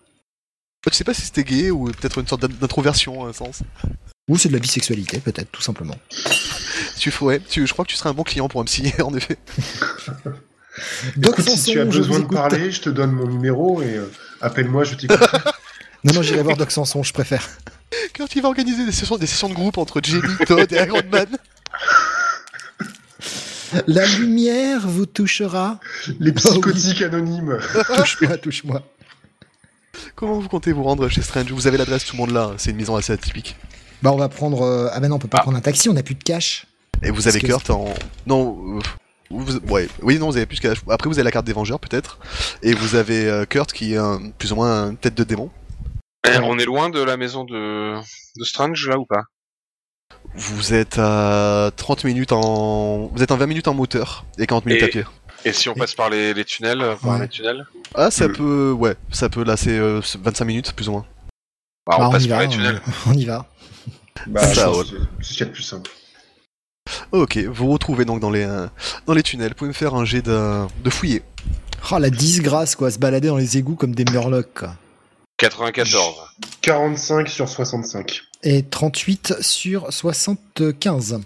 [SPEAKER 1] Je sais pas si c'était gay ou peut-être une sorte d'in- d'introversion, à un sens.
[SPEAKER 3] Ou c'est de la bisexualité, peut-être, tout simplement.
[SPEAKER 1] Tu ferais, tu, je crois que tu serais un bon client pour un psy, en effet.
[SPEAKER 3] Doc
[SPEAKER 4] Écoute, si
[SPEAKER 3] Sanson,
[SPEAKER 4] tu as
[SPEAKER 3] je
[SPEAKER 4] besoin
[SPEAKER 3] vous
[SPEAKER 4] de
[SPEAKER 3] écoute.
[SPEAKER 4] parler, je te donne mon numéro et euh, appelle-moi, je t'écoute.
[SPEAKER 3] Non, non, j'irai voir Doc Sanson, je préfère.
[SPEAKER 1] Kurt, il va organiser des sessions, des sessions de groupe entre Jamie, Todd et Iron Man.
[SPEAKER 3] La lumière vous touchera.
[SPEAKER 4] Les psychotiques anonymes.
[SPEAKER 3] Touche-moi, touche-moi.
[SPEAKER 1] Comment vous comptez vous rendre chez Strange? Vous avez l'adresse, tout le monde là. C'est une maison assez atypique.
[SPEAKER 3] Bah, on va prendre. euh, Ah, bah non, on peut pas
[SPEAKER 2] Ah.
[SPEAKER 3] prendre un taxi, on a plus de cash.
[SPEAKER 1] Et vous avez
[SPEAKER 3] Parce que-
[SPEAKER 1] Kurt en... Non... euh, Vous... Ouais. Oui, non, vous avez plus qu'à... Après, vous avez la carte des Vengeurs, peut-être. Et vous avez euh, Kurt qui est un- plus ou moins une tête de démon.
[SPEAKER 2] Eh, on est loin de la maison de, de Strange, là, ou pas?
[SPEAKER 1] Vous êtes à trente minutes en... Vous êtes en vingt minutes en moteur et quarante minutes
[SPEAKER 2] Et-
[SPEAKER 1] à pied.
[SPEAKER 2] Et si on passe par les, les tunnels, euh, par
[SPEAKER 3] Ouais.
[SPEAKER 2] les tunnels
[SPEAKER 1] Ah, ça
[SPEAKER 4] Mm.
[SPEAKER 1] peut... Ouais, ça peut... Là, c'est euh, c'est vingt-cinq minutes, plus ou moins.
[SPEAKER 2] Bah, on
[SPEAKER 3] Bah,
[SPEAKER 2] passe
[SPEAKER 3] y
[SPEAKER 2] par
[SPEAKER 3] va,
[SPEAKER 2] les tunnels.
[SPEAKER 3] On y va.
[SPEAKER 4] Bah,
[SPEAKER 1] Ça,
[SPEAKER 4] je pense
[SPEAKER 1] ouais.
[SPEAKER 4] que c'est ce qu'il y a de plus simple.
[SPEAKER 1] Ok, vous vous retrouvez donc dans les, euh, dans les tunnels. Vous pouvez me faire un jet de, de fouiller.
[SPEAKER 3] Oh, la disgrâce, quoi, se balader dans les égouts comme des murlocs, quoi.
[SPEAKER 2] quatre-vingt-quatorze.
[SPEAKER 4] quarante-cinq sur soixante-cinq.
[SPEAKER 3] Et trente-huit sur soixante-quinze.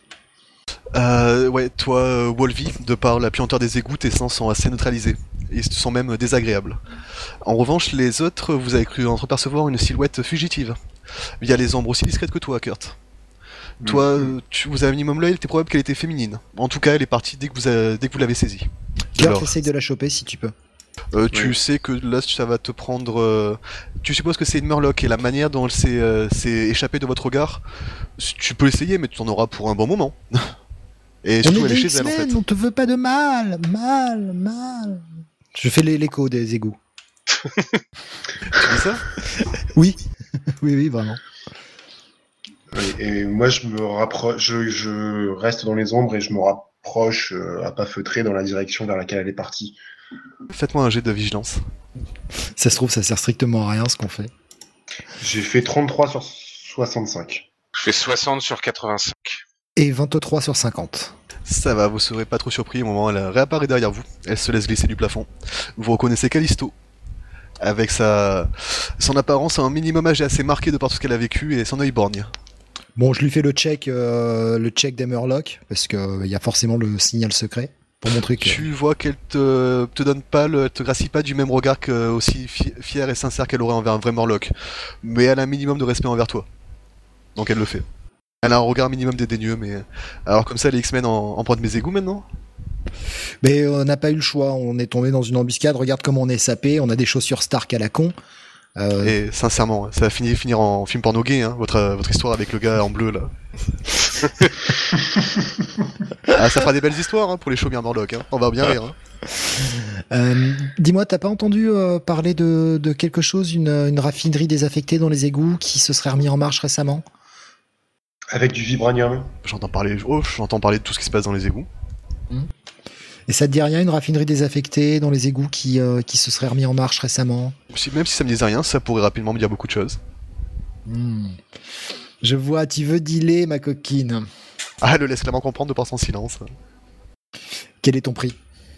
[SPEAKER 1] Euh, ouais, toi, euh, Wolvie, de par la puanteur des égouts, tes sens sont assez neutralisés. Ils sont même désagréables. En revanche, les autres, vous avez cru entrepercevoir une silhouette fugitive. Via les ombres aussi discrètes que toi, Kurt. Toi,
[SPEAKER 4] Mhm.
[SPEAKER 1] euh, tu, vous avez un minimum l'œil, il était probable qu'elle était féminine. En tout cas, elle est partie dès que vous, a- dès que vous l'avez saisie.
[SPEAKER 3] Kurt,
[SPEAKER 1] Alors,
[SPEAKER 3] essaye de la choper si tu peux.
[SPEAKER 1] Euh, tu
[SPEAKER 2] Oui.
[SPEAKER 1] sais que là, ça va te prendre. euh, Tu supposes que c'est une Murloc et la manière dont elle s'est euh, s'est échappée de votre regard, tu peux essayer, mais tu en auras pour un bon moment. Et
[SPEAKER 3] On
[SPEAKER 1] surtout,
[SPEAKER 3] est
[SPEAKER 1] elle est
[SPEAKER 3] des
[SPEAKER 1] chez elle en
[SPEAKER 3] X-Men,
[SPEAKER 1] fait.
[SPEAKER 3] on te veut pas de mal, mal, mal. Je fais l'é- l'écho des égouts.
[SPEAKER 1] Tu dis ça?
[SPEAKER 3] Oui, oui, oui, vraiment.
[SPEAKER 4] Et, et moi, je me rapproche, je, je reste dans les ombres et je me rapproche euh, à pas feutrer dans la direction vers laquelle elle est partie.
[SPEAKER 1] Faites-moi un jet de vigilance.
[SPEAKER 3] Ça se trouve, ça sert strictement à rien ce qu'on fait.
[SPEAKER 4] J'ai fait trente-trois sur soixante-cinq.
[SPEAKER 2] Je fais soixante sur quatre-vingt-cinq.
[SPEAKER 3] Et vingt-trois sur cinquante.
[SPEAKER 1] Ça va, vous serez pas trop surpris au moment où elle réapparaît derrière vous. Elle se laisse glisser du plafond. Vous reconnaissez Callisto. Avec sa... son apparence un minimum âgé assez marqué de par tout ce qu'elle a vécu et son œil borgne.
[SPEAKER 3] Bon, je lui fais le check, euh, le check des Murlocs, parce qu'il y a forcément le signal secret pour montrer que...
[SPEAKER 1] Tu vois qu'elle te, te donne pas, le, elle te gracie pas du même regard que aussi fi- fier et sincère qu'elle aurait envers un vrai Murloc. Mais elle a un minimum de respect envers toi. Donc elle le fait. Elle a un regard minimum dédaigneux, mais... Alors comme ça, les X-Men en, en prennent mes égouts maintenant?
[SPEAKER 3] Mais on n'a pas eu le choix, on est tombé dans une embuscade, regarde comment on est sapé, on a des chaussures Stark à la con. Euh,
[SPEAKER 1] Et sincèrement, ça va finir, finir en film porno gay, hein, votre, votre histoire avec le gars en bleu, là. Ah, ça fera des belles histoires hein, pour les chaumières Murloc, hein. On va bien rire. Hein.
[SPEAKER 3] euh, Dis-moi, t'as pas entendu euh, parler de, de quelque chose, une, une raffinerie désaffectée dans les égouts qui se serait remis en marche récemment?
[SPEAKER 4] Avec du vibranium.
[SPEAKER 1] J'entends parler, oh, j'entends parler de tout ce qui se passe dans les égouts.
[SPEAKER 3] Et ça te dit rien, une raffinerie désaffectée dans les égouts qui, euh, qui se serait remis en marche récemment?
[SPEAKER 1] Si- Même si ça me disait rien, ça pourrait rapidement me dire beaucoup de choses.
[SPEAKER 3] Hmm. Je vois, tu veux dealer, ma coquine.
[SPEAKER 1] Ah, elle le laisse clairement comprendre de par son silence.
[SPEAKER 3] Quel est ton prix?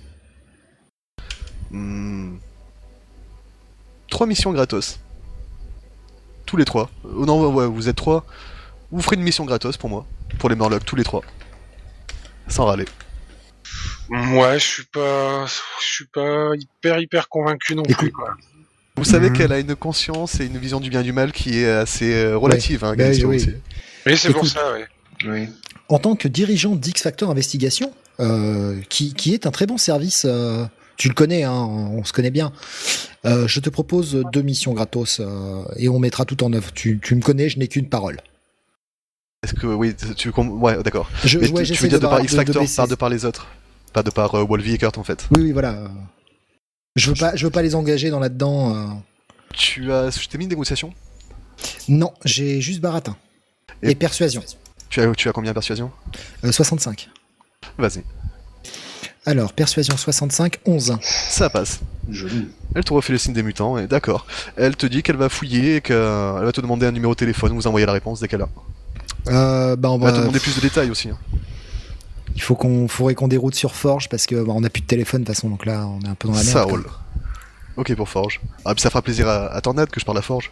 [SPEAKER 1] Hmm. Trois missions gratos. Tous les trois. Oh non, ouais, vous êtes trois. Vous ferez une mission gratos pour moi. Pour les Murlocs, tous les trois. Sans râler.
[SPEAKER 2] Moi, je suis pas, je suis pas hyper hyper convaincu non
[SPEAKER 3] Écoute,
[SPEAKER 2] plus, quoi.
[SPEAKER 1] Vous savez
[SPEAKER 3] Mhm.
[SPEAKER 1] qu'elle a une conscience et une vision du bien et du mal qui est assez euh, relative, hein,
[SPEAKER 3] Bah,
[SPEAKER 1] Callisto
[SPEAKER 3] oui.
[SPEAKER 1] aussi.
[SPEAKER 2] Oui, c'est pour
[SPEAKER 3] Écoute.
[SPEAKER 2] ça, ouais.
[SPEAKER 4] Oui.
[SPEAKER 3] En tant que dirigeant d'X-Factor Investigation, euh, qui, qui est un très bon service, euh, tu le connais, hein, on se connaît bien, euh, je te propose deux missions gratos euh, et on mettra tout en œuvre. Tu, tu me connais, je n'ai qu'une parole.
[SPEAKER 1] Est-ce que, oui, tu... com- Ouais, d'accord.
[SPEAKER 3] Je,
[SPEAKER 1] Mais
[SPEAKER 3] ouais,
[SPEAKER 1] tu- tu
[SPEAKER 3] j'essaie
[SPEAKER 1] veux dire de
[SPEAKER 3] bar-
[SPEAKER 1] par X-Factor,
[SPEAKER 3] baisser-
[SPEAKER 1] pas de par les autres. Pas de par euh, Wolvie et Kurt, en fait.
[SPEAKER 3] Oui, oui, voilà. euh, Je veux pas, je veux pas les engager dans là-dedans. euh.
[SPEAKER 1] Tu as... Je t'ai mis une négociation.
[SPEAKER 3] Non, j'ai juste baratin. Et,
[SPEAKER 1] Et-
[SPEAKER 3] persuasion.
[SPEAKER 1] Tu as, tu as combien de persuasion?
[SPEAKER 3] Euh, soixante-cinq.
[SPEAKER 1] Vas-y.
[SPEAKER 3] Alors, persuasion soixante-cinq, onze.
[SPEAKER 1] Ça passe.
[SPEAKER 4] Joli.
[SPEAKER 1] Elle te refait le signe des mutants, et d'accord. Elle te dit qu'elle va fouiller et qu'elle va te demander un numéro de téléphone, vous envoyez la réponse dès qu'elle a.
[SPEAKER 3] Euh, bah, on
[SPEAKER 1] Elle va te
[SPEAKER 3] va,
[SPEAKER 1] demander plus de détails aussi. hein.
[SPEAKER 3] il faut qu'on, faudrait qu'on déroute sur Forge parce que bah, on n'a plus de téléphone de toute façon, donc là, on est un peu dans la merde.
[SPEAKER 1] Ça
[SPEAKER 3] quoi.
[SPEAKER 1] roule. Ok pour Forge. Ah, puis ça fera plaisir à, à Tornade que je parle à Forge.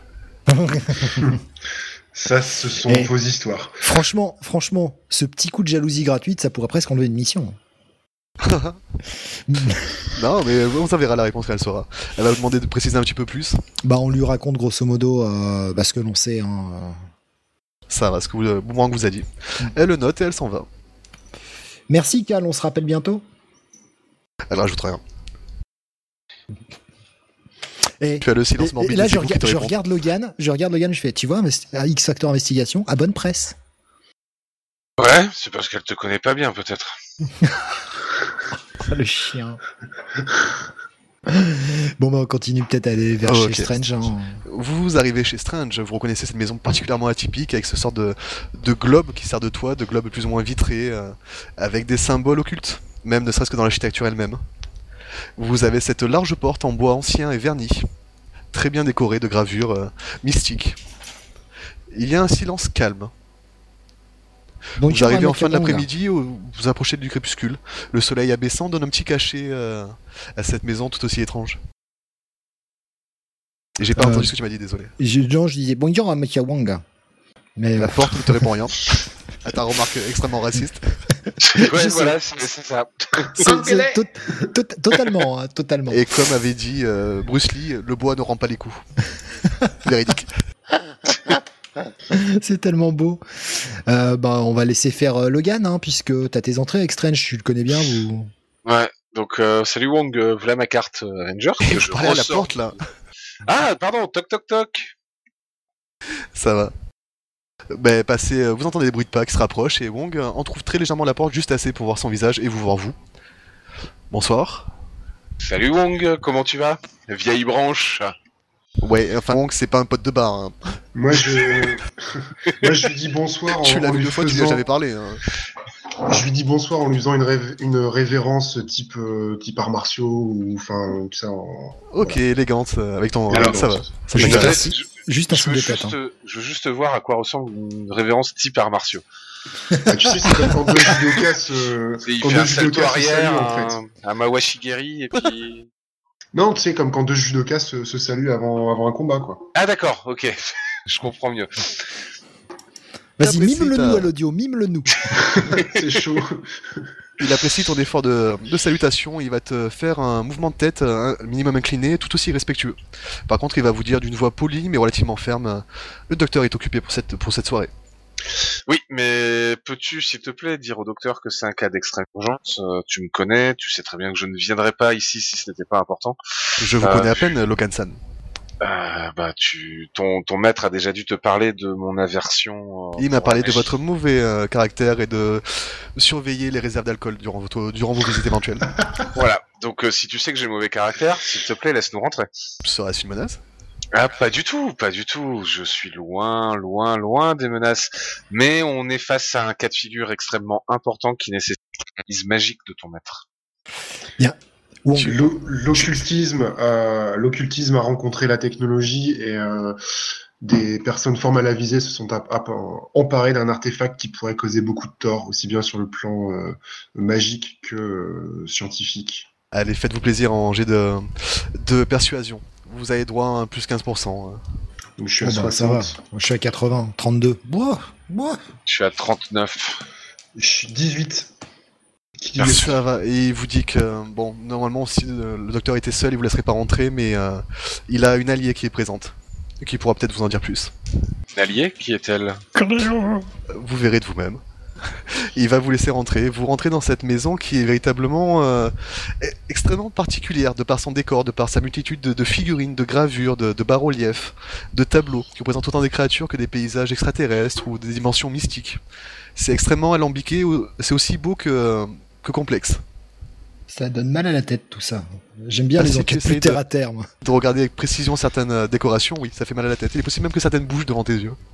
[SPEAKER 4] Ça, ce sont
[SPEAKER 3] Et-
[SPEAKER 4] vos histoires.
[SPEAKER 3] Franchement, franchement, ce petit coup de jalousie gratuite, ça pourrait presque enlever une mission.
[SPEAKER 1] Non, mais on s'en verra la réponse quand elle sera. Elle va vous demander de préciser un petit peu plus.
[SPEAKER 3] Bah, on lui raconte grosso modo euh, bah, ce que l'on sait. Hein, euh,
[SPEAKER 1] Ça va, ce que vous, euh, Boomerang vous a dit. Elle le note et elle s'en va.
[SPEAKER 3] Merci Cal, on se rappelle bientôt.
[SPEAKER 1] Elle rajoute rien.
[SPEAKER 3] Et,
[SPEAKER 1] Tu as le silence
[SPEAKER 3] et-
[SPEAKER 1] morbide.
[SPEAKER 3] et là,
[SPEAKER 1] de
[SPEAKER 3] je,
[SPEAKER 1] Zigou qui
[SPEAKER 3] rega-
[SPEAKER 1] te
[SPEAKER 3] je
[SPEAKER 1] répond.
[SPEAKER 3] regarde Logan, je regarde Logan, je fais, tu vois, investi- à X Factor Investigation, à bonne presse.
[SPEAKER 2] Ouais, c'est parce qu'elle te connaît pas bien, peut-être.
[SPEAKER 3] Ah, le chien. Bon, bah, on continue peut-être à aller vers
[SPEAKER 1] Oh,
[SPEAKER 3] chez
[SPEAKER 1] ok.
[SPEAKER 3] Strange. hein.
[SPEAKER 1] Vous arrivez chez Strange, vous reconnaissez cette maison particulièrement atypique avec ce sort de, de globe qui sert de toit, de globe plus ou moins vitré, euh, avec des symboles occultes, même ne serait-ce que dans l'architecture elle-même. Vous avez cette large porte en bois ancien et verni, très bien décorée de gravures euh, mystiques. Il y a un silence calme.
[SPEAKER 3] Bonjour,
[SPEAKER 1] Vous arrivez en
[SPEAKER 3] Ahmed
[SPEAKER 1] fin de
[SPEAKER 3] Kabanga.
[SPEAKER 1] l'après-midi, où vous approchez du crépuscule. Le soleil abaissant donne un petit cachet euh, à cette maison tout aussi étrange. Et j'ai pas
[SPEAKER 3] Euh,
[SPEAKER 1] entendu ce que tu m'as dit, désolé.
[SPEAKER 3] Je, non, je disais bonjour à Matiawanga. Mais
[SPEAKER 1] La
[SPEAKER 3] euh,
[SPEAKER 1] porte ne te répond rien. À ta remarque extrêmement raciste.
[SPEAKER 2] Ouais,
[SPEAKER 3] sais.
[SPEAKER 2] voilà, c'est c'est ça.
[SPEAKER 3] c'est,
[SPEAKER 4] Enculé.
[SPEAKER 3] c'est tot- tot- totalement, hein, totalement.
[SPEAKER 1] Et comme avait dit euh, Bruce Lee, le bois ne rend pas les coups. Véridique.
[SPEAKER 3] C'est tellement beau. Euh, bah, on va laisser faire euh, Logan, hein, puisque t'as tes entrées avec Strange, tu le connais bien. Vous...
[SPEAKER 2] Ouais, donc euh, salut Wong, euh, voilà ma carte euh, Ranger. que
[SPEAKER 1] Je parlais à la
[SPEAKER 2] ressors.
[SPEAKER 1] porte là.
[SPEAKER 2] Ah, pardon, toc toc toc.
[SPEAKER 1] Ça va. Ben, passez, euh, vous entendez des bruits de pas qui se rapprochent et Wong euh, en trouve très légèrement la porte juste assez pour voir son visage et vous voir vous. Bonsoir.
[SPEAKER 2] Salut Wong, comment tu vas? Vieille branche.
[SPEAKER 1] Ouais, enfin Wong c'est pas un pote de bar. Hein.
[SPEAKER 4] Moi, je... Moi, je lui dis bonsoir en,
[SPEAKER 1] Tu l'as
[SPEAKER 4] en
[SPEAKER 1] vu
[SPEAKER 4] lui
[SPEAKER 1] deux fois, tu lui as
[SPEAKER 4] faisant...
[SPEAKER 1] jamais parlé. Hein.
[SPEAKER 4] Je lui dis bonsoir en lui faisant une, rév- une révérence type, euh, type arts martiaux ou enfin tout ça. En...
[SPEAKER 1] Ok, élégante, euh, avec ton...
[SPEAKER 4] Alors,
[SPEAKER 1] ça va. Ça
[SPEAKER 3] je
[SPEAKER 1] me
[SPEAKER 3] vais
[SPEAKER 1] gêne.
[SPEAKER 3] faire- Juste un
[SPEAKER 2] Je
[SPEAKER 3] signe
[SPEAKER 2] veux,
[SPEAKER 3] de tête.
[SPEAKER 2] juste,
[SPEAKER 3] hein.
[SPEAKER 2] je veux juste voir à quoi ressemble une révérence type arts martiaux.
[SPEAKER 4] Ah, tu sais, c'est comme quand deux judokas se...
[SPEAKER 2] Il
[SPEAKER 4] quand
[SPEAKER 2] fait
[SPEAKER 4] deux
[SPEAKER 2] un salto
[SPEAKER 4] judokas se
[SPEAKER 2] arrière,
[SPEAKER 4] saluent, en fait.
[SPEAKER 2] un, un Mawashigiri, et puis...
[SPEAKER 4] Non, tu sais, comme quand deux judokas se, se saluent avant, avant un combat, quoi.
[SPEAKER 2] Ah d'accord, ok, je comprends mieux.
[SPEAKER 3] Vas-y,
[SPEAKER 1] Apprécie
[SPEAKER 3] mime-le
[SPEAKER 1] ta-
[SPEAKER 3] nous à l'audio, mime-le nous.
[SPEAKER 4] C'est chaud.
[SPEAKER 1] Il apprécie ton effort de, de salutation, il va te faire un mouvement de tête, un minimum incliné, tout aussi respectueux. Par contre, il va vous dire d'une voix polie mais relativement ferme, euh, le docteur est occupé pour cette, pour cette soirée.
[SPEAKER 2] Oui, mais peux-tu, s'il te plaît, dire au docteur que c'est un cas d'extrême urgence? euh, Tu me connais, tu sais très bien que je ne viendrai pas ici si ce n'était pas important.
[SPEAKER 1] Je vous
[SPEAKER 2] Euh,
[SPEAKER 1] connais à peine, Lokan-san.
[SPEAKER 2] Euh, bah, tu, ton, ton maître a déjà dû te parler de mon aversion. euh,
[SPEAKER 1] Il m'a
[SPEAKER 2] pour
[SPEAKER 1] parlé
[SPEAKER 2] la
[SPEAKER 1] de
[SPEAKER 2] magie.
[SPEAKER 1] votre mauvais euh, caractère et de surveiller les réserves d'alcool durant, votre- durant vos visites éventuelles.
[SPEAKER 2] Voilà. Donc, euh, si tu sais que j'ai mauvais caractère, s'il te plaît, laisse-nous rentrer.
[SPEAKER 1] Serait-ce une menace?
[SPEAKER 2] Ah, pas du tout, pas du tout. Je suis loin, loin, loin des menaces. Mais on est face à un cas de figure extrêmement important qui nécessite l'analyse magique de ton maître.
[SPEAKER 3] Wong,
[SPEAKER 1] Tu-
[SPEAKER 4] L'o- L'occultisme, euh, l'occultisme a rencontré la technologie et euh, des personnes fort mal avisées se sont ap- ap- emparées d'un artefact qui pourrait causer beaucoup de tort, aussi bien sur le plan euh, magique que euh, scientifique.
[SPEAKER 1] Allez, faites-vous plaisir en jet de, de persuasion. Vous avez droit à un plus quinze pour cent.
[SPEAKER 4] Donc je suis à
[SPEAKER 3] oh bah, ça va.
[SPEAKER 4] soixante.
[SPEAKER 3] Moi, je suis à quatre-vingts, trente-deux. Bois, bois.
[SPEAKER 2] Je suis à trente-neuf.
[SPEAKER 4] Je suis dix-huit. Qui dit
[SPEAKER 1] Merci. Ça va. Et il vous dit que, bon, normalement, si euh, le docteur était seul, il vous laisserait pas rentrer, mais euh, il a une alliée qui est présente. Et qui pourra peut-être vous en dire plus.
[SPEAKER 2] Une alliée, qui est-elle?
[SPEAKER 1] Euh, Vous verrez de vous-même. Il va vous laisser rentrer. Vous rentrez dans cette maison qui est véritablement euh, e- extrêmement particulière, de par son décor, de par sa multitude de, de figurines, de gravures, de, de bas-reliefs, de tableaux, qui représentent autant des créatures que des paysages extraterrestres ou des dimensions mystiques. C'est extrêmement alambiqué, ou- c'est aussi beau que, que complexe.
[SPEAKER 3] Ça donne mal à la tête tout ça. J'aime bien
[SPEAKER 1] Ah,
[SPEAKER 3] les
[SPEAKER 1] si tu
[SPEAKER 3] enquêtes
[SPEAKER 1] essayes
[SPEAKER 3] plus terre à terre, moi.
[SPEAKER 1] De regarder avec précision certaines euh, décorations, oui, ça fait mal à la tête. Il est possible même que certaines bougent devant tes yeux.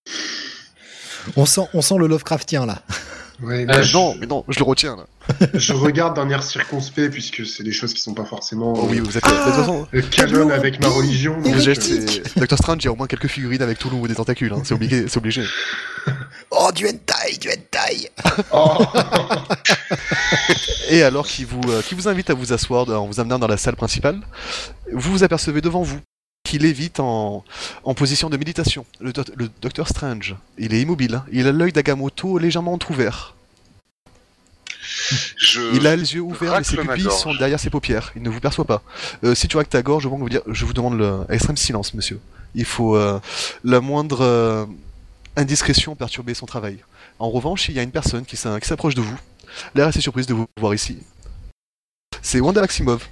[SPEAKER 3] On sent, on sent le Lovecraftien là.
[SPEAKER 4] Ouais,
[SPEAKER 2] Euh,
[SPEAKER 4] moi,
[SPEAKER 1] Euh,
[SPEAKER 4] je,
[SPEAKER 1] non, mais non, je le retiens là.
[SPEAKER 4] je regarde d'un air circonspect puisque c'est des choses qui sont pas forcément
[SPEAKER 1] Oh oui,
[SPEAKER 4] euh,
[SPEAKER 1] vous êtes. de toute façon,
[SPEAKER 4] le canon avec ma religion.
[SPEAKER 3] Et
[SPEAKER 1] le
[SPEAKER 4] donc,
[SPEAKER 1] geste,
[SPEAKER 3] Hérétique.
[SPEAKER 1] c'est. Doctor Strange, il y a au moins quelques figurines avec Toulouse ou des tentacules, hein. c'est obligé. C'est obligé.
[SPEAKER 3] Oh, du hentai, du hentai.
[SPEAKER 4] euh, oh.
[SPEAKER 1] Et alors qu'il vous, euh, qui vous invite à vous asseoir en vous amenant dans la salle principale, vous vous apercevez devant vous qu'il lévite en, en position de méditation. Le, doc- le Docteur Strange, il est immobile, il a l'œil d'Agamotto légèrement entrouvert.
[SPEAKER 2] Je...
[SPEAKER 1] Il a les yeux ouverts mais ses
[SPEAKER 2] racle ma
[SPEAKER 1] pupilles
[SPEAKER 2] gorge.
[SPEAKER 1] sont derrière ses paupières, il ne vous perçoit pas. Euh, si tu racles ta gorge, je, vous dire, je vous demande le extrême silence, monsieur. Il faut euh, la moindre... euh, indiscrétion perturber son travail. En revanche, il y a une personne qui s'in- qui s'approche de vous, l'air assez surprise de vous voir ici. C'est Wanda Maximoff.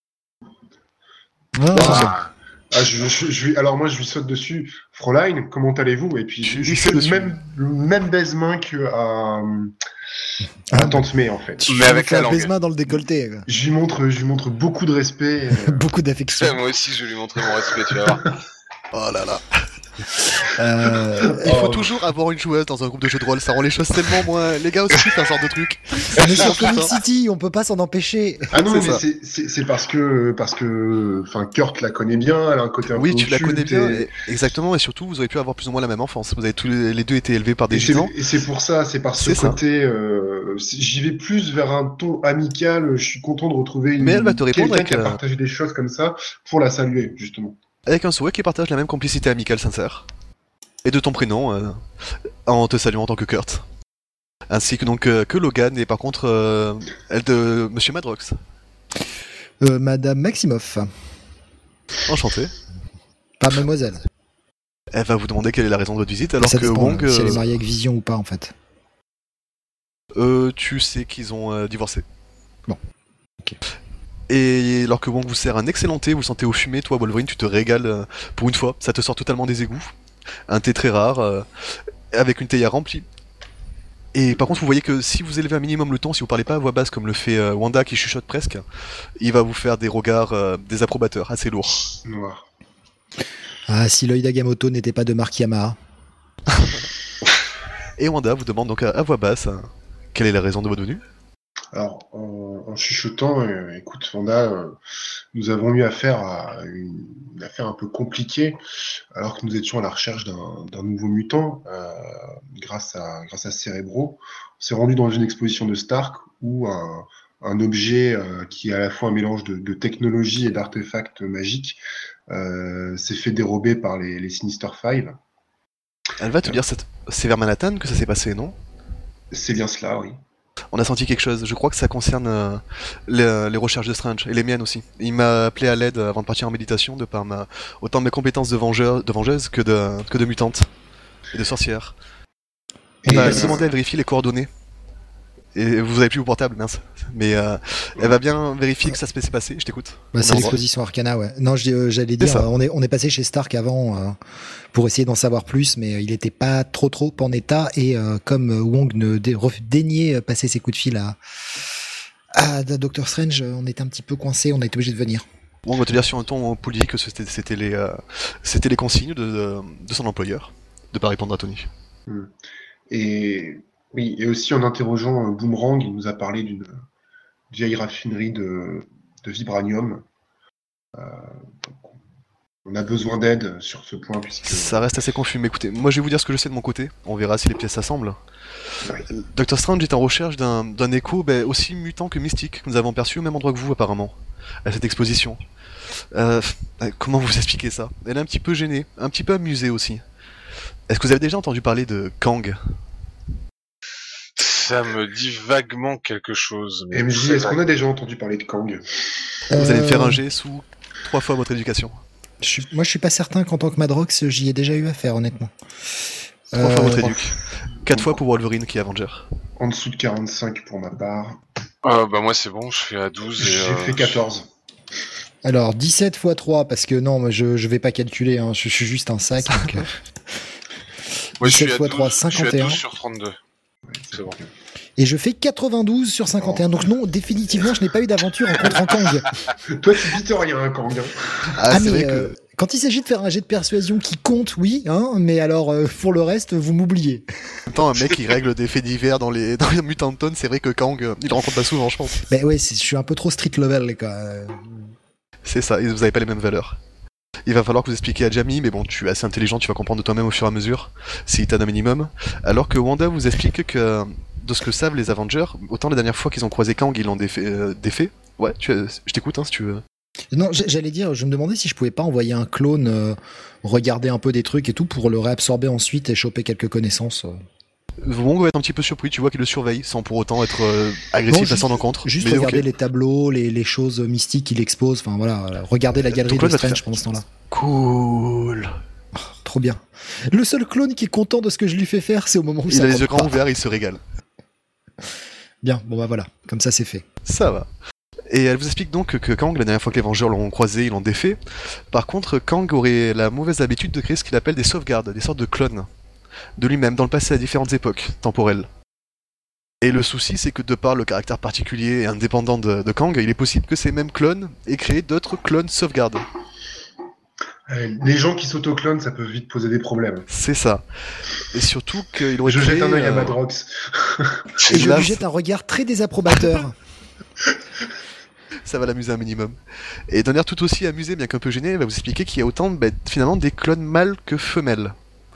[SPEAKER 4] Ah, ah, je, je, je lui- alors moi je lui saute dessus. Fräulein, comment allez-vous? Et puis je,
[SPEAKER 1] Tu
[SPEAKER 4] je
[SPEAKER 1] lui
[SPEAKER 4] fais
[SPEAKER 1] sautes
[SPEAKER 4] le
[SPEAKER 1] dessus.
[SPEAKER 4] même, le même baise-main que à, à
[SPEAKER 3] Ah,
[SPEAKER 4] Tante May en fait.
[SPEAKER 3] Tu
[SPEAKER 2] Mais
[SPEAKER 3] lui
[SPEAKER 2] avec
[SPEAKER 3] fais
[SPEAKER 2] la
[SPEAKER 3] un
[SPEAKER 2] langue.
[SPEAKER 3] baise-main dans le décolleté. quoi.
[SPEAKER 4] Je lui montre, je lui montre beaucoup de respect. euh,
[SPEAKER 3] Beaucoup d'affection.
[SPEAKER 2] Moi aussi, je vais lui montrer mon respect, tu vas voir.
[SPEAKER 1] Oh là là.
[SPEAKER 3] Euh,
[SPEAKER 1] Il faut
[SPEAKER 4] Oh.
[SPEAKER 1] toujours avoir une joueuse dans un groupe de jeux de rôle, ça rend les choses tellement moins... Les gars aussi, c'est un genre de truc.
[SPEAKER 3] on est sur
[SPEAKER 1] putain.
[SPEAKER 3] Comic City, on peut pas s'en empêcher.
[SPEAKER 4] Ah non,
[SPEAKER 1] C'est
[SPEAKER 4] mais
[SPEAKER 1] ça.
[SPEAKER 4] c'est- c'est c'est parce que, parce que, enfin, Kurt la connaît bien, elle a un côté un
[SPEAKER 1] Oui,
[SPEAKER 4] peu
[SPEAKER 1] tu la connais
[SPEAKER 4] occulte
[SPEAKER 1] bien,
[SPEAKER 4] et-
[SPEAKER 1] et- exactement, et surtout, vous avez pu avoir plus ou moins la même enfance. Vous avez tous les, les deux été élevés par des
[SPEAKER 4] Et c'est-
[SPEAKER 1] gitans.
[SPEAKER 4] et c'est pour ça, c'est par ce
[SPEAKER 1] C'est ça.
[SPEAKER 4] côté, euh, c'est- j'y vais plus vers un ton amical. Je suis content de retrouver une,
[SPEAKER 1] Mais elle va te répondre
[SPEAKER 4] quelqu'un
[SPEAKER 1] avec,
[SPEAKER 4] qui a
[SPEAKER 1] euh,
[SPEAKER 4] partagé des choses comme ça pour la saluer justement.
[SPEAKER 1] Avec un souhait qui partage la même complicité amicale sincère. Et de ton prénom, euh, en te saluant en tant que Kurt. Ainsi que donc euh, que Logan, et par contre, euh, elle de Monsieur Madrox.
[SPEAKER 3] Euh, Madame Maximoff,
[SPEAKER 1] Enchanté.
[SPEAKER 3] pas Mademoiselle.
[SPEAKER 1] Elle va vous demander quelle est la raison de votre visite, alors
[SPEAKER 3] Ça
[SPEAKER 1] que
[SPEAKER 3] dépend,
[SPEAKER 1] Wong,
[SPEAKER 3] là, si elle est
[SPEAKER 1] euh,
[SPEAKER 3] mariée avec Vision ou pas en fait.
[SPEAKER 1] euh, tu sais qu'ils ont euh, divorcé.
[SPEAKER 3] Bon. Ok.
[SPEAKER 1] Et alors que Wong vous sert un excellent thé, vous le sentez au fumé, toi Wolverine, tu te régales euh, pour une fois, ça te sort totalement des égouts. Un thé très rare, euh, avec une théière remplie. Et par contre, vous voyez que si vous élevez un minimum le ton, si vous parlez pas à voix basse comme le fait euh, Wanda qui chuchote presque, il va vous faire des regards euh, des approbateurs assez lourds.
[SPEAKER 4] Noir.
[SPEAKER 3] Ah, si l'œil d'Agamotto n'était pas de Mark Yamaha.
[SPEAKER 1] Et Wanda vous demande donc à, à voix basse euh, quelle est la raison de votre venue.
[SPEAKER 4] Alors, en, en chuchotant, euh, écoute, Wanda, euh, nous avons eu affaire à une, une affaire un peu compliquée, alors que nous étions à la recherche d'un d'un nouveau mutant, euh, grâce à grâce à Cerebro. On s'est rendu dans une exposition de Stark où un, un objet euh, qui est à la fois un mélange de, de technologie et d'artefacts magiques euh, s'est fait dérober par les, les Sinister Five.
[SPEAKER 1] Elle va te dire c'est c'est vers Manhattan que ça s'est passé, non?
[SPEAKER 4] C'est bien cela, oui.
[SPEAKER 1] On a senti quelque chose. Je crois que ça concerne euh, les, les recherches de Strange et les miennes aussi. Il m'a appelé à l'aide avant de partir en méditation de par ma autant de mes compétences de vengeur, de vengeuse que de que de mutante et de sorcière.
[SPEAKER 4] Et,
[SPEAKER 1] On va
[SPEAKER 4] euh,
[SPEAKER 1] demander à vérifier les coordonnées. Et vous avez plus vos portables, mince. Mais euh, elle va bien vérifier que ça s'est passé. Je t'écoute.
[SPEAKER 3] Bah,
[SPEAKER 1] On
[SPEAKER 3] c'est
[SPEAKER 1] est en
[SPEAKER 3] l'exposition Arcana, ouais. Non, je- euh, j'allais dire,
[SPEAKER 1] ça.
[SPEAKER 3] euh, on est, on est passé chez Stark avant euh, pour essayer d'en savoir plus, mais euh, il était pas trop trop en état, et euh, comme euh, Wong ne dé- ref- daignait euh, passer ses coups de fil à, à Doctor Strange, euh, on était un petit peu coincé, on a été obligé de venir.
[SPEAKER 1] Bon, on va te dire sur un ton poli que c'était c'était les euh, c'était les consignes de, de, de son employeur de pas répondre à Tony.
[SPEAKER 4] Et oui, et aussi en interrogeant euh, Boomerang, il nous a parlé d'une vieille raffinerie de, de vibranium. Euh, donc, on a besoin d'aide sur ce point puisque
[SPEAKER 1] Ça reste assez confus, mais écoutez, moi je vais vous dire ce que je sais de mon côté, on verra si les pièces s'assemblent.
[SPEAKER 4] Ouais.
[SPEAKER 1] Doctor Strange est en recherche d'un d'un écho ben, aussi mutant que mystique, que nous avons perçu au même endroit que vous apparemment, à cette exposition. Euh, euh, comment vous expliquer ça? Elle est un petit peu gênée, un petit peu amusée aussi. Est-ce que vous avez déjà entendu parler de Kang?
[SPEAKER 2] Ça me dit vaguement quelque chose. Mais
[SPEAKER 4] M J,
[SPEAKER 2] très
[SPEAKER 4] est-ce qu'on
[SPEAKER 2] vague.
[SPEAKER 4] a déjà entendu parler de Kang?
[SPEAKER 1] Vous allez me faire
[SPEAKER 3] Euh,
[SPEAKER 1] un jet sous trois fois votre éducation.
[SPEAKER 3] je suis- moi, je suis pas certain qu'en tant que Madrox, j'y ai déjà eu affaire, honnêtement.
[SPEAKER 1] Trois fois
[SPEAKER 3] Euh,
[SPEAKER 1] votre éduc. Quatre fois pour Wolverine qui est Avenger.
[SPEAKER 4] En dessous de quarante-cinq pour ma part.
[SPEAKER 2] Euh, bah moi c'est bon, je fais à douze et...
[SPEAKER 4] J'ai
[SPEAKER 2] euh,
[SPEAKER 4] fait quatorze.
[SPEAKER 3] Alors, dix-sept fois trois, parce que non, moi, je, je vais pas calculer, hein, je, je suis juste un sac. donc, euh,
[SPEAKER 2] Moi je suis
[SPEAKER 3] dix-sept
[SPEAKER 2] à
[SPEAKER 3] fois
[SPEAKER 2] douze,
[SPEAKER 3] trois,
[SPEAKER 2] je suis à
[SPEAKER 3] cinquante et un.
[SPEAKER 2] douze sur trente-deux. C'est bon.
[SPEAKER 3] Et je fais quatre-vingt-douze sur cinquante et un. Donc non, définitivement, je n'ai pas eu d'aventure en contre en Kang.
[SPEAKER 4] Toi, tu bites rien, hein, Kang.
[SPEAKER 1] Ah,
[SPEAKER 3] Ah,
[SPEAKER 1] c'est
[SPEAKER 3] mais
[SPEAKER 1] vrai
[SPEAKER 3] euh,
[SPEAKER 1] que...
[SPEAKER 3] quand il s'agit de faire un jet de persuasion qui compte, oui, hein, mais alors euh, pour le reste, vous m'oubliez.
[SPEAKER 1] En même temps, un mec qui règle des faits divers dans les, dans les Mutant Town, c'est vrai que Kang, euh, il le rencontre pas souvent, je pense.
[SPEAKER 3] Ben ouais, c'est- je suis un peu trop street level, quoi. Euh,
[SPEAKER 1] C'est ça, et vous avez pas les mêmes valeurs. Il va falloir que vous expliquiez à Jamie, mais bon, tu es assez intelligent, tu vas comprendre de toi-même au fur et à mesure, s'il t'aide un minimum. Alors que Wanda vous explique que, de ce que savent les Avengers, autant la dernière fois qu'ils ont croisé Kang, ils l'ont défait, euh, défait. Ouais, tu, je t'écoute, hein, si tu veux.
[SPEAKER 3] Non, j- j'allais dire, je me demandais si je pouvais pas envoyer un clone euh, regarder un peu des trucs et tout pour le réabsorber ensuite et choper quelques connaissances. euh.
[SPEAKER 1] Wong va être un petit peu surpris, tu vois qu'il le surveille, sans pour autant être euh, agressif
[SPEAKER 3] Non,
[SPEAKER 1] à
[SPEAKER 3] juste-
[SPEAKER 1] son encontre.
[SPEAKER 3] Juste
[SPEAKER 1] mais
[SPEAKER 3] regarder
[SPEAKER 1] ok.
[SPEAKER 3] les tableaux, les, les choses mystiques qu'il expose, enfin voilà, regarder la galerie
[SPEAKER 1] Donc là,
[SPEAKER 3] de
[SPEAKER 1] il va te
[SPEAKER 3] Strange
[SPEAKER 1] faire-
[SPEAKER 3] pendant ce temps-là.
[SPEAKER 1] Cool.
[SPEAKER 3] Trop trop bien. Le seul clone qui est content de ce que je lui fais faire, c'est au moment où
[SPEAKER 1] Il
[SPEAKER 3] ça
[SPEAKER 1] a les
[SPEAKER 3] compte
[SPEAKER 1] yeux grands
[SPEAKER 3] pas.
[SPEAKER 1] ouverts, il se régale.
[SPEAKER 3] Bien, bon bah voilà, comme ça c'est fait.
[SPEAKER 1] Ça va. Et elle vous explique donc que Kang, la dernière fois que les Vengeurs l'ont croisé, ils l'ont défait. Par contre, Kang aurait la mauvaise habitude de créer ce qu'il appelle des sauvegardes, des sortes de clones de lui-même dans le passé à différentes époques temporelles. Et le souci, c'est que de par le caractère particulier et indépendant de, de Kang, il est possible que ces mêmes clones aient créé d'autres clones sauvegardes.
[SPEAKER 4] Euh, Les gens qui s'autoclonent, ça peut vite poser des problèmes.
[SPEAKER 1] C'est ça. Et surtout qu'il aurait
[SPEAKER 4] Je
[SPEAKER 1] créé...
[SPEAKER 4] jette un œil à
[SPEAKER 1] euh,
[SPEAKER 4] Madrox.
[SPEAKER 3] Et je
[SPEAKER 1] là,
[SPEAKER 3] lui jette un regard très désapprobateur.
[SPEAKER 1] Ça va l'amuser un minimum. Et d'un air tout aussi amusé, bien qu'un peu gêné, il va vous expliquer qu'il y a autant bah, finalement des clones mâles que femelles.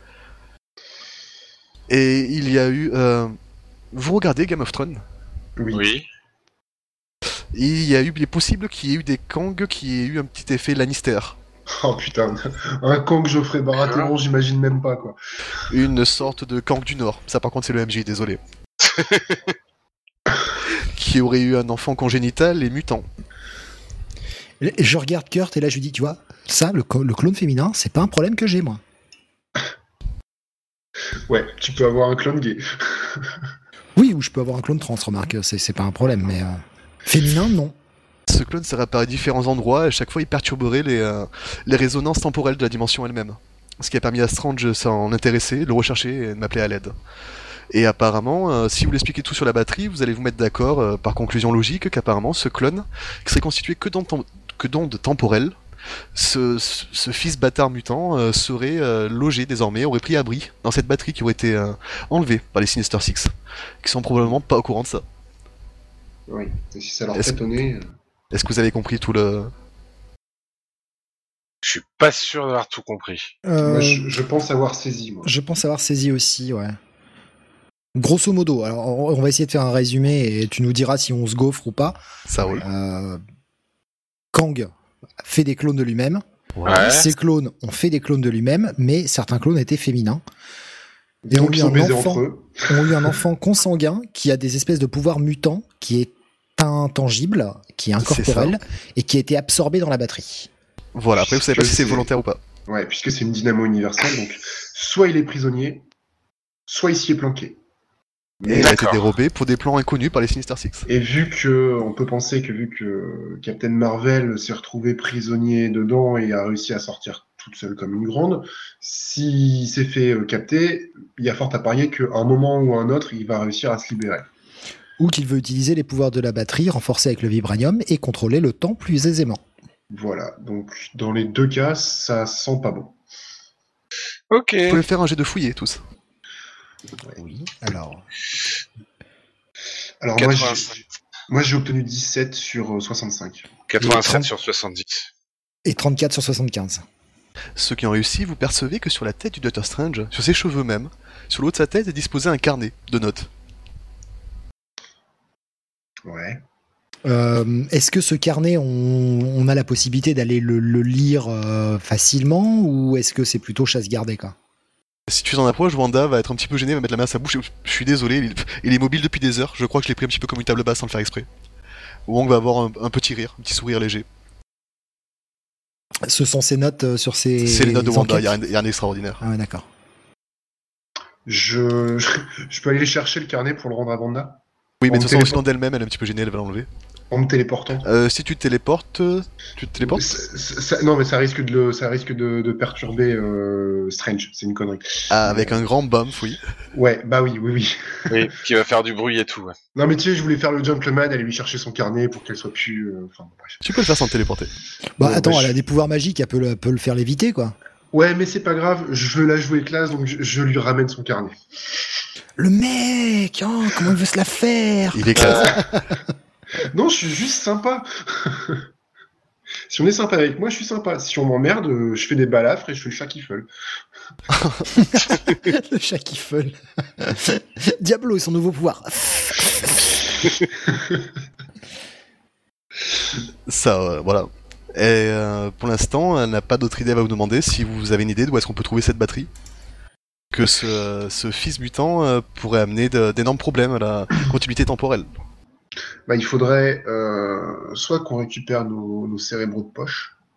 [SPEAKER 1] Et il y a eu... euh, Vous regardez Game of Thrones ?
[SPEAKER 4] Oui.
[SPEAKER 2] Oui.
[SPEAKER 1] Il y a eu, il est possible qu'il y ait eu des Kang qui aient eu un petit effet Lannister.
[SPEAKER 4] Oh putain, un Kang Geoffrey Baratheon, j'imagine même pas quoi.
[SPEAKER 1] Une sorte de Kang du Nord. Ça par contre c'est le M J, désolé. Qui aurait eu un enfant congénital et mutant.
[SPEAKER 3] Et je regarde Kurt et là je lui dis, tu vois, ça, le, co- le clone féminin, c'est pas un problème que j'ai moi.
[SPEAKER 4] Ouais, tu peux avoir un clone gay.
[SPEAKER 3] Oui, ou je peux avoir un clone trans, remarque, c'est, c'est pas un problème, mais... euh, féminin, non.
[SPEAKER 1] Ce clone serait apparu à différents endroits et à chaque fois il perturberait les, euh, les résonances temporelles de la dimension elle-même. Ce qui a permis à Strange de s'en intéresser, le rechercher et de m'appeler à l'aide. Et apparemment, euh, si vous l'expliquez tout sur la batterie, vous allez vous mettre d'accord, euh, par conclusion logique, qu'apparemment ce clone, qui serait constitué que d'ondes, tem- que d'ondes temporelles, ce, ce, ce fils bâtard mutant euh, serait euh, logé désormais, aurait pris abri dans cette batterie qui aurait été euh, enlevée par les Sinister Six, qui sont probablement pas au courant de ça.
[SPEAKER 4] Oui, et si ça leur
[SPEAKER 1] Est-ce-
[SPEAKER 4] fait tonner... euh,
[SPEAKER 1] Est-ce que vous avez compris tout le...
[SPEAKER 2] Je suis pas sûr d'avoir tout compris.
[SPEAKER 3] Euh,
[SPEAKER 4] Moi, je, je pense avoir saisi, moi.
[SPEAKER 3] Je pense avoir saisi aussi, ouais. Grosso modo, alors on on va essayer de faire un résumé et tu nous diras si on se gaufre ou pas.
[SPEAKER 1] Ça roule.
[SPEAKER 3] Euh, Kang fait des clones de lui-même.
[SPEAKER 2] Ouais.
[SPEAKER 3] Ces clones ont fait des clones de lui-même, mais certains clones étaient féminins. Et
[SPEAKER 4] Donc
[SPEAKER 3] on
[SPEAKER 4] ils
[SPEAKER 3] lui
[SPEAKER 4] sont
[SPEAKER 3] un
[SPEAKER 4] baisés
[SPEAKER 3] enfant.
[SPEAKER 4] entre eux.
[SPEAKER 3] Ont eu un enfant consanguin qui a des espèces de pouvoirs mutants, qui est intangible, qui est incorporel, et qui a été absorbé dans la batterie.
[SPEAKER 1] Voilà, après vous savez pas
[SPEAKER 4] Puisque
[SPEAKER 1] si c'est
[SPEAKER 4] c'est-
[SPEAKER 1] volontaire ou pas.
[SPEAKER 4] Ouais, puisque c'est une dynamo universelle, donc soit il est prisonnier, soit il s'y est planqué.
[SPEAKER 1] Et
[SPEAKER 4] Mais
[SPEAKER 1] il a été
[SPEAKER 2] D'accord.
[SPEAKER 1] dérobé pour des plans inconnus par les Sinister Six.
[SPEAKER 4] Et vu que, on peut penser que vu que Captain Marvel s'est retrouvé prisonnier dedans et a réussi à sortir toute seule comme une grande, s'il s'est fait euh, capter, il y a fort à parier qu'à un moment ou à un autre, il va réussir à se libérer.
[SPEAKER 3] Ou qu'il veut utiliser les pouvoirs de la batterie renforcés avec le vibranium et contrôler le temps plus aisément.
[SPEAKER 4] Voilà, donc dans les deux cas, ça sent pas bon.
[SPEAKER 2] Ok.
[SPEAKER 1] Vous pouvez faire un jet de fouiller tous.
[SPEAKER 3] Oui, alors...
[SPEAKER 4] Alors moi, j'ai,
[SPEAKER 2] quatre-vingt-cinq.
[SPEAKER 4] moi j'ai obtenu dix-sept sur euh, soixante-cinq.
[SPEAKER 2] quatre-vingt-sept sur soixante-dix.
[SPEAKER 3] Et trente-quatre sur soixante-quinze.
[SPEAKER 1] Ceux qui ont réussi, vous percevez que sur la tête du Docteur Strange, sur ses cheveux même, sur le haut de sa tête est disposé un carnet de notes.
[SPEAKER 4] Ouais.
[SPEAKER 3] Euh, est-ce que ce carnet, on, on a la possibilité d'aller le, le lire euh, facilement, ou est-ce que c'est plutôt chasse gardée, quoi?
[SPEAKER 1] Si tu t'en approches, Wanda va être un petit peu gênée, va mettre la main à sa bouche. Je suis désolé, il, il est mobile depuis des heures. Je crois que je l'ai pris un petit peu comme une table basse sans le faire exprès. Wong va avoir un, un petit rire, un petit sourire léger.
[SPEAKER 3] Ce sont ces notes euh, sur ces...
[SPEAKER 1] C'est les notes de Wanda, il
[SPEAKER 3] enquêtes
[SPEAKER 1] y, a rien- y a rien d'extraordinaire.
[SPEAKER 3] Ah ouais, d'accord.
[SPEAKER 4] Je, je, je peux aller chercher le carnet pour le rendre à Wanda
[SPEAKER 1] Oui, mais
[SPEAKER 4] En
[SPEAKER 1] de toute façon,
[SPEAKER 4] téléport-
[SPEAKER 1] sinon d'elle-même, elle est un petit peu gênée, elle va l'enlever.
[SPEAKER 4] en me téléportant.
[SPEAKER 1] Euh, si tu te téléportes, euh, tu te téléportes
[SPEAKER 4] Ça- ça- ça- non, mais ça risque de, le, ça risque de, de perturber euh, Strange, c'est une connerie.
[SPEAKER 1] Ah, avec un grand bump, oui.
[SPEAKER 4] Ouais, bah oui, oui, oui.
[SPEAKER 2] Oui, qui va faire du bruit et tout. Ouais.
[SPEAKER 4] Non, mais tu sais, je voulais faire le gentleman, aller lui chercher son carnet pour qu'elle soit plus. euh, Enfin, bref.
[SPEAKER 1] Tu peux le faire sans te téléporter.
[SPEAKER 3] Bah
[SPEAKER 4] Bon,
[SPEAKER 3] attends,
[SPEAKER 4] bah,
[SPEAKER 3] elle
[SPEAKER 4] je-
[SPEAKER 3] a des pouvoirs magiques, elle peut le, elle peut le faire léviter, quoi.
[SPEAKER 4] Ouais, mais c'est pas grave, je veux la jouer classe, donc je, je lui ramène son carnet.
[SPEAKER 3] Le mec, oh, comment il veut se la faire?
[SPEAKER 1] Il est classe.
[SPEAKER 4] Non, je suis juste sympa. Si on est sympa avec moi, je suis sympa. Si on m'emmerde, euh, je fais des balafres et je fais le chat qui feule.
[SPEAKER 3] Le chat qui feule. Diablo et son nouveau pouvoir.
[SPEAKER 1] Ça, euh, voilà. Et euh, pour l'instant, elle n'a pas d'autre idée à vous demander. Si vous avez une idée d'où est-ce qu'on peut trouver cette batterie, que ce, ce fils mutant euh, pourrait amener de- d'énormes problèmes à la continuité temporelle.
[SPEAKER 4] Bah, il faudrait euh, soit qu'on récupère nos, nos cérébraux de poche,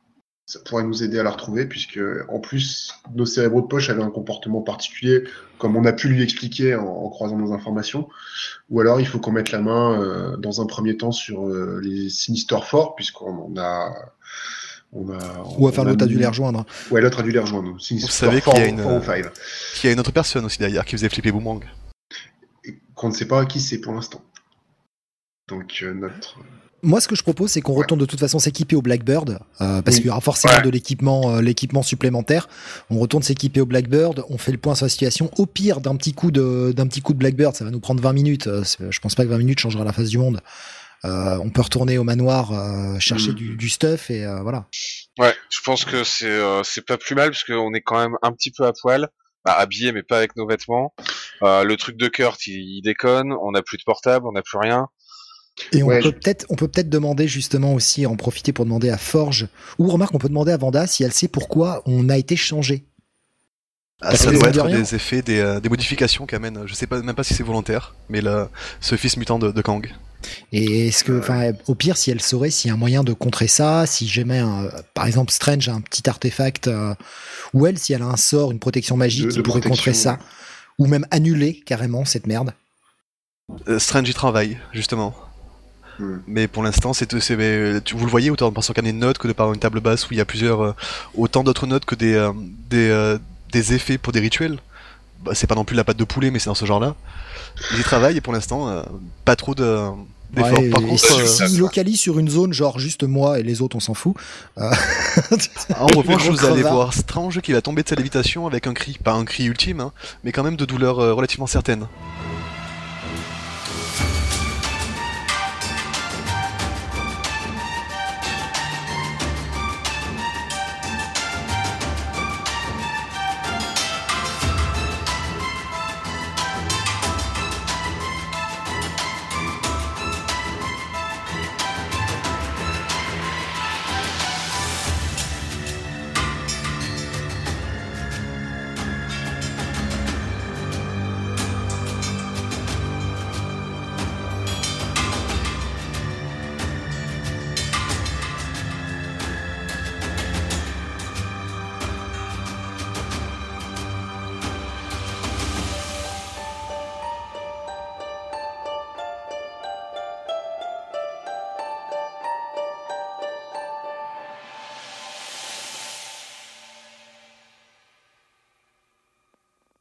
[SPEAKER 4] ça pourrait nous aider à la retrouver, puisque en plus, nos cérébraux de poche avaient un comportement particulier, comme on a pu lui expliquer en, en croisant nos informations. Ou alors, il faut qu'on mette la main, euh, dans un premier temps, sur euh, les Sinister Four, puisqu'on a... On a
[SPEAKER 3] Ou enfin,
[SPEAKER 4] on a
[SPEAKER 3] l'autre a dû
[SPEAKER 4] mis-
[SPEAKER 3] les rejoindre.
[SPEAKER 4] Ouais, l'autre a dû les rejoindre. Sinister
[SPEAKER 1] Vous savez
[SPEAKER 4] Four,
[SPEAKER 1] qu'il y a une-
[SPEAKER 4] four ou five.
[SPEAKER 1] Qu'il y a une autre personne aussi derrière qui faisait flipper Boomerang.
[SPEAKER 4] Et qu'on ne sait pas qui c'est pour l'instant. Donc, euh, notre...
[SPEAKER 3] Moi, ce que je propose, c'est qu'on
[SPEAKER 4] Ouais.
[SPEAKER 3] retourne de toute façon s'équiper au Blackbird, euh, parce
[SPEAKER 4] Oui.
[SPEAKER 3] qu'il y aura forcément
[SPEAKER 2] Ouais.
[SPEAKER 3] de l'équipement, euh, l'équipement supplémentaire. On retourne s'équiper au Blackbird, on fait le point sur la situation. Au pire, d'un petit coup de, d'un petit coup de Blackbird, ça va nous prendre vingt minutes. Euh, c'est- Je pense pas que vingt minutes changera la face du monde. Euh, on peut retourner au manoir, euh, chercher
[SPEAKER 4] Mhm.
[SPEAKER 3] du, du stuff et euh, voilà.
[SPEAKER 2] Ouais, je pense que c'est euh, c'est pas plus mal parce qu'on est quand même un petit peu à poil, bah, habillé mais pas avec nos vêtements. Euh, le truc de Kurt, il, il déconne. On n'a plus de portable, on n'a plus rien.
[SPEAKER 3] Et on
[SPEAKER 4] Ouais,
[SPEAKER 3] peut
[SPEAKER 4] je-
[SPEAKER 3] peut-être, on peut peut-être demander justement aussi, en profiter pour demander à Forge, ou remarque, on peut demander à Vanda si elle sait pourquoi on a été changé.
[SPEAKER 1] Ah,
[SPEAKER 3] Parce
[SPEAKER 1] ça
[SPEAKER 3] que
[SPEAKER 1] doit
[SPEAKER 3] mine de
[SPEAKER 1] être
[SPEAKER 3] rien-
[SPEAKER 1] des effets, des, euh, des modifications qu'amène. Je sais pas, même pas si c'est volontaire, mais là, ce fils mutant de, de Kang.
[SPEAKER 3] Et est-ce que, enfin, au pire, si elle saurait s'il y a un moyen de contrer ça, si jamais, un, par exemple, Strange a un petit artefact, euh, ou elle, si elle a un sort, une protection magique
[SPEAKER 4] De-
[SPEAKER 3] qui
[SPEAKER 4] de
[SPEAKER 3] pourrait
[SPEAKER 4] protection,
[SPEAKER 3] contrer ça, ou même annuler carrément cette merde.
[SPEAKER 1] Euh, Strange y travaille, justement.
[SPEAKER 4] Hmm.
[SPEAKER 1] Mais pour l'instant, c'est, c'est, mais, tu, vous le voyez, autant par son carnet de notes que de par une table basse où il y a plusieurs, euh, autant d'autres notes que des, euh, des, euh, des effets pour des rituels. Bah, c'est pas non plus la pâte de poulet, mais c'est dans ce genre-là. Il y travaille et pour l'instant, euh, pas trop de, d'efforts.
[SPEAKER 3] Ouais,
[SPEAKER 1] par
[SPEAKER 3] et
[SPEAKER 1] contre,
[SPEAKER 3] si-
[SPEAKER 1] euh,
[SPEAKER 2] ça,
[SPEAKER 3] s'il
[SPEAKER 2] ça.
[SPEAKER 3] localise sur une zone, genre juste moi et les autres, on s'en fout. euh,
[SPEAKER 1] en revanche,
[SPEAKER 3] gros
[SPEAKER 1] vous allez
[SPEAKER 3] crevard.
[SPEAKER 1] voir Strange qui va tomber de sa lévitation avec un cri, pas un cri ultime, hein, mais quand même de douleur euh, relativement certaine.